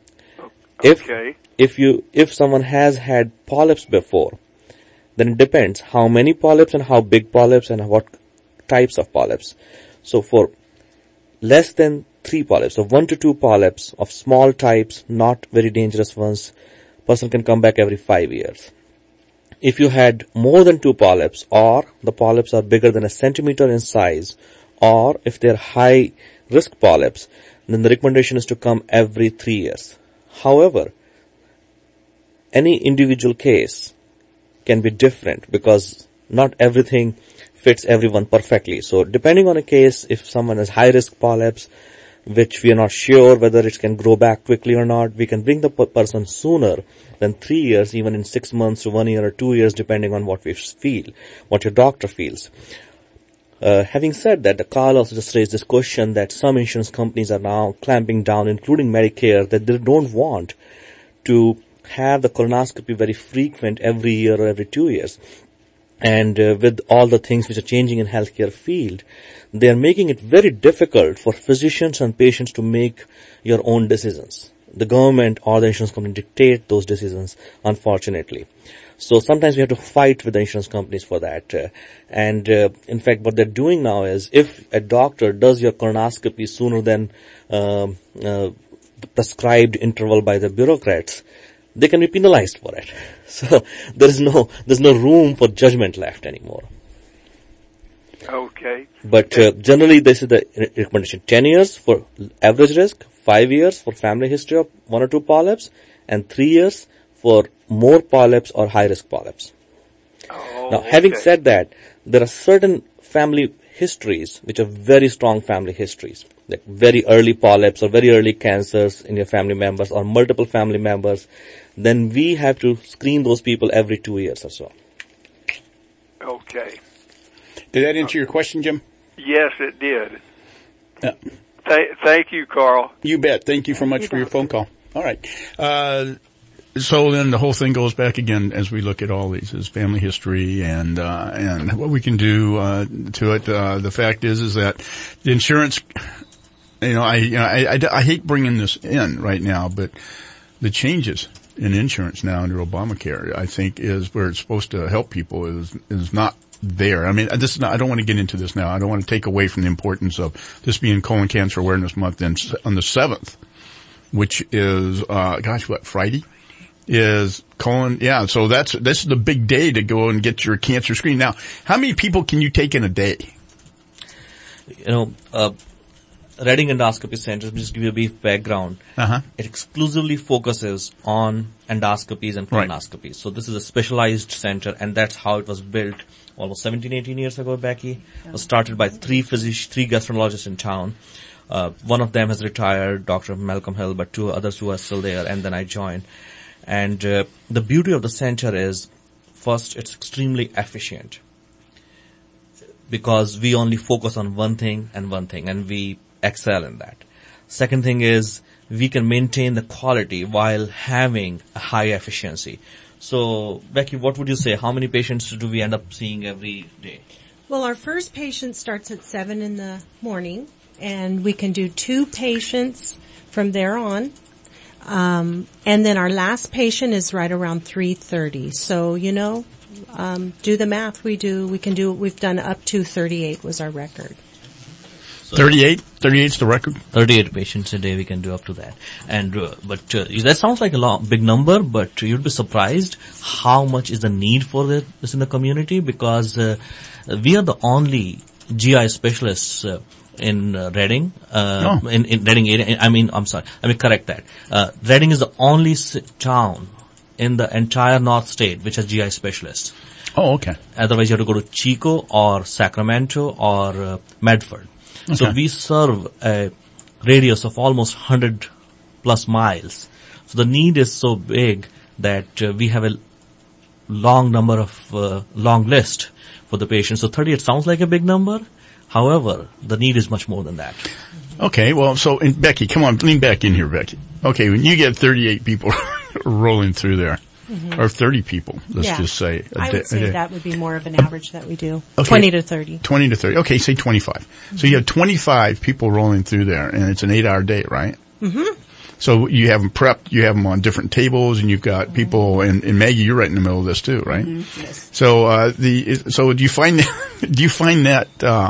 Okay. If, if you, if someone has had polyps before, then it depends how many polyps and how big polyps and what types of polyps. So for less than three polyps, so one to two polyps of small types, not very dangerous ones, person can come back every five years. If you had more than two polyps, or the polyps are bigger than a centimeter in size, or if they're high risk polyps, then the recommendation is to come every three years. However, any individual case can be different because not everything fits everyone perfectly. So depending on a case, if someone has high risk polyps, which we are not sure whether it can grow back quickly or not, we can bring the person sooner than three years, even in six months to one year or two years, depending on what we feel, what your doctor feels. Uh, having said that, the Carl also just raised this question that some insurance companies are now clamping down, including Medicare, that they don't want to have the colonoscopy very frequent every year or every two years. And uh, with all the things which are changing in healthcare field, they are making it very difficult for physicians and patients to make your own decisions. The government or the insurance company dictate those decisions, unfortunately. So sometimes we have to fight with the insurance companies for that. Uh, and uh, in fact, what they're doing now is if a doctor does your colonoscopy sooner than um, uh, the prescribed interval by the bureaucrats, they can be penalized for it. So there is no, there's no room for judgment left anymore. Okay. But uh, generally this is the recommendation. ten years for average risk, five years for family history of one or two polyps, and three years for more polyps or high risk polyps. Oh, now, having okay. said that, there are certain family histories which are very strong family histories, like very early polyps or very early cancers in your family members or multiple family members. Then we have to screen those people every two years or so. Okay. Did that answer your question, Jim? Yes, it did. Yeah. Th- thank you, Carl. You bet. Thank you so much you for your phone call. All right. Uh, so then the whole thing goes back again as we look at all these is family history and, uh, and what we can do, uh, to it. Uh, the fact is, is that the insurance, you know, I, you know, I, I, I hate bringing this in right now, but the changes in insurance now under Obamacare, I think is where it's supposed to help people is, is not there. I mean, this is not, I don't want to get into this now. I don't want to take away from the importance of this being Colon Cancer Awareness Month and on the seventh, which is, uh, gosh, what, Friday? Is colon, yeah, so that's, this is the big day to go and get your cancer screen. Now, how many people can you take in a day? You know, uh, Reading Endoscopy Center, just give you a brief background. Uh-huh. It exclusively focuses on endoscopies and colonoscopies. Right. So this is a specialized center, and that's how it was built almost seventeen, eighteen years ago, Becky. Yeah. It was started by three physicians, three gastroenterologists in town. Uh, one of them has retired, Doctor Malcolm Hill, but two others who are still there, and then I joined. And uh, the beauty of the center is, first, it's extremely efficient because we only focus on one thing and one thing, and we excel in that. Second thing is, we can maintain the quality while having a high efficiency. So, Becky, what would you say? How many patients do we end up seeing every day? Well, our first patient starts at seven in the morning, and we can do two patients from there on. Um, and then our last patient is right around three thirty. So, you know, um, do the math. We do, we can do, we've done up to thirty-eight was our record. thirty-eight? thirty-eight is the record? thirty-eight patients a day we can do up to that. And, uh, but, uh, that sounds like a long, big number, but you'd be surprised how much is the need for this in the community, because, uh, we are the only G I specialists, uh, in uh, Reading, uh, oh. in, in Reading area. I mean, I'm sorry, let me correct that. Uh, Reading is the only s- town in the entire North State which has G I specialists. Oh, okay. Otherwise you have to go to Chico or Sacramento or uh, Medford. Okay. So we serve a radius of almost one hundred plus miles. So the need is so big that uh, we have a long number of, uh, long list for the patients. So thirty-eight sounds like a big number. However, the need is much more than that. Okay, well, so, and Becky, come on, lean back in here, Becky. Okay, when you get thirty-eight people rolling through there, mm-hmm. or thirty people, let's yeah. just say. A I day, would say a day. that would be more of an average that we do. Okay. twenty to thirty. twenty to thirty. Okay, say twenty-five. Mm-hmm. So you have twenty-five people rolling through there, and it's an eight-hour day, right? Mm-hmm. So you have them prepped, you have them on different tables, and you've got mm-hmm. people, and, and Maggie, you're right in the middle of this too, right? Mm-hmm. Yes. So, uh, the, so do you find that, do you find that, uh,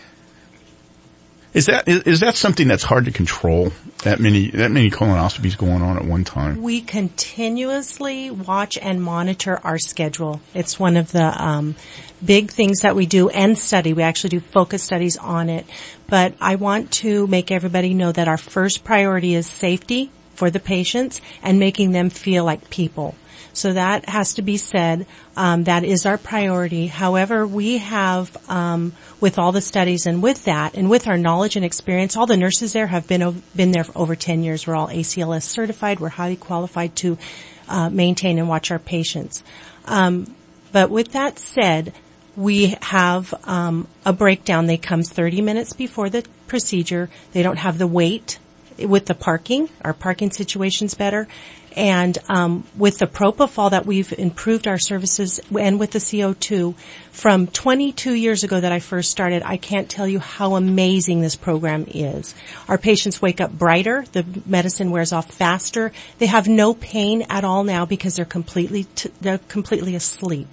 Is that is, is that something that's hard to control? That many that many colonoscopies going on at one time. We continuously watch and monitor our schedule. It's one of the um, big things that we do and study. We actually do focus studies on it. But I want to make everybody know that our first priority is safety for the patients and making them feel like people. So that has to be said. Um, that is our priority. However, we have, um, with all the studies and with that and with our knowledge and experience, all the nurses there have been been there for over ten years. We're all A C L S certified. We're highly qualified to uh, maintain and watch our patients. Um, but with that said, we have um, a breakdown. They come thirty minutes before the procedure. They don't have the wait with the parking. Our parking situation's better. And um, with the propofol that we've improved our services, and with the C O two, from twenty-two years ago that I first started, I can't tell you how amazing this program is. Our patients wake up brighter. The medicine wears off faster. They have no pain at all now because they're completely t- they're completely asleep.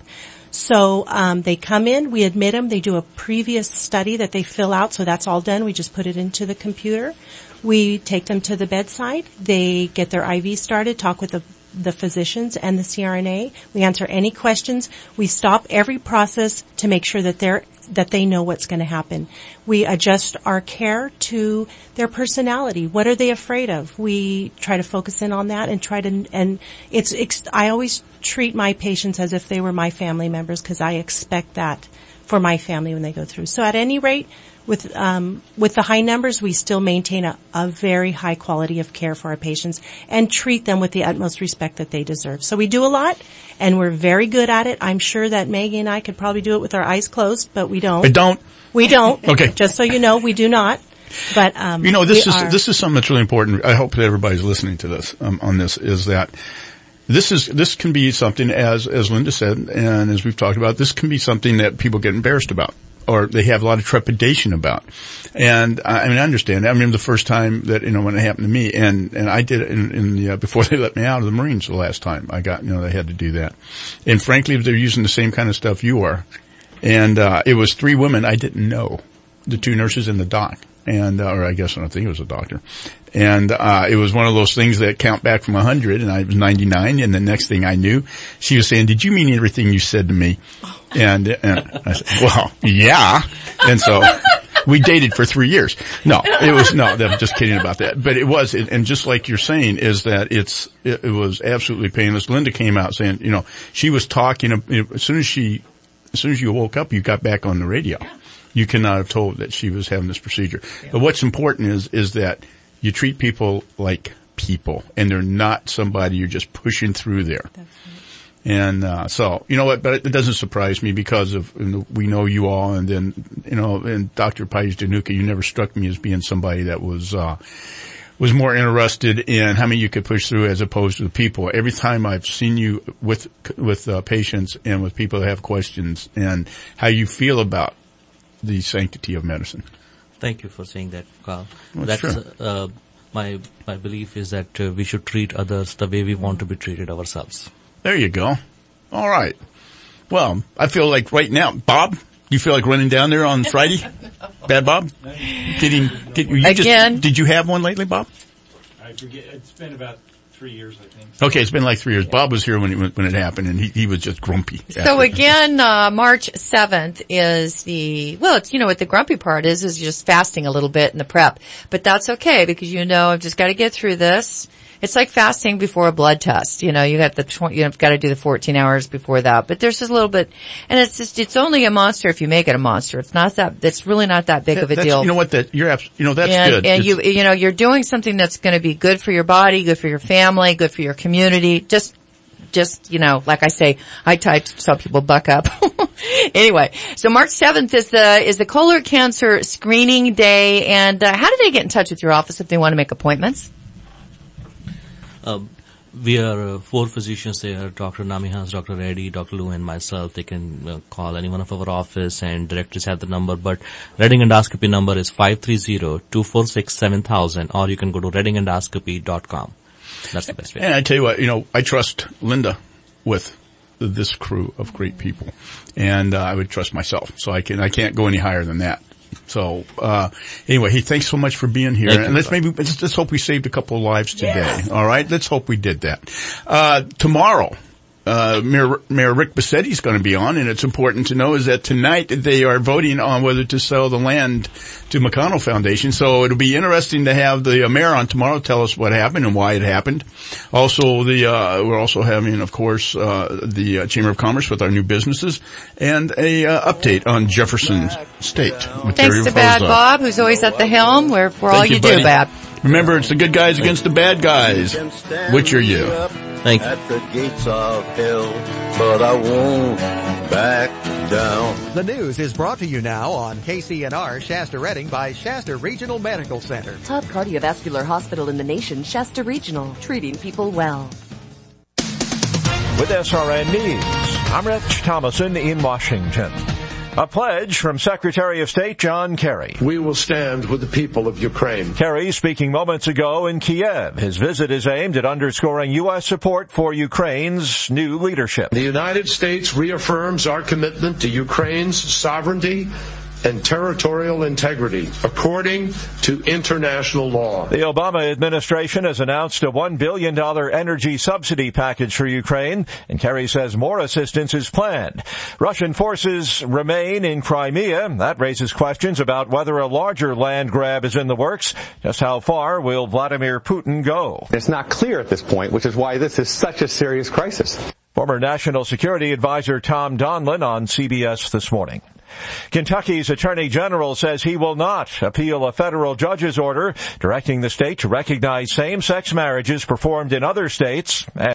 So um, they come in, we admit them. They do a previous study that they fill out, so that's all done. We just put it into the computer. We take them to the bedside. They get their I V started, talk with the, the physicians and the C R N A. We answer any questions. We stop every process to make sure that they're that they know what's going to happen. We adjust our care to their personality. What are they afraid of? We try to focus in on that and try to, and it's, it's I always treat my patients as if they were my family members because I expect that for my family when they go through. So at any rate, with, um, with the high numbers, we still maintain a, a very high quality of care for our patients and treat them with the utmost respect that they deserve. So we do a lot, and we're very good at it. I'm sure that Maggie and I could probably do it with our eyes closed, but we don't. We don't. We don't. Okay. Just so you know, we do not. But, um, you know, this is, are. this is something that's really important. I hope that everybody's listening to this, um, on this, is that this is, this can be something, as, as Linda said, and as we've talked about, this can be something that people get embarrassed about, or they have a lot of trepidation about. And I mean, I understand. I remember the first time that, you know, when it happened to me, and, and I did it in, in the, uh, before they let me out of the Marines the last time I got, you know, they had to do that. And frankly, they're using the same kind of stuff you are. And, uh, it was three women I didn't know, the two nurses and the doc. And, uh, or I guess I don't think it was a doctor. And, uh, it was one of those things that count back from a hundred, and I was ninety-nine, and the next thing I knew, she was saying, "Did you mean everything you said to me?" And, and I said, "Well, yeah." And so we dated for three years. No, it was, no, I'm just kidding about that. But it was, and just like you're saying, is that it's, it, it was absolutely painless. Linda came out saying, you know, she was talking, as soon as she, as soon as you woke up, you got back on the radio. you cannot have told that she was having this procedure. Yeah. But what's important is, is that you treat people like people, and they're not somebody you're just pushing through there. That's right. And, uh, so, you know what, but it doesn't surprise me because of, you know, we know you all, and then, you know, and Doctor Pais-Danuka, you never struck me as being somebody that was, uh, was more interested in how many you could push through as opposed to the people. Every time I've seen you with, with, uh, patients and with people that have questions and how you feel about the sanctity of medicine. Thank you for saying that, Carl. Well, That's, sure. uh, my, my belief is that uh, we should treat others the way we want to be treated ourselves. There you go. All right. Well, I feel like right now, Bob, you feel like running down there on Friday? Bad Bob? Getting, did you Again? Just, did you have one lately, Bob? I forget. It's been about three years, I think. Okay, it's been like three years. Bob was here when it, when it happened, and he, he was just grumpy. So again, uh, March seventh is the, well, it's, you know what the grumpy part is, is just fasting a little bit in the prep. But that's okay because you know I've just got to get through this. It's like fasting before a blood test. You know, you got the, tw- you've got to do the fourteen hours before that. But there's just a little bit, and it's just, it's only a monster if you make it a monster. It's not that, it's really not that big that, of a that's, deal. You know what, that, you're abs- you know, that's and, good. And it's, you, you know, you're doing something that's going to be good for your body, good for your family, good for your community. Just, just, you know, like I say, I typed, some people buck up. Anyway, so March seventh is the, is the colon cancer screening day. And, uh, how do they get in touch with your office if they want to make appointments? Um, we are uh, four physicians there, Doctor Namihans, Doctor Reddy, Doctor Lou, and myself. They can uh, call any one of our office, and directors have the number. But Reading Endoscopy number is five three zero, two four six, seven thousand, or you can go to reading endoscopy dot com. That's the best way. And I tell you what, you know, I trust Linda with this crew of great people, and uh, I would trust myself. So I can I can't go any higher than that. So, uh, anyway, hey, thanks so much for being here. Thank and you, let's maybe, let's, let's hope we saved a couple of lives today. Yes. All right. Let's hope we did that. Uh, tomorrow, uh, Mayor, Mayor Rick Bassetti is going to be on, and it's important to know is that tonight they are voting on whether to sell the land to McConnell Foundation. So it'll be interesting to have the uh, mayor on tomorrow tell us what happened and why it happened. Also, the, uh, we're also having, of course, uh, the uh, Chamber of Commerce with our new businesses and a, uh, update on Jefferson State. With Thanks Terry to Bad Rosa. Bob, who's always at the helm. We're, we're all you, you do, Bab. Remember, it's the good guys against the bad guys. Which are you? Thank you. At the gates of hell, but I won't back down. The news is brought to you now on K C N R Shasta Redding by Shasta Regional Medical Center. Top cardiovascular hospital in the nation, Shasta Regional, treating people well. With S R N News, I'm Rich Thomason in Washington. A pledge from Secretary of State John Kerry. We will stand with the people of Ukraine. Kerry speaking moments ago in Kiev. His visit is aimed at underscoring U S support for Ukraine's new leadership. The United States reaffirms our commitment to Ukraine's sovereignty and territorial integrity, according to international law. The Obama administration has announced a one billion dollars energy subsidy package for Ukraine, and Kerry says more assistance is planned. Russian forces remain in Crimea. That raises questions about whether a larger land grab is in the works. Just how far will Vladimir Putin go? It's not clear at this point, which is why this is such a serious crisis. Former National Security Advisor Tom Donlin on C B S This Morning. Kentucky's Attorney General says he will not appeal a federal judge's order directing the state to recognize same-sex marriages performed in other states.